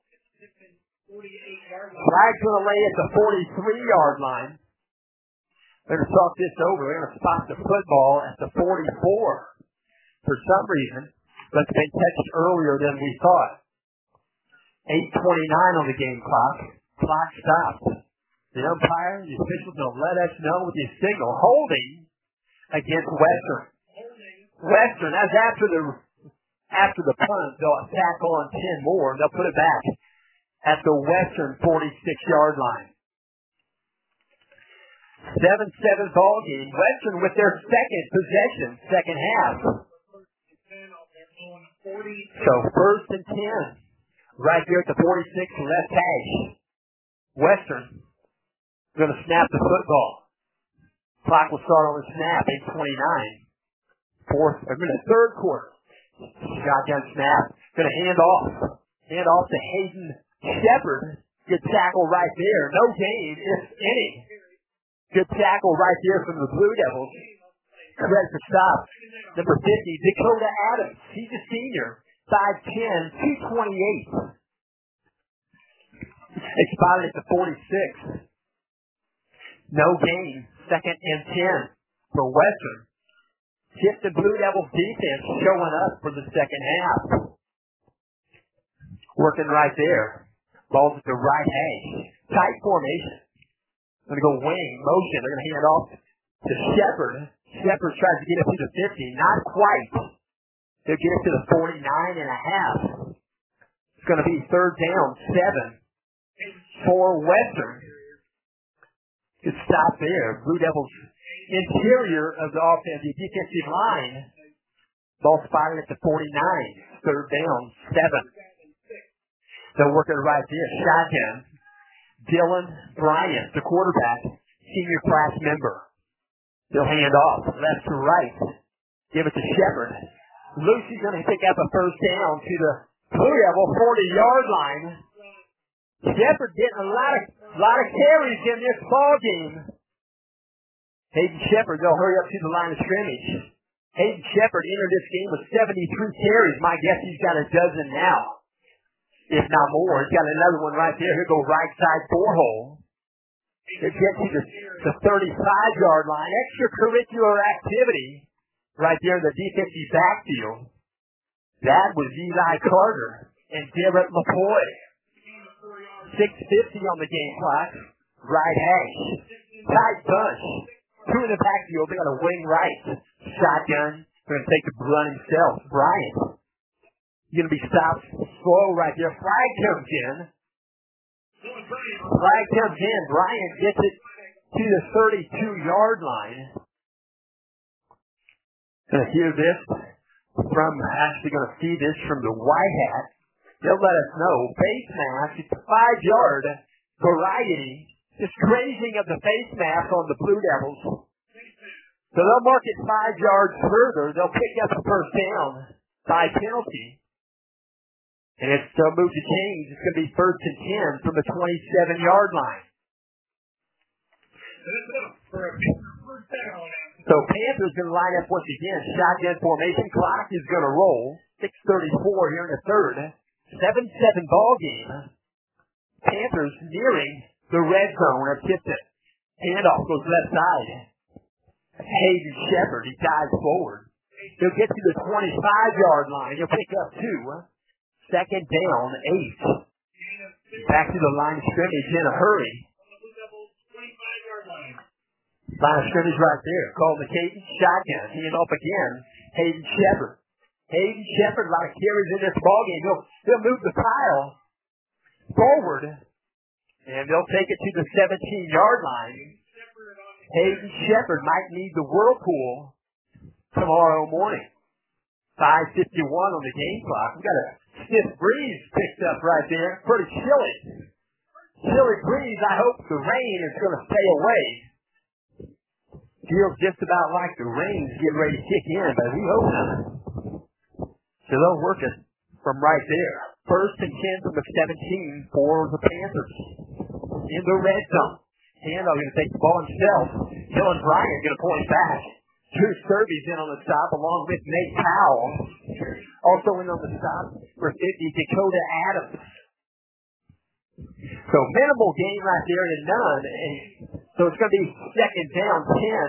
Flag's going to lay at the 43-yard line. They're going to talk this over. They're going to stop the football at the 44. For some reason, but they touched earlier than we thought. 8:29 on the game clock. Clock stopped. The umpire, the officials will let us know with his signal. Holding against Western. Western, that's after the punt, they'll tackle on 10 more, and they'll put it back at the Western 46-yard line. 7-7 ball game. Western with their second possession, second half. So 1st and 10. Right here at the 46 left hash. Western going to snap the football. Clock will start on the snap, 8:29. Third quarter. Shotgun snap. Going to hand off. Hand off to Hayden Shepard. Good tackle right there. No gain, if any. Good tackle right there from the Blue Devils. Ready for stop. Number 50, Dakota Adams. He's a senior. 5'10", 228. Expired at the 46. No gain. 2nd and 10 for Western. Just the Blue Devils defense showing up for the second half. Working right there. Ball's at the right hash. Tight formation. Going to go wing, motion. They're going to hand off to Shepard. Shepard tries to get up to the 50. Not quite. They'll get it to the 49 and a half. It's going to be 3rd down, 7 for Western. Good stop there. Blue Devils interior of the offense, the defensive line. Ball spotted at the 49. 3rd down, 7. They're working right there. Shotgun. Dylan Bryant, the quarterback, senior class member. They'll hand off left to right. Give it to Shepard. Lucy's going to pick up a 1st down to the Blue Devil 40-yard line. Shepard getting a lot of carries in this ball game. Hayden Shepard, they'll hurry up to the line of scrimmage. Hayden Shepard entered this game with 73 carries. My guess he's got a dozen now, if not more. He's got another one right there. He'll go right side 4-hole. It gets to the 35-yard line. Extracurricular activity right there in the defensive backfield. That was Eli Carter and Garrett McCoy. 6:50 on the game clock. Right hash. Tight bunch. 2 in the backfield. They got a wing right. Shotgun. They're going to take the run himself. Bryant. He's going to be stopped slow right there. Flag comes in. Flag comes in. Bryant gets it to the 32-yard line. Going to hear this from, actually going to see this from the White Hat. They'll let us know. Face mask, it's a 5-yard variety. Just grazing of the face mask on the Blue Devils. So they'll mark it 5 yards further. They'll pick up the 1st down by penalty. And it's still moved to change. It's going to be 1st and 10 from the 27-yard line. So Panthers going to line up once again. Shotgun formation. Clock is going to roll. 6:34 here in the 3rd. 7-7 ball game. Panthers nearing the red zone of Tipton. Handoff goes left side. Hayden Shepard, he dives forward. He'll get to the 25-yard line. He'll pick up 2. 2nd down, 8. Back to the line of scrimmage in a hurry. Line of scrimmage right there. Call McCabe. Shotgun. Hand off again. Hayden Shepard. Hayden Shepherd, a lot of carries in this ballgame. He'll move the pile forward, and they'll take it to the 17-yard line. Hayden Shepherd might need the whirlpool tomorrow morning. 5:51 on the game clock. We've got a stiff breeze picked up right there. Pretty chilly. Chilly breeze. I hope the rain is going to stay away. Feels just about like the rain's getting ready to kick in, but we hope not. So they'll work it from right there. 1st and 10 from the 17 for the Panthers. In the red zone. Handoff going to take the ball himself. Dylan Bryant going to point back. Drew Sturby's in on the stop along with Nate Powell. Also in on the stop for 50, Dakota Adams. So minimal gain right there to none. And so it's going to be 2nd down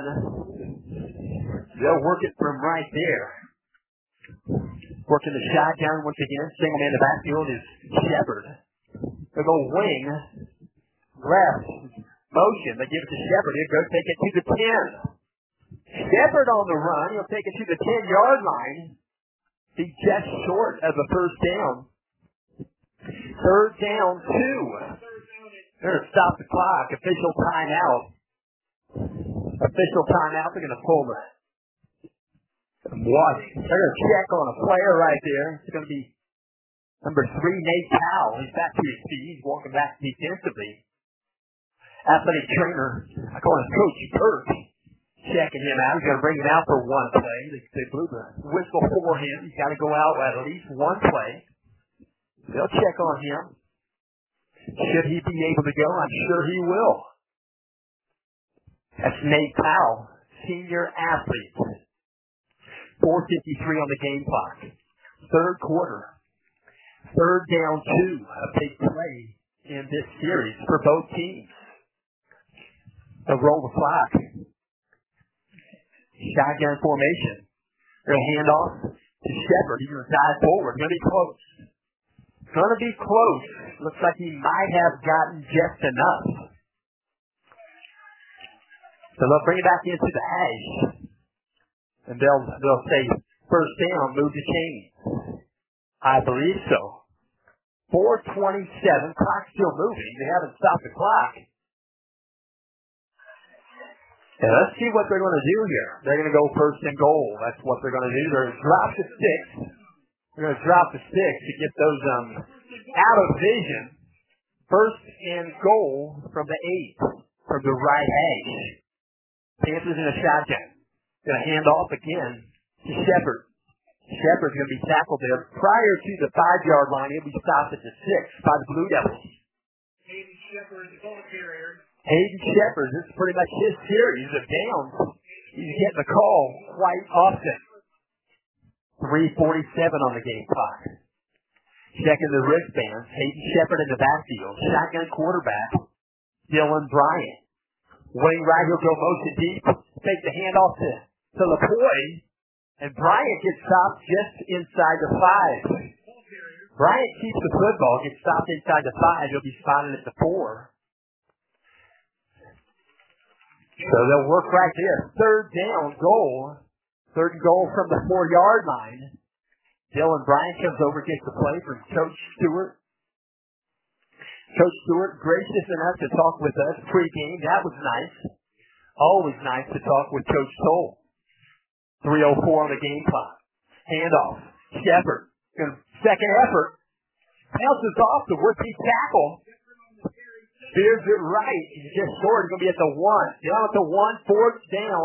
10. They'll work it from right there. Working the shotgun once again. Single man in the backfield is Shepherd. They'll go wing. Left. Motion. They give it to Shepherd. He'll go take it to the 10. Shepherd on the run. He'll take it to the 10-yard line. He's just short of the 1st down. 3rd down 2. They're going to stop the clock. Official timeout. Official timeout. They're going to pull the watch. They're going to check on a player right there. It's going to be number 3, Nate Powell. He's back to his feet. He's walking back defensively. Athletic trainer, I call him Coach Burke, checking him out. He's going to bring him out for one play. They blew the whistle for him. He's got to go out at least one play. They'll check on him. Should he be able to go? I'm sure he will. That's Nate Powell, senior athlete. 4:53 on the game clock. 3rd quarter. 3rd down 2. A big play in this series for both teams. They'll roll the clock. Shotgun formation. They're going to hand off to Shepherd. He's going to dive forward. Going to be close. Going to be close. Looks like he might have gotten just enough. So they'll bring it back into the hash. And they'll say, 1st down, move the chain. I believe so. 4:27. Clock's still moving. They haven't stopped the clock. And let's see what they're going to do here. They're going to go 1st and goal. That's what they're going to do. They're going to drop the sticks. They're going to drop the sticks to get those out of vision. 1st and goal from the 8, from the right hash. Panthers in a shotgun. Going to hand off again to Shepherd. Shepherd's going to be tackled there. Prior to the 5-yard line, he'll be stopped at the 6 by the Blue Devils. Hayden Shepherd, the ball carrier. Hayden Shepherd, this is pretty much his series of downs. He's getting the call quite often. 3:47 on the game clock. Checking the wristbands. Hayden Shepherd in the backfield. Shotgun quarterback, Dylan Bryant. Wing right, he'll go motion deep. Take the handoff to LaPoy. And Bryant gets stopped just inside the 5. Bryant keeps the football, gets stopped inside the 5. He'll be spotted at the 4. So they'll work right there. 3rd down goal. 3rd and goal from the 4-yard line. Dylan Bryant comes over, gets the play from Coach Stewart. Coach Stewart, gracious enough to talk with us pre-game. That was nice. Always nice to talk with Coach Toll. 3:04 on the game clock. Handoff. Shepherd. Second effort. Bounces off the would-be tackle. Spears it right. He's just short. He's going to be at the 1. Down at the 1. 4th down.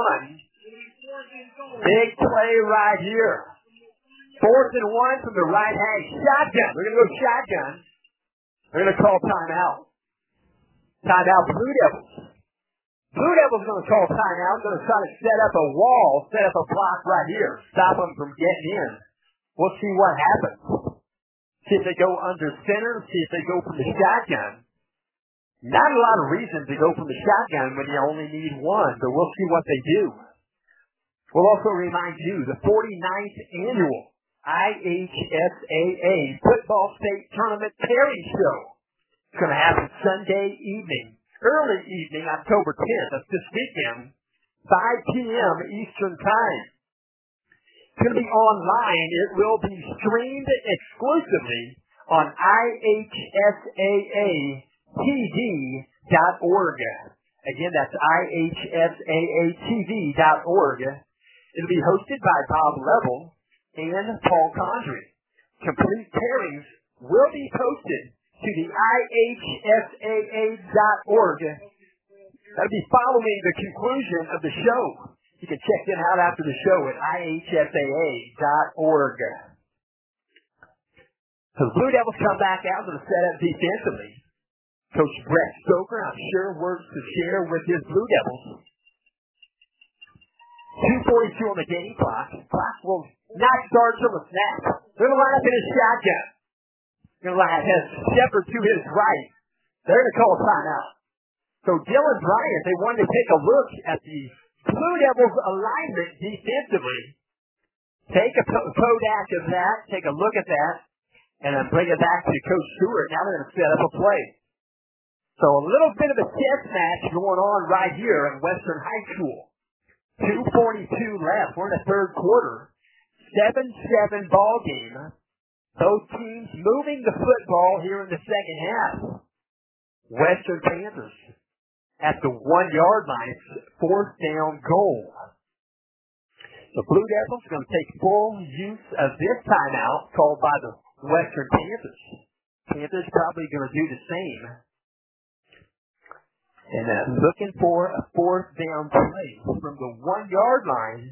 1. Big play right here. 4th and 1 from the right hand. Shotgun. We're going to go shotgun. They're going to call timeout. Timeout Blue Devils. Blue Devils going to call timeout. Going to try to set up a wall, set up a block right here. Stop them from getting in. We'll see what happens. See if they go under center. See if they go from the shotgun. Not a lot of reason to go from the shotgun when you only need one, but we'll see what they do. We'll also remind you, the 49th annual IHSAA Football State Tournament Pairing Show. It's going to happen Sunday evening, early evening, October 10th. That's this weekend, 5 p.m. Eastern Time. It's going to be online. It will be streamed exclusively on ihsaatv.org. Again, that's ihsaatv.org. It'll be hosted by Bob Level and Paul Condry. Complete pairings will be posted to the ihsaa.org. That'll be following the conclusion of the show. You can check them out after the show at ihsaa.org. So the Blue Devils come back out to the setup defensively. Coach Brett Stoker, I'm sure, works to share with his Blue Devils. 2:42 on the game clock. Clock will not start till the snap. They're going to line up in his shotgun. They're going to have Shepard to his right. They're going to call a timeout. So Dylan Bryant, they wanted to take a look at the Blue Devils alignment defensively. Take a Kodak of that, take a look at that, and then bring it back to Coach Stewart. Now they're going to set up a play. So a little bit of a chess match going on right here at Western High School. 2:42 left. We're in the third quarter. 7-7 ball game. Both teams moving the football here in the second half. Western Panthers at the 1-yard line. It's fourth down goal. The Blue Devils are going to take full use of this timeout called by the Western Panthers. Panthers probably going to do the same. And looking for a fourth down play from the 1-yard line.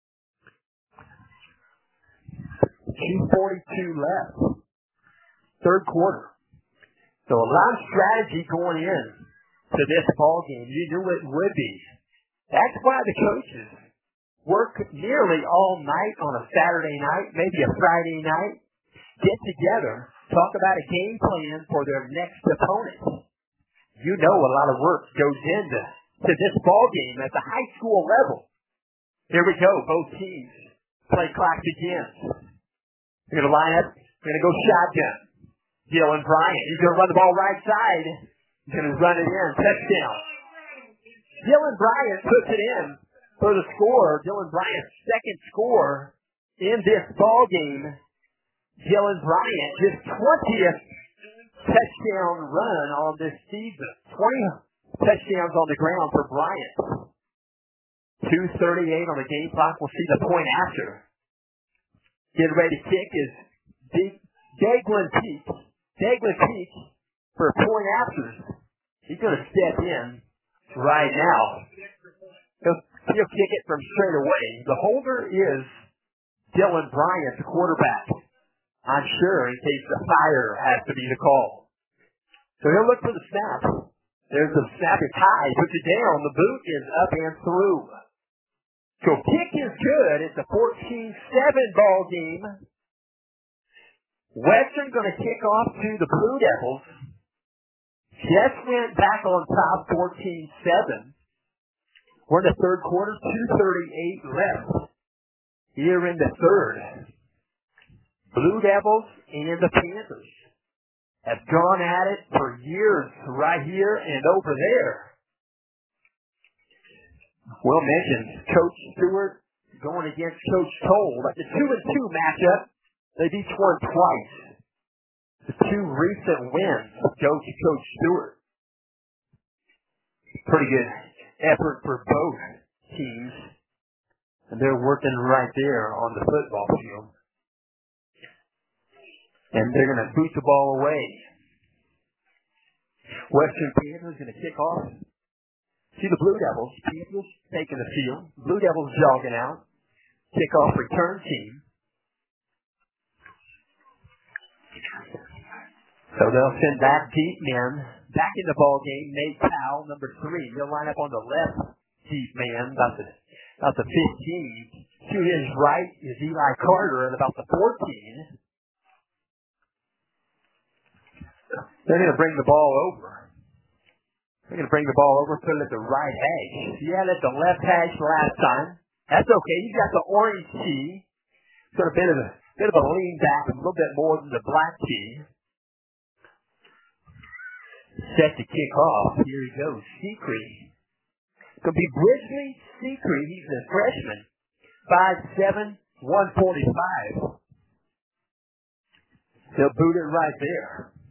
2:42 left. Third quarter. So a lot of strategy going in to this ball game. You knew it would be. That's why the coaches work nearly all night on a Saturday night, maybe a Friday night, get together, talk about a game plan for their next opponent. You know a lot of work goes into this ball game at the high school level. Here we go. Both teams. Play clock begins. We're going to line up. We're going to go shotgun. Dylan Bryant. He's going to run the ball right side. He's going to run it in. Touchdown. Dylan Bryant puts it in for the score. Dylan Bryant's second score in this ball game. Dylan Bryant, his 20th touchdown run on this season. 20 touchdowns on the ground for Bryant. 2:38 on the game clock. We'll see the point after. Getting ready to kick is Daglin Peak. Daglin Peak for a point after. He's going to step in right now. He'll kick it from straight away. The holder is Dylan Bryant, the quarterback. I'm sure in case the fire has to be the call. So he'll look for the snap. There's the snap. It's high. Puts it down. The boot is up and through. So kick is good. It's a 14-7 ball game. Western going to kick off to the Blue Devils. Just went back on top 14-7. We're in the third quarter. 2:38 left. Here in the third. Blue Devils and the Panthers have gone at it for years right here and over there. Will mentioned Coach Stewart going against Coach Cole. Like the 2-2 matchup, they each won twice. The two recent wins go to Coach Stewart. Pretty good effort for both teams. And they're working right there on the football field. And they're going to boot the ball away. Western Panthers going to kick off. See the Blue Devils. Panthers taking the field. Blue Devils jogging out. Kickoff return team. So they'll send back deep men. Back in the ball game, Nate Powell, number 3. He'll line up on the left deep man, about the 15. To his right is Eli Carter at about the 14. They're going to bring the ball over. They're going to bring the ball over, put it at the right hash. He had it at the left hash last time. That's okay. He's got the orange tee. Got a bit of a lean back, a little bit more than the black tee. Set to kick off. Here he goes. Secree. It's going to be Brisley Secree. He's a freshman. 5'7", 145. They'll boot it right there.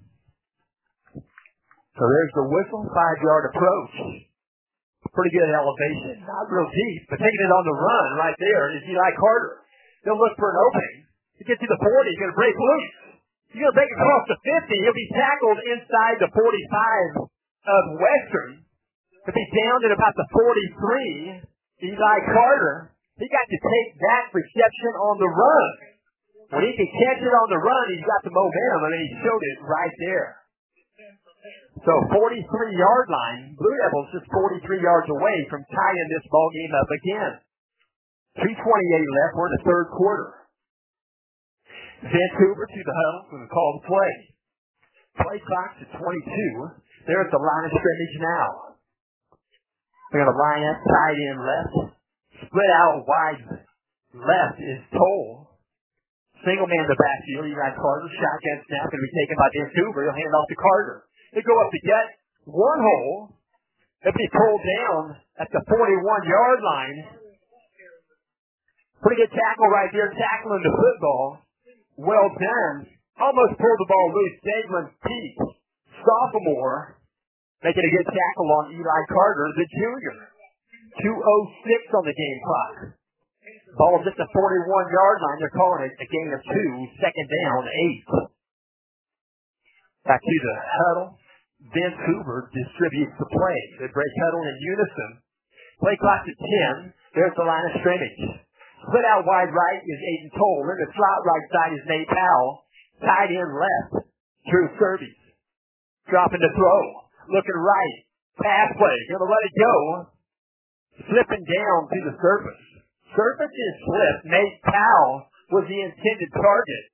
So there's the whistle, 5-yard approach. Pretty good elevation, not real deep, but taking it on the run right there is Eli Carter. They'll look for an opening. To get to the 40, he's going to break loose. He's going to break across the 50. He'll be tackled inside the 45 of Western. He'll be down at about the 43. Eli Carter, he got to take that reception on the run. When he can catch it on the run, he's got the momentum, and he showed it right there. So 43-yard line, Blue Devils just 43 yards away from tying this ball game up again. 2:28 left. We're in the third quarter. Vancouver to the huddle with a call to play. Play clock to 22. They're at the line of scrimmage now. They're going to line up tight end left. Split out wide left is Toll. Single man in the backfield. Eli Carter. Shotgun snap going to be taken by Vancouver. He'll hand off to Carter. They go up to get one hole. If he pulled down at the 41-yard line. Pretty good tackle right there, tackling the football. Well done. Almost pulled the ball loose. Daglin Peake, sophomore, making a good tackle on Eli Carter, the junior. 2:06 on the game clock. Ball is at the 41-yard line. They're calling it a gain of 2, second down, 8. Back to the huddle. Vancouver distributes the play. They break huddle in unison. Play clock to 10. There's the line of scrimmage. Split out wide right is Aiden Toll. In the slot right side is Nate Powell. Tight end left, Drew Servies. Dropping the throw. Looking right. Pass play. Gonna let it go. Slipping down to the surface. Surface is slipped. Nate Powell was the intended target.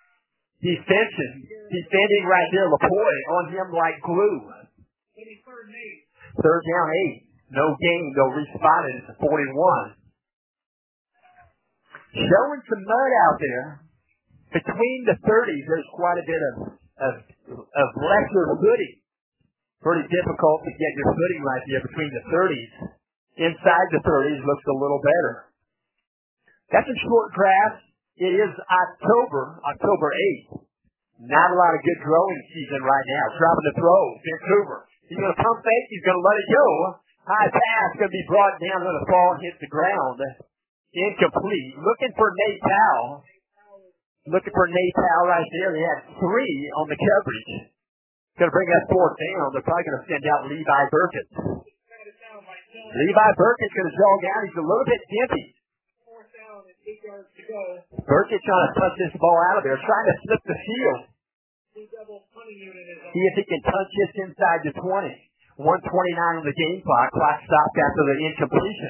Defending right there, LaPointe on him like glue. Third down, 8. No gain, no respotted. It's 41. Showing some mud out there. Between the 30s, there's quite a bit of lesser footing. Pretty difficult to get your footing right there between the 30s. Inside the 30s looks a little better. That's a short grass. It is October 8th. Not a lot of good growing season right now. Dropping the throw, Vancouver. He's going to pump fake. He's going to let it go. High pass going to be brought down to the ball and hit the ground. Incomplete. Looking for Nate Powell. Right there. They had 3 on the coverage. Going to bring that 4th down. They're probably going to send out Levi Burkett. Levi Burkett's going to jog out. He's a little bit gimpy. Burkett trying to touch this ball out of there, trying to slip the field. See if he can touch this inside the 20. 1:29 on the game clock. Clock stopped after the incompletion.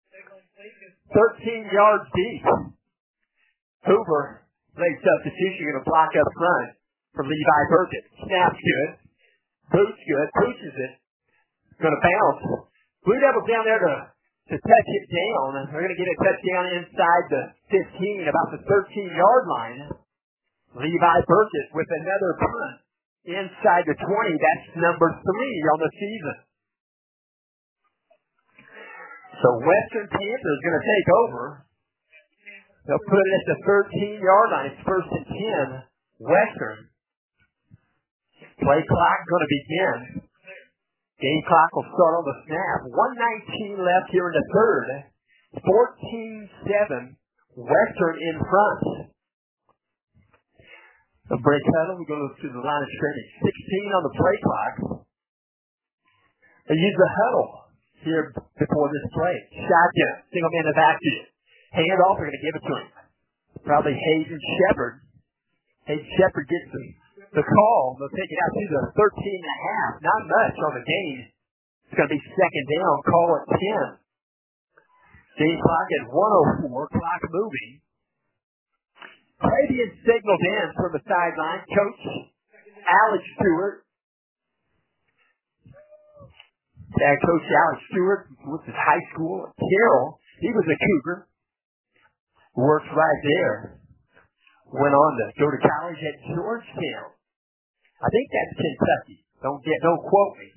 13 yards deep. Hoover plays substitution, going to block up front for Levi Burkett. Snaps good. Boots good. Pushes it. Going to bounce. Blue Devils down there to touch it down. We're going to get a touchdown inside the 15, about the 13-yard line. Levi Burkett with another punt inside the 20. That's number 3 on the season. So Western Panthers going to take over. They'll put it at the 13-yard line. It's 1st and 10. Western. Play clock going to begin. Game clock will start on the snap. 1:19 left here in the third. 14-7. Western in front. A break huddle. We go to the line of scrimmage. 16 on the play clock. They use the huddle here before this play. Shotgun. Single man in the backfield. Hand off. They're going to give it to him. Probably Hayden Shepard. Hayden Shepard gets the call. They'll take it out to the 13.5. Not much on the game. It's going to be second down. Call at 10. Game clock at 1:04. Clock moving. Play being signaled in from the sideline. Coach Alex Stewart. Coach Alex Stewart was his high school at Carroll. He was a Cougar. Worked right there. Went on to go to college at Georgetown. I think that's Kentucky. Don't quote me.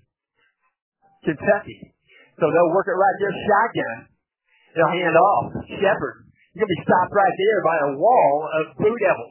Kentucky. So they'll work it right there. Shotgun. They'll hand off. Shepard. You're going to be stopped right there by a wall of Blue Devils.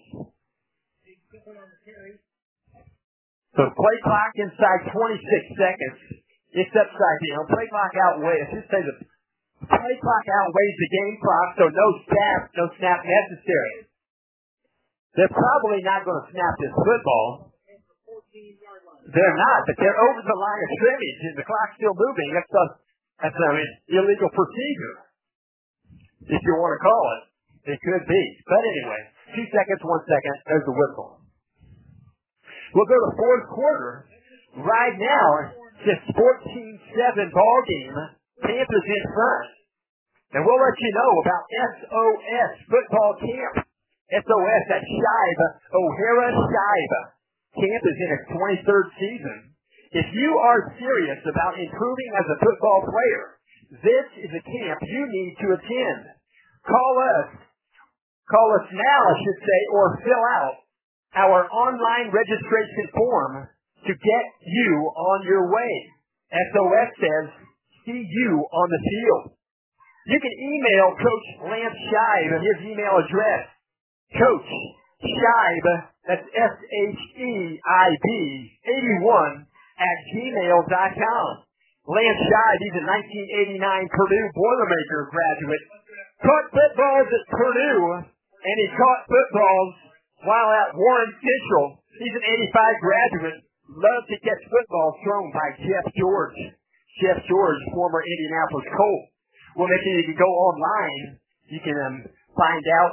So play clock inside 26 seconds. It's upside down. Play clock outweighs. I should say the play clock outweighs the game clock, so no snap necessary. They're probably not going to snap this football. They're not, but they're over the line of scrimmage, and the clock's still moving. That's an illegal procedure, if you want to call it. It could be. But anyway, 2 seconds, 1 second, there's the whistle. We'll go to fourth quarter. Right now, it's 14-7 ball game. Panthers in front. And we'll let you know about SOS football camp. SOS, that's Shibe, O'Hara Shibe. Camp is in its 23rd season. If you are serious about improving as a football player, this is a camp you need to attend. Call us now, I should say, or fill out our online registration form to get you on your way. SOS says, see you on the field. You can email Coach Lance Shibe at his email address, Coach Shibe, that's SHEIB 81 at gmail.com. Lance Shibe, he's a 1989 Purdue Boilermaker graduate. Caught footballs at Purdue, and he caught footballs while at Warren Central. He's an 85 graduate. Loved to catch footballs thrown by Jeff George. Jeff George, former Indianapolis Colt. Well, if you can go online, you can find out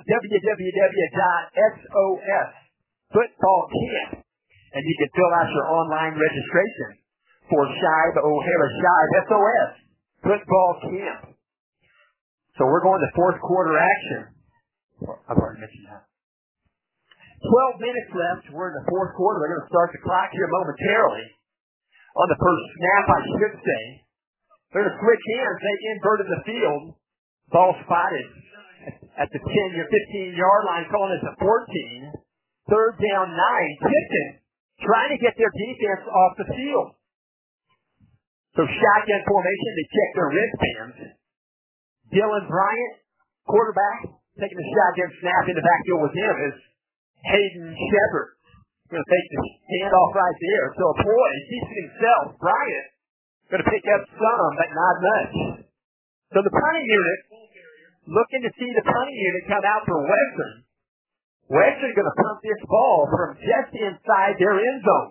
www.SOSfootballcamp, and you can fill out your online registration for Shibe, O'Hara Shibe, SOS football camp. So we're going to fourth quarter action. I've already mentioned that. 12 minutes left. We're in the fourth quarter. We're going to start the clock here momentarily. On the first snap, I should say. They're going to switch hands. They inverted the field. Ball spotted at the 10 or 15-yard line, calling it a 14. Third down, 9. Tipton trying to get their defense off the field. So shotgun formation, they check their wristbands. Dylan Bryant, quarterback, taking the shotgun snap in the backfield with him is Hayden Shepard. Going to take the handoff right there. So Boy keeps it himself. Bryant going to pick up some, but not much. So the punting unit, looking to see the punting unit come out for Western. Western going to punt this ball from just inside their end zone.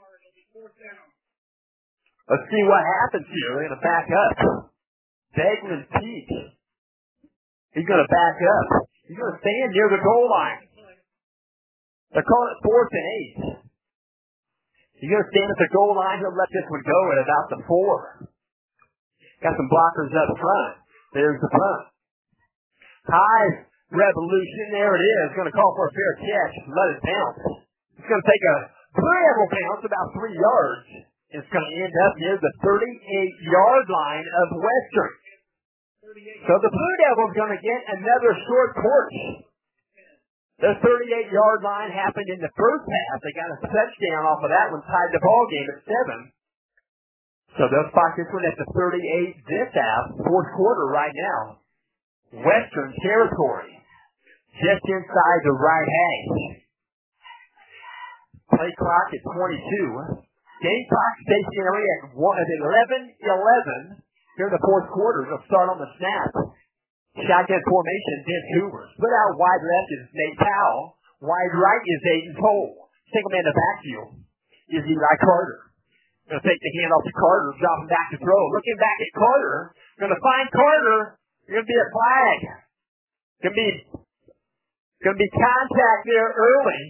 Let's see what happens here. They're going to back up. Degman Peak. He's going to back up. He's going to stand near the goal line. They're calling it 4th and 8. He's going to stand at the goal line. He'll let this one go at about the 4. Got some blockers up front. There's the punt. High revolution. There it is. Going to call for a fair catch. Let it bounce. It's going to take a variable bounce about 3 yards. It's going to end up near the 38-yard line of Western. So the Blue Devils going to get another short porch. The 38-yard line happened in the first half. They got a touchdown off of that one, tied the ball game at 7. So they'll spot this one at the 38 this half, fourth quarter right now. Western territory, just inside the right hash. Play clock at 22. Game clock stationary at 11:11. Here in the fourth quarter. They'll start on the snap. Shotgun formation, Ben Hoover. Split out wide left is Nate Powell. Wide right is Aiden Cole. Single man in the backfield is Eli Carter. Going to take the hand off to Carter, drop him back to throw. Looking back at Carter. Going to find Carter. Going to be a flag. Going to be contact there early.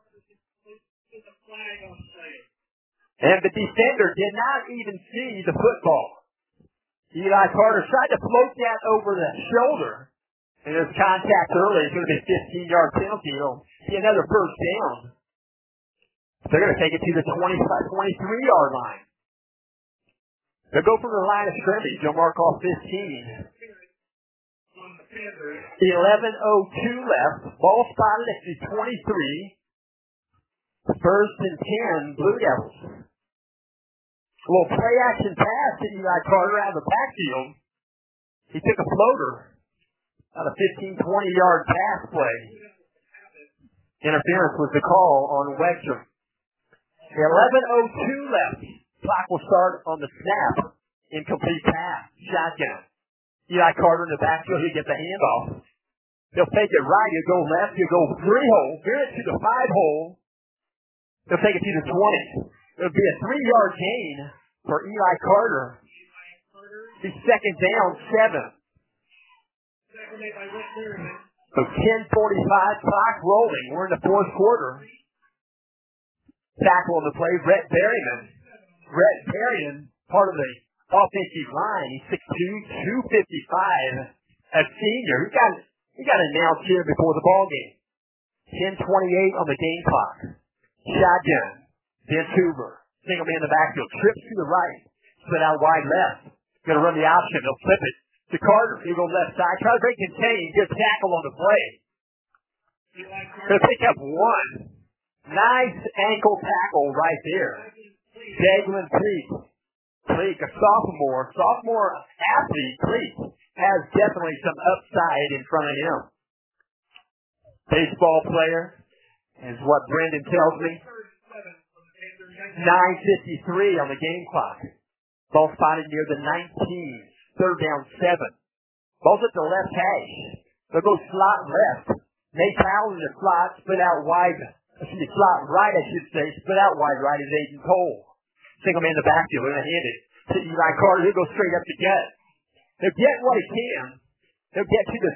And the defender did not even see the football. Eli Carter tried to float that over the shoulder. And there's contact early. It's going to be a 15-yard penalty. It'll be another first down. They're going to take it to the 23-yard line. They'll go from the line of scrimmage. They'll mark off 15. 11:02 left. Ball spotted at the 23. First and 10, Blue Devils. A little play-action pass to Eli Carter out of the backfield. He took a floater About a 15, 20-yard pass play. Interference was the call on Wexham. 11:02 left. Clock will start on the snap. Incomplete pass. Shotgun. Eli Carter in the backfield. He'll get the handoff. He'll take it right. He'll go left. He'll go 3-hole. Veer it to the 5-hole. He'll take it to the 20. It'll be a 3-yard gain for Eli Carter. He's second down, 7. So 10:45, clock rolling. We're in the fourth quarter. Tackle on the play, Rhett Berryman. Rhett Berryman, part of the offensive line. He's 6'2", 255. A senior. He got announced here before the ball game. 10:28 on the game clock. Shotgun. Vancouver. Single man in the backfield. Trips to the right. Split out wide left. Going to run the option. He'll flip it to Carter. He'll go left side. Try to break contain. Good tackle on the play. Going to pick up 1. Nice ankle tackle right there. Daglin Pleak, a sophomore athlete. Pleak has definitely some upside in front of him. Baseball player is what Brendan tells me. 9:53 on the game clock. Ball spotted near the 19. Third down, 7. Ball's at the left hash. They'll go slot left. Nate Powell in the slot, split out wide. Slot right, I should say. Split out wide right is Aiden Cole. Single man in the backfield. They're going to hand it to Eli Carter. He'll go straight up to gut. He'll get what he can. He'll get to the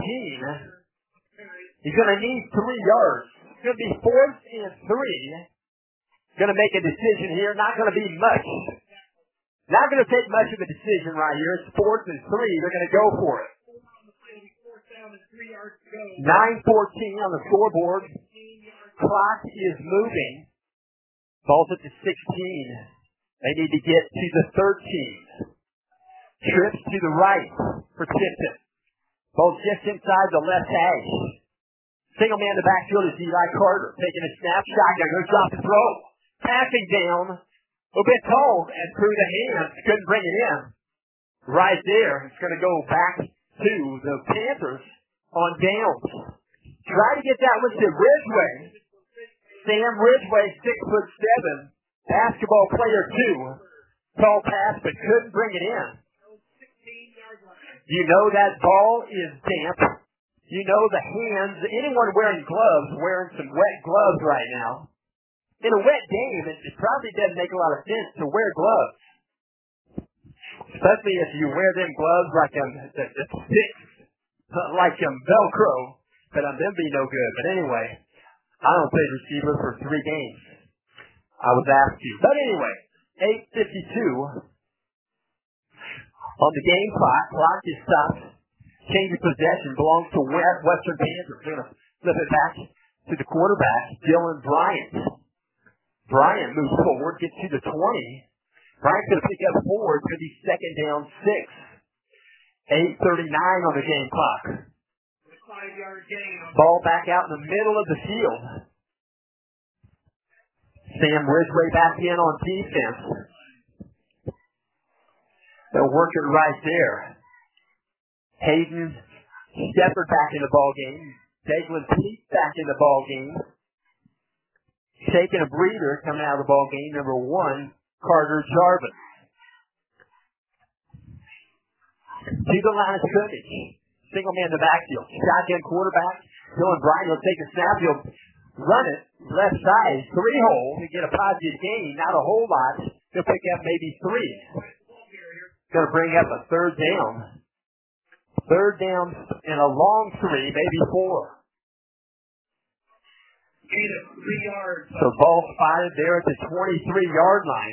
16. He's going to need 3 yards. It's going to be 4th and 3. Going to make a decision here. Not going to be much. Not going to take much of a decision right here. It's 4th and 3. They're going to go for it. 9:14 on the scoreboard. Clock is moving. Ball's at the 16. They need to get to the 13. Trips to the right for Tipton. Ball's just inside the left hash. Single man in the backfield is Eli Carter. Taking a snap. Shotgun. Going to drop the throw. Passing down. A little bit tall and through the hands. Couldn't bring it in. Right there. It's going to go back to the Panthers on downs. Try to get that one to Ridgeway. Sam Ridgeway, 6'7", basketball player 2. Tall pass, but couldn't bring it in. You know that ball is damp. You know the hands. Anyone wearing gloves, wearing some wet gloves right now. In a wet game, it probably doesn't make a lot of sense to wear gloves. Especially if you wear them gloves like the sticks, like Velcro, but them be no good. But anyway, I don't play receiver for 3 games. I was asked to. But anyway, 8:52 on the game clock. Clock is stopped. Change of possession belongs to Western Panthers. They're going to flip it back to the quarterback, Dylan Bryant. Bryant moves forward, gets to the 20. Bryant's going to pick up 4. It's going to be second down, 6. 8:39 on the game clock. Ball back out in the middle of the field. Sam Ridgeway back in on defense. They'll work it right there. Hayden Shepard back in the ball game. Daglin Pleak back in the ball game. Taking a breather coming out of the ball game, number 1, Carter Jarvis. To the line of scrimmage. Single man in the backfield. Shotgun quarterback. Dylan Bryant will take a snap. He'll run it left side. 3-hole to get a positive gain. Not a whole lot. He'll pick up maybe 3. Going to bring up a 3rd down. 3rd down and a long 3, maybe 4. So ball spotted there at the 23-yard line.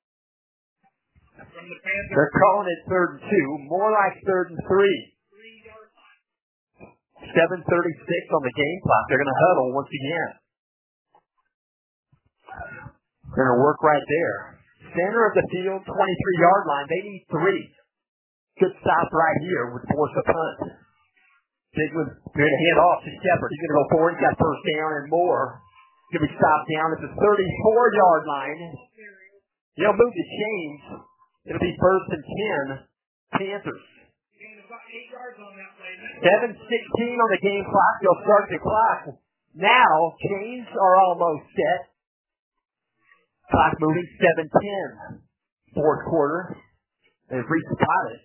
They're calling it 3rd and 2, more like 3rd and 3. 7:36 on the game clock. They're going to huddle once again. They're going to work right there. Center of the field, 23-yard line. They need 3. Good stop right here would force a punt. Digman going to hand off to Shepard. He's going to go forward. He's got first down and more. Going to be stopped down at the 34-yard line. He'll move the chains. It'll be 1st and 10. Panthers. 7:16 on the game clock. They'll start the clock. Now, chains are almost set. Clock moving, 7:10. Fourth quarter. They've respotted.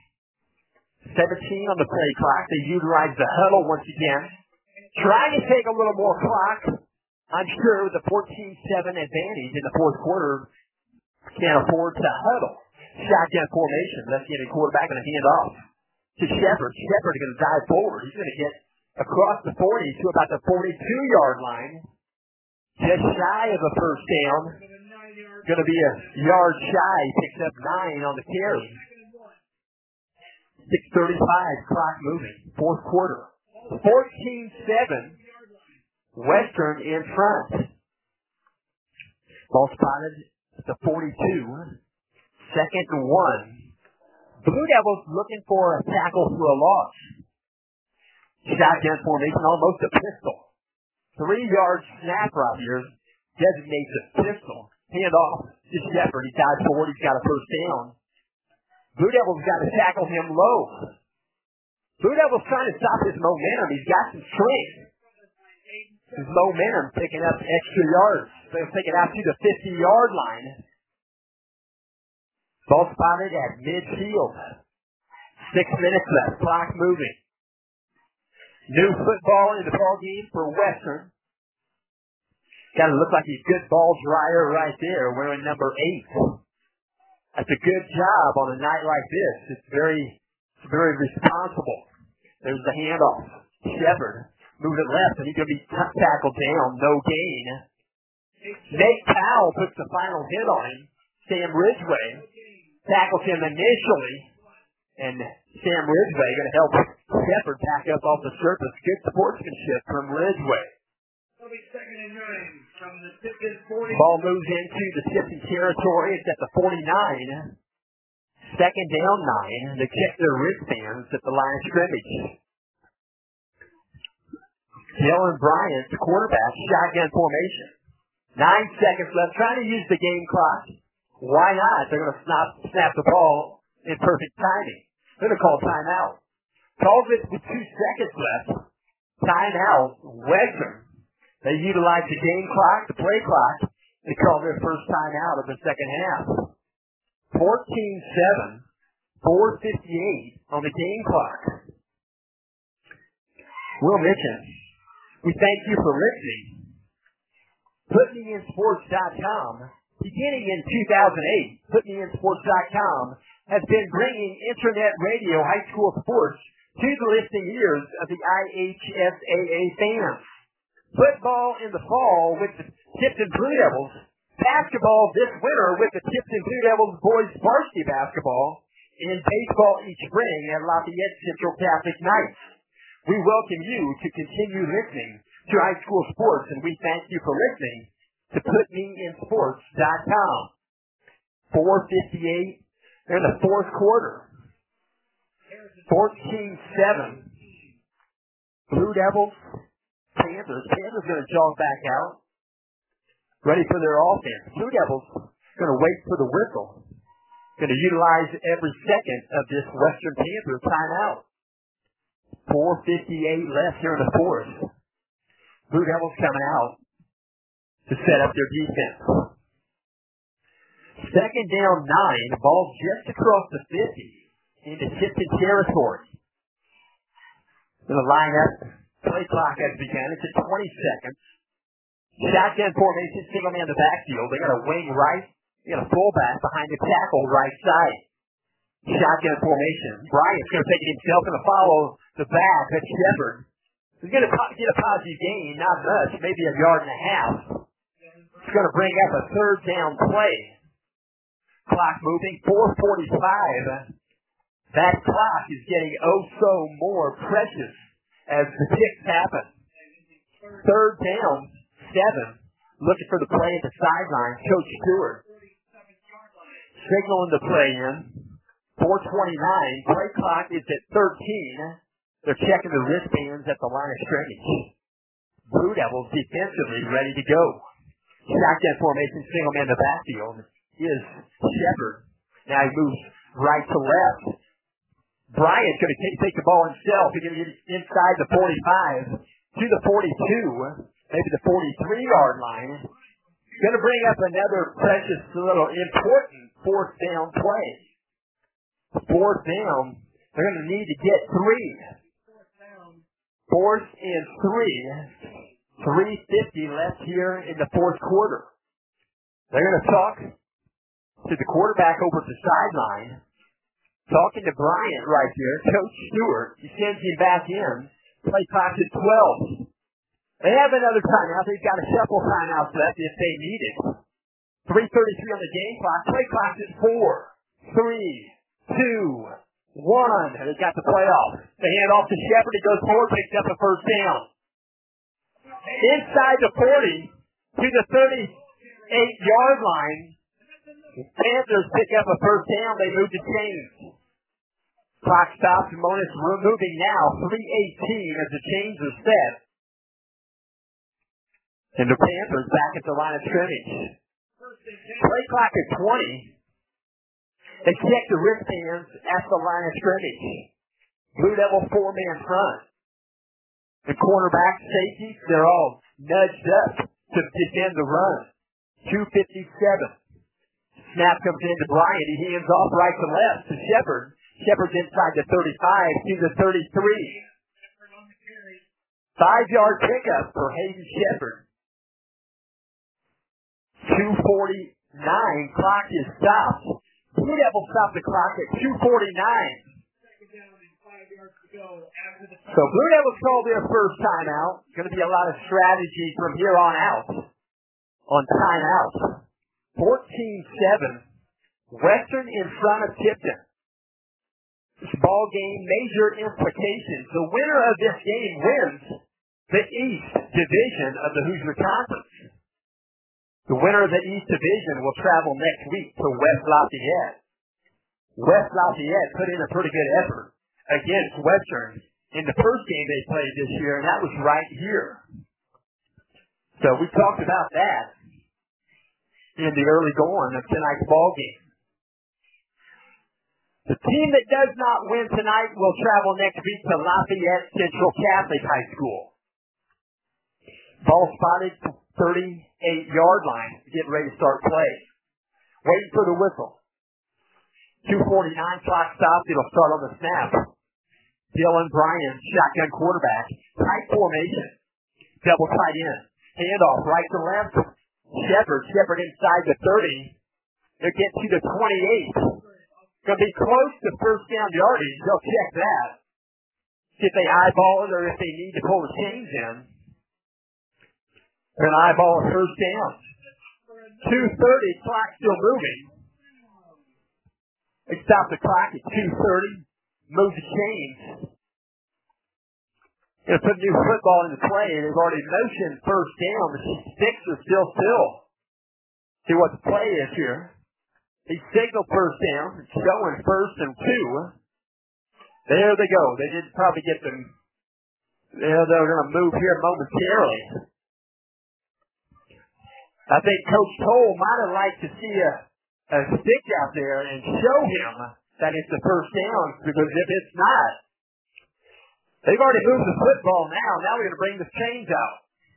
17 on the play clock. They utilize the huddle once again. Trying to take a little more clock. I'm sure the 14-7 advantage in the fourth quarter can't afford to huddle. Shotgun formation. Left-handed quarterback going to hand off to Shepard. Shepard is going to dive forward. He's going to get across the 40 to about the 42-yard line. Just shy of a first down. Going to be a yard shy. Picks up 9 on the carry. 6:35, clock moving. Fourth quarter. 14-7. Western in front. Ball spotted at the 42. Second and 1. Blue Devils looking for a tackle for a loss. Shotgun formation, almost a pistol. 3-yard snap right here designates a pistol. Hand off to Shepard. He dives forward. He's got a first down. Blue Devils got to tackle him low. Blue Devils trying to stop his momentum. He's got some strength. His momentum picking up extra yards. They'll take it out to the 50-yard line. Ball spotted at midfield. 6 minutes left. Clock moving. New football in the ball game for Western. Got to look like a good ball dryer right there, wearing number 8. That's a good job on a night like this. It's very responsible. There's the handoff. Shepard moves it left, and he's going to be tackled down. No gain. Nate Powell puts the final hit on him. Sam Ridgway tackles him initially, and Sam Ridgway going to help Shepard back up off the surface. Good sportsmanship from Ridgway. Ball moves into the Tipton territory. It's at the 49. Second down 9. They check their wristbands at the line of scrimmage. Dylan Bryant, quarterback, shotgun formation. 9 seconds left. Trying to use the game clock. Why not? They're going to snap the ball in perfect timing. They're going to call timeout. Calls it with 2 seconds left. Timeout. Western. They utilize the game clock, the play clock. They call their first timeout of the second half. 14-7. 4:58 on the game clock. Will Mitchell, we thank you for listening. PutMeInSports.com, beginning in 2008, PutMeInSports.com has been bringing internet radio high school sports to the listening ears of the IHSAA fans. Football in the fall with the Tipton Blue Devils. Basketball this winter with the Tipton Blue Devils boys varsity basketball. And baseball each spring at Lafayette Central Catholic Knights. We welcome you to continue listening to high school sports, and we thank you for listening to PutMeInSports.com. 4:58. They're in the fourth quarter. 14-7. Blue Devils. Panthers going to jog back out. Ready for their offense. Blue Devils going to wait for the whistle. Going to utilize every second of this Western Panther timeout. 4:58 left here in the fourth. Blue Devils coming out to set up their defense. Second down 9. Ball just across the 50 into Tipton territory. Going to line up. Play clock has begun. It's at 20 seconds. Shotgun formation, single man in the backfield. They got a wing right. They got a fullback behind the tackle right side. Shotgun formation. Bryant's going to take it himself, going to follow the back. That's Shepard. He's going to get a positive gain, not much, maybe a yard and a half. It's going to bring up a third down play. Clock moving, 4:45. That clock is getting oh so more precious as the ticks happen. Third down, 7. Looking for the play at the sideline. Coach Stewart signaling the play in. 4:29. Play clock is at 13. They're checking the wristbands at the line of scrimmage. Blue Devils defensively ready to go. Shotgun formation, single man in the backfield is Shepard. Now he moves right to left. Bryant's going to take the ball himself. He's going to get inside the 45 to the 42, maybe the 43-yard line. Going to bring up another precious little important fourth down play. Fourth down. They're going to need to get 3. Fourth and 3. 3:50 left here in the fourth quarter. They're going to talk to the quarterback over at the sideline. Talking to Bryant right here, Coach Stewart. He sends him back in. Play clock at 12. They have another timeout. They've got a couple timeouts left if they need it. 3:33 on the game clock. Play clock at 4, 3, 2, 1. They've got the playoff. They hand off to Shepard. He goes forward, picks up a first down. Inside the 40 to the 38-yard line. Panthers pick up a first down. They move to chains. Clock stops. Monis moving now. 3:18 as the chains are set. And the Panthers back at the line of scrimmage. Play clock at 20. They check the wristbands at the line of scrimmage. Blue Devil 4-man front. The cornerback, safety, they're all nudged up to defend the run. 2:57. Snap comes into Bryant. He hands off right to left to Shepard. Shepard's inside the 35 to the 33. 5-yard pickup for Hayden Shepard. 2:49. Clock is stopped. Blue Devils stop the clock at 2:49. So Blue Devils call their first timeout. Going to be a lot of strategy from here on out on timeouts. 14-7. Western in front of Tipton. This ball game, major implications. The winner of this game wins the East Division of the Hoosier Conference. The winner of the East Division will travel next week to West Lafayette. West Lafayette put in a pretty good effort against Western in the first game they played this year, and that was right here. So we talked about that in the early going of tonight's ball game. The team that does not win tonight will travel next week to Lafayette Central Catholic High School. Ball spotted 38-yard line. Getting ready to start play. Waiting for the whistle. 2:49 clock stopped. It'll start on the snap. Dylan Bryan, shotgun quarterback. Tight formation. Double tight end. Handoff right to left. Shepard inside the 30. They'll get to the 28. Going to be close to first down yardage. They'll check that. See if they eyeball it or if they need to pull the chains in. They're going to eyeball a first down. 2:30, clock still moving. They stop the clock at 2:30. Move the chains. Going to put new football into play. They've already motioned first down. The sticks are still. See what the play is here. He signaled first down. It's showing 1st and 2. There they go. They didn't probably get them. They're going to move here momentarily. I think Coach Cole might have liked to see a stick out there and show him that it's the first down, because if it's not, they've already moved the football now. Now we're going to bring the chains out.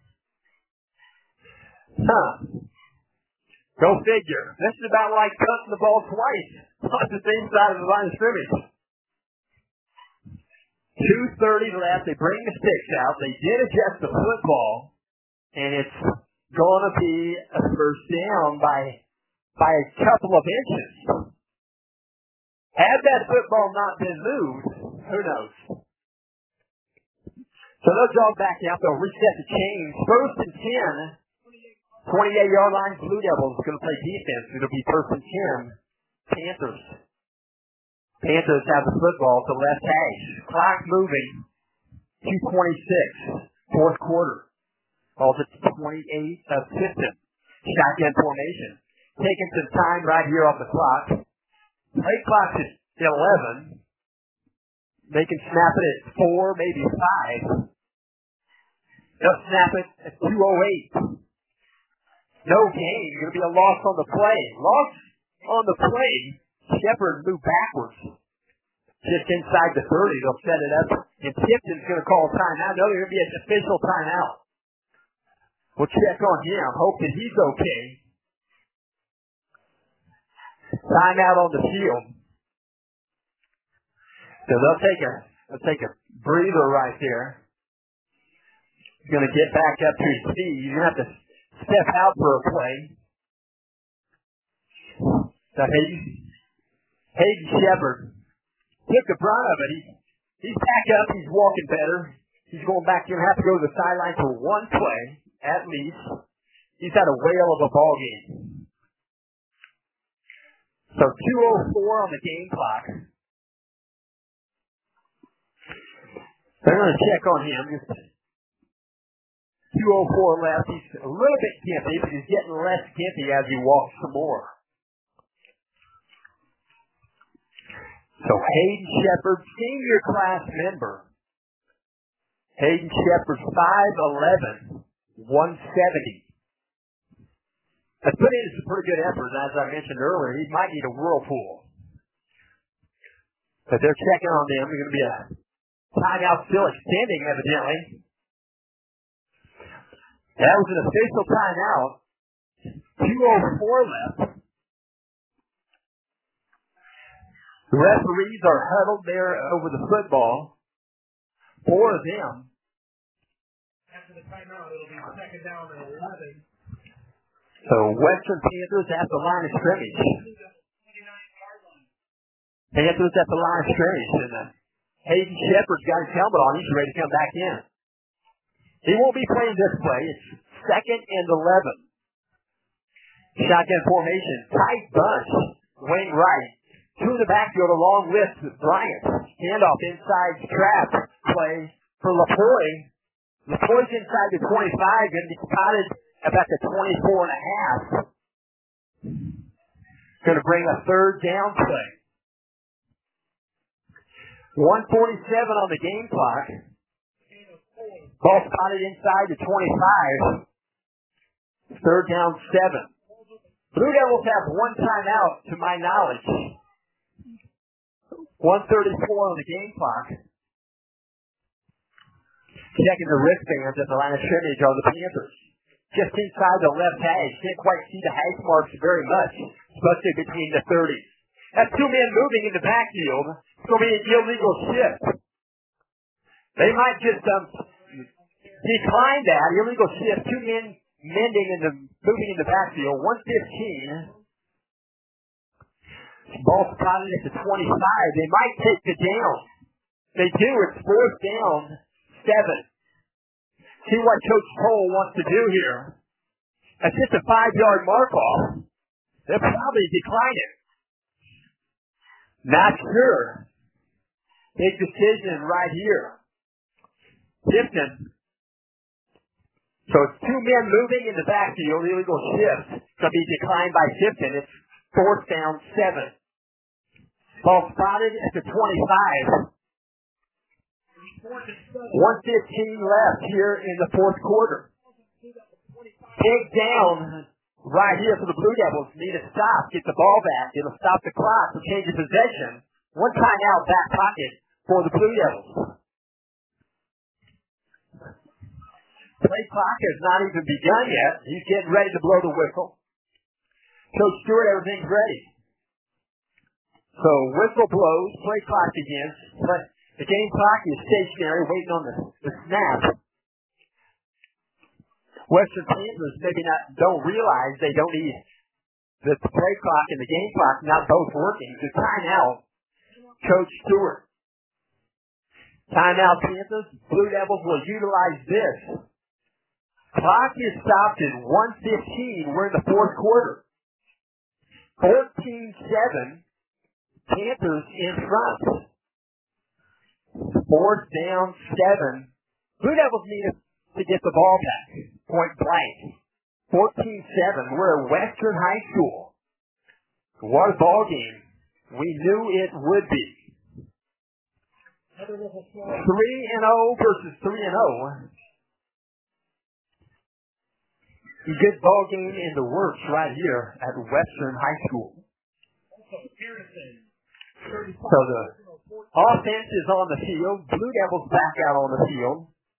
Go figure. This is about like cutting the ball twice on the same side of the line of scrimmage. 2:30 left. They bring the sticks out. They did adjust the football, and it's going to be a first down by a couple of inches. Had that football not been moved, who knows? So they'll jog back out. They'll reset the chains. 1st and 10. 28-yard line. Blue Devils going to play defense. It'll be 1st and 10. Panthers. Panthers have the football at the left hash. Clock moving. 2:26. Fourth quarter. Ball's at 28 of Tipton. Shotgun formation. Taking some time right here off the clock. Play clock at 11. They can snap it at 4, maybe 5. They'll snap it at 2:08. No gain. Going to be a loss on the play. Loss on the play. Shepard moved backwards. just inside the 30. They'll set it up. And Tipton's going to call a timeout. No, there's going to be an official timeout. We'll check on him. Hope that he's okay. Timeout on the field. So they'll take a breather right there. He's going to get back up to his feet. He's going to have to step out for a play. So Hayden Shepard took the brunt of it. He's back up. He's walking better. He's going back. He'll have to go to the sideline for one play, at least. He's had a whale of a ball game. So 2:04 on the game clock. They're going to check on him. 2:04 left. He's a little bit gimpy, but he's getting less gimpy as he walks some more. So Hayden Shepard, senior class member. Hayden Shepard, 5'11", 170. That's put in some pretty good effort. As I mentioned earlier, he might need a whirlpool. But they're checking on them. There's going to be a timeout still extending, evidently. That was an official timeout. 2:04 left. The referees are huddled there over the football. 4 of them. After the timeout, it'll be second down and 11. So Western Panthers at the line of scrimmage. Panthers at the line of scrimmage. And Hayden Shepard's got his helmet on. He's ready to come back in. He won't be playing this play. It's second and 11. Shotgun formation. Tight bunch. Wing right. 2 in the backfield along with Bryant. Handoff inside trap play for LaPoy. LaPoy's inside the 25. Going to be spotted about the 24 and a half. Going to bring a third down play. 1:47 on the game clock. Ball spotted inside the 25. Third down 7. Blue Devils have one timeout to my knowledge. 1:34 on the game clock. Checking the wristbands at the line of scrimmage are the Panthers. Just inside the left hash. Can't quite see the hash marks very much, especially between the 30s. That's 2 men moving in the backfield. It's going to be an illegal shift. They might just decline that. Illegal shift. 2 men moving in the backfield. 1:15. Ball spotted at the 25. They might take the down. They do. It's 4th down, 7. See what Coach Cole wants to do here. That's just a 5-yard mark-off. They'll probably decline it. Not sure. Big decision right here. Tipton. So it's 2 men moving in the backfield. Illegal shift. It's going to be declined by Tipton. It's 4th down, 7. Ball spotted at the 25. 1:15 left here in the 4th quarter. Big down right here for the Blue Devils. Need a stop. Get the ball back. It'll stop the clock to change of possession. One timeout back pocket for the Blue Devils. Play clock has not even begun yet. He's getting ready to blow the whistle. Coach Stewart, everything's ready. So whistle blows, play clock begins. The game clock is stationary, waiting on the snap. Western Panthers maybe don't realize they don't need the play clock and the game clock not both working. So timeout, Coach Stewart. Timeout, Panthers. Blue Devils will utilize this. Clock is stopped at 1:15. We're in the 4th quarter. 14-7. Panthers in front. 4th down, 7. Blue Devils need to get the ball back. Point blank. 14-7. We're at Western High School. What a ball game. We knew it would be. 3-0 versus 3-0. Good ball game in the works right here at Western High School. So the Offense is on the field. Blue Devils back out on the field.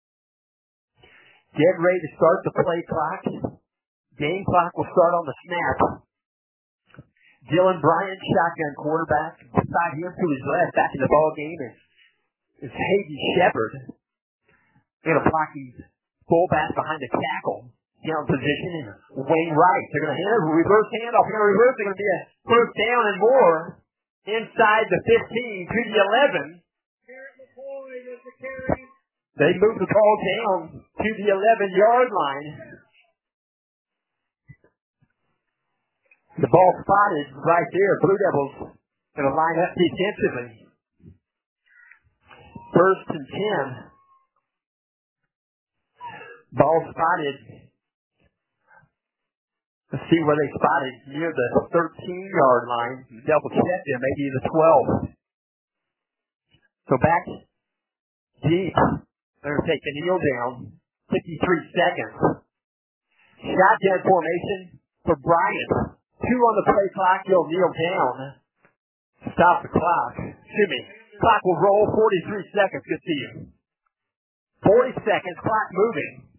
Get ready to start the play clock. Game clock will start on the snap. Dylan Bryant, shotgun quarterback. Beside him to his left, back in the ball game is Hayden Shepard. Going to block his fullback behind the tackle. Down position in Wayne Wright. They're going to hand a reverse handoff. They're going to reverse. They're going to be a first down and more inside the 15 to the 11. They move the ball down to the 11-yard line. The ball spotted right there. Blue Devils going to line up defensively. First and 10. Ball spotted. Let's see where they spotted. Near the 13-yard line. Double check them. Maybe the 12. So back deep. They're going to take the kneel down. 53 seconds. Shotgun formation for Bryant. 2 on the play clock. He'll kneel down. Stop the clock. Excuse me. Clock will roll. 43 seconds. Good to you. 40 seconds. Clock moving.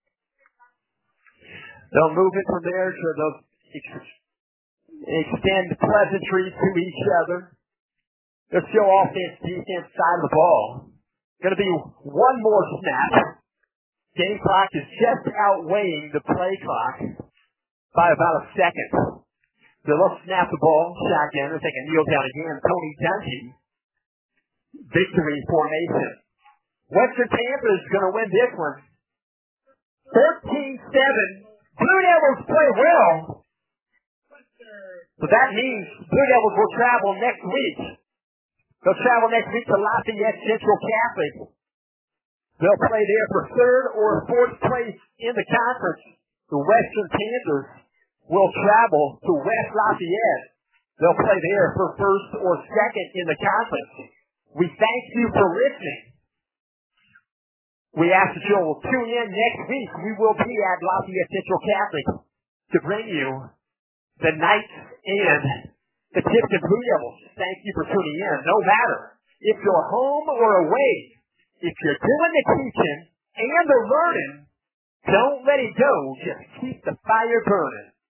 They'll move it from there, so they'll extend pleasantries to each other. They're still offense, defense side of the ball. Going to be one more snap. Game clock is just outweighing the play clock by about a second. They'll snap the ball. Shotgun. They'll take a kneel down again. Tony Dungy. Victory formation. Western Panthers going to win this one. 13-7. Blue Devils play well. So that means Blue Devils will travel next week. They'll travel next week to Lafayette Central Catholic. They'll play there for third or fourth place in the conference. The Western Panthers will travel to West Lafayette. They'll play there for first or second in the conference. We thank you for listening. We ask that you will tune in next week. We will be at Lafayette Central Catholic to bring you the Knights and the Tipton Blue Devils. Thank you for tuning in. No matter if you're home or away, if you're doing the teaching and the learning, don't let it go. Just keep the fire burning.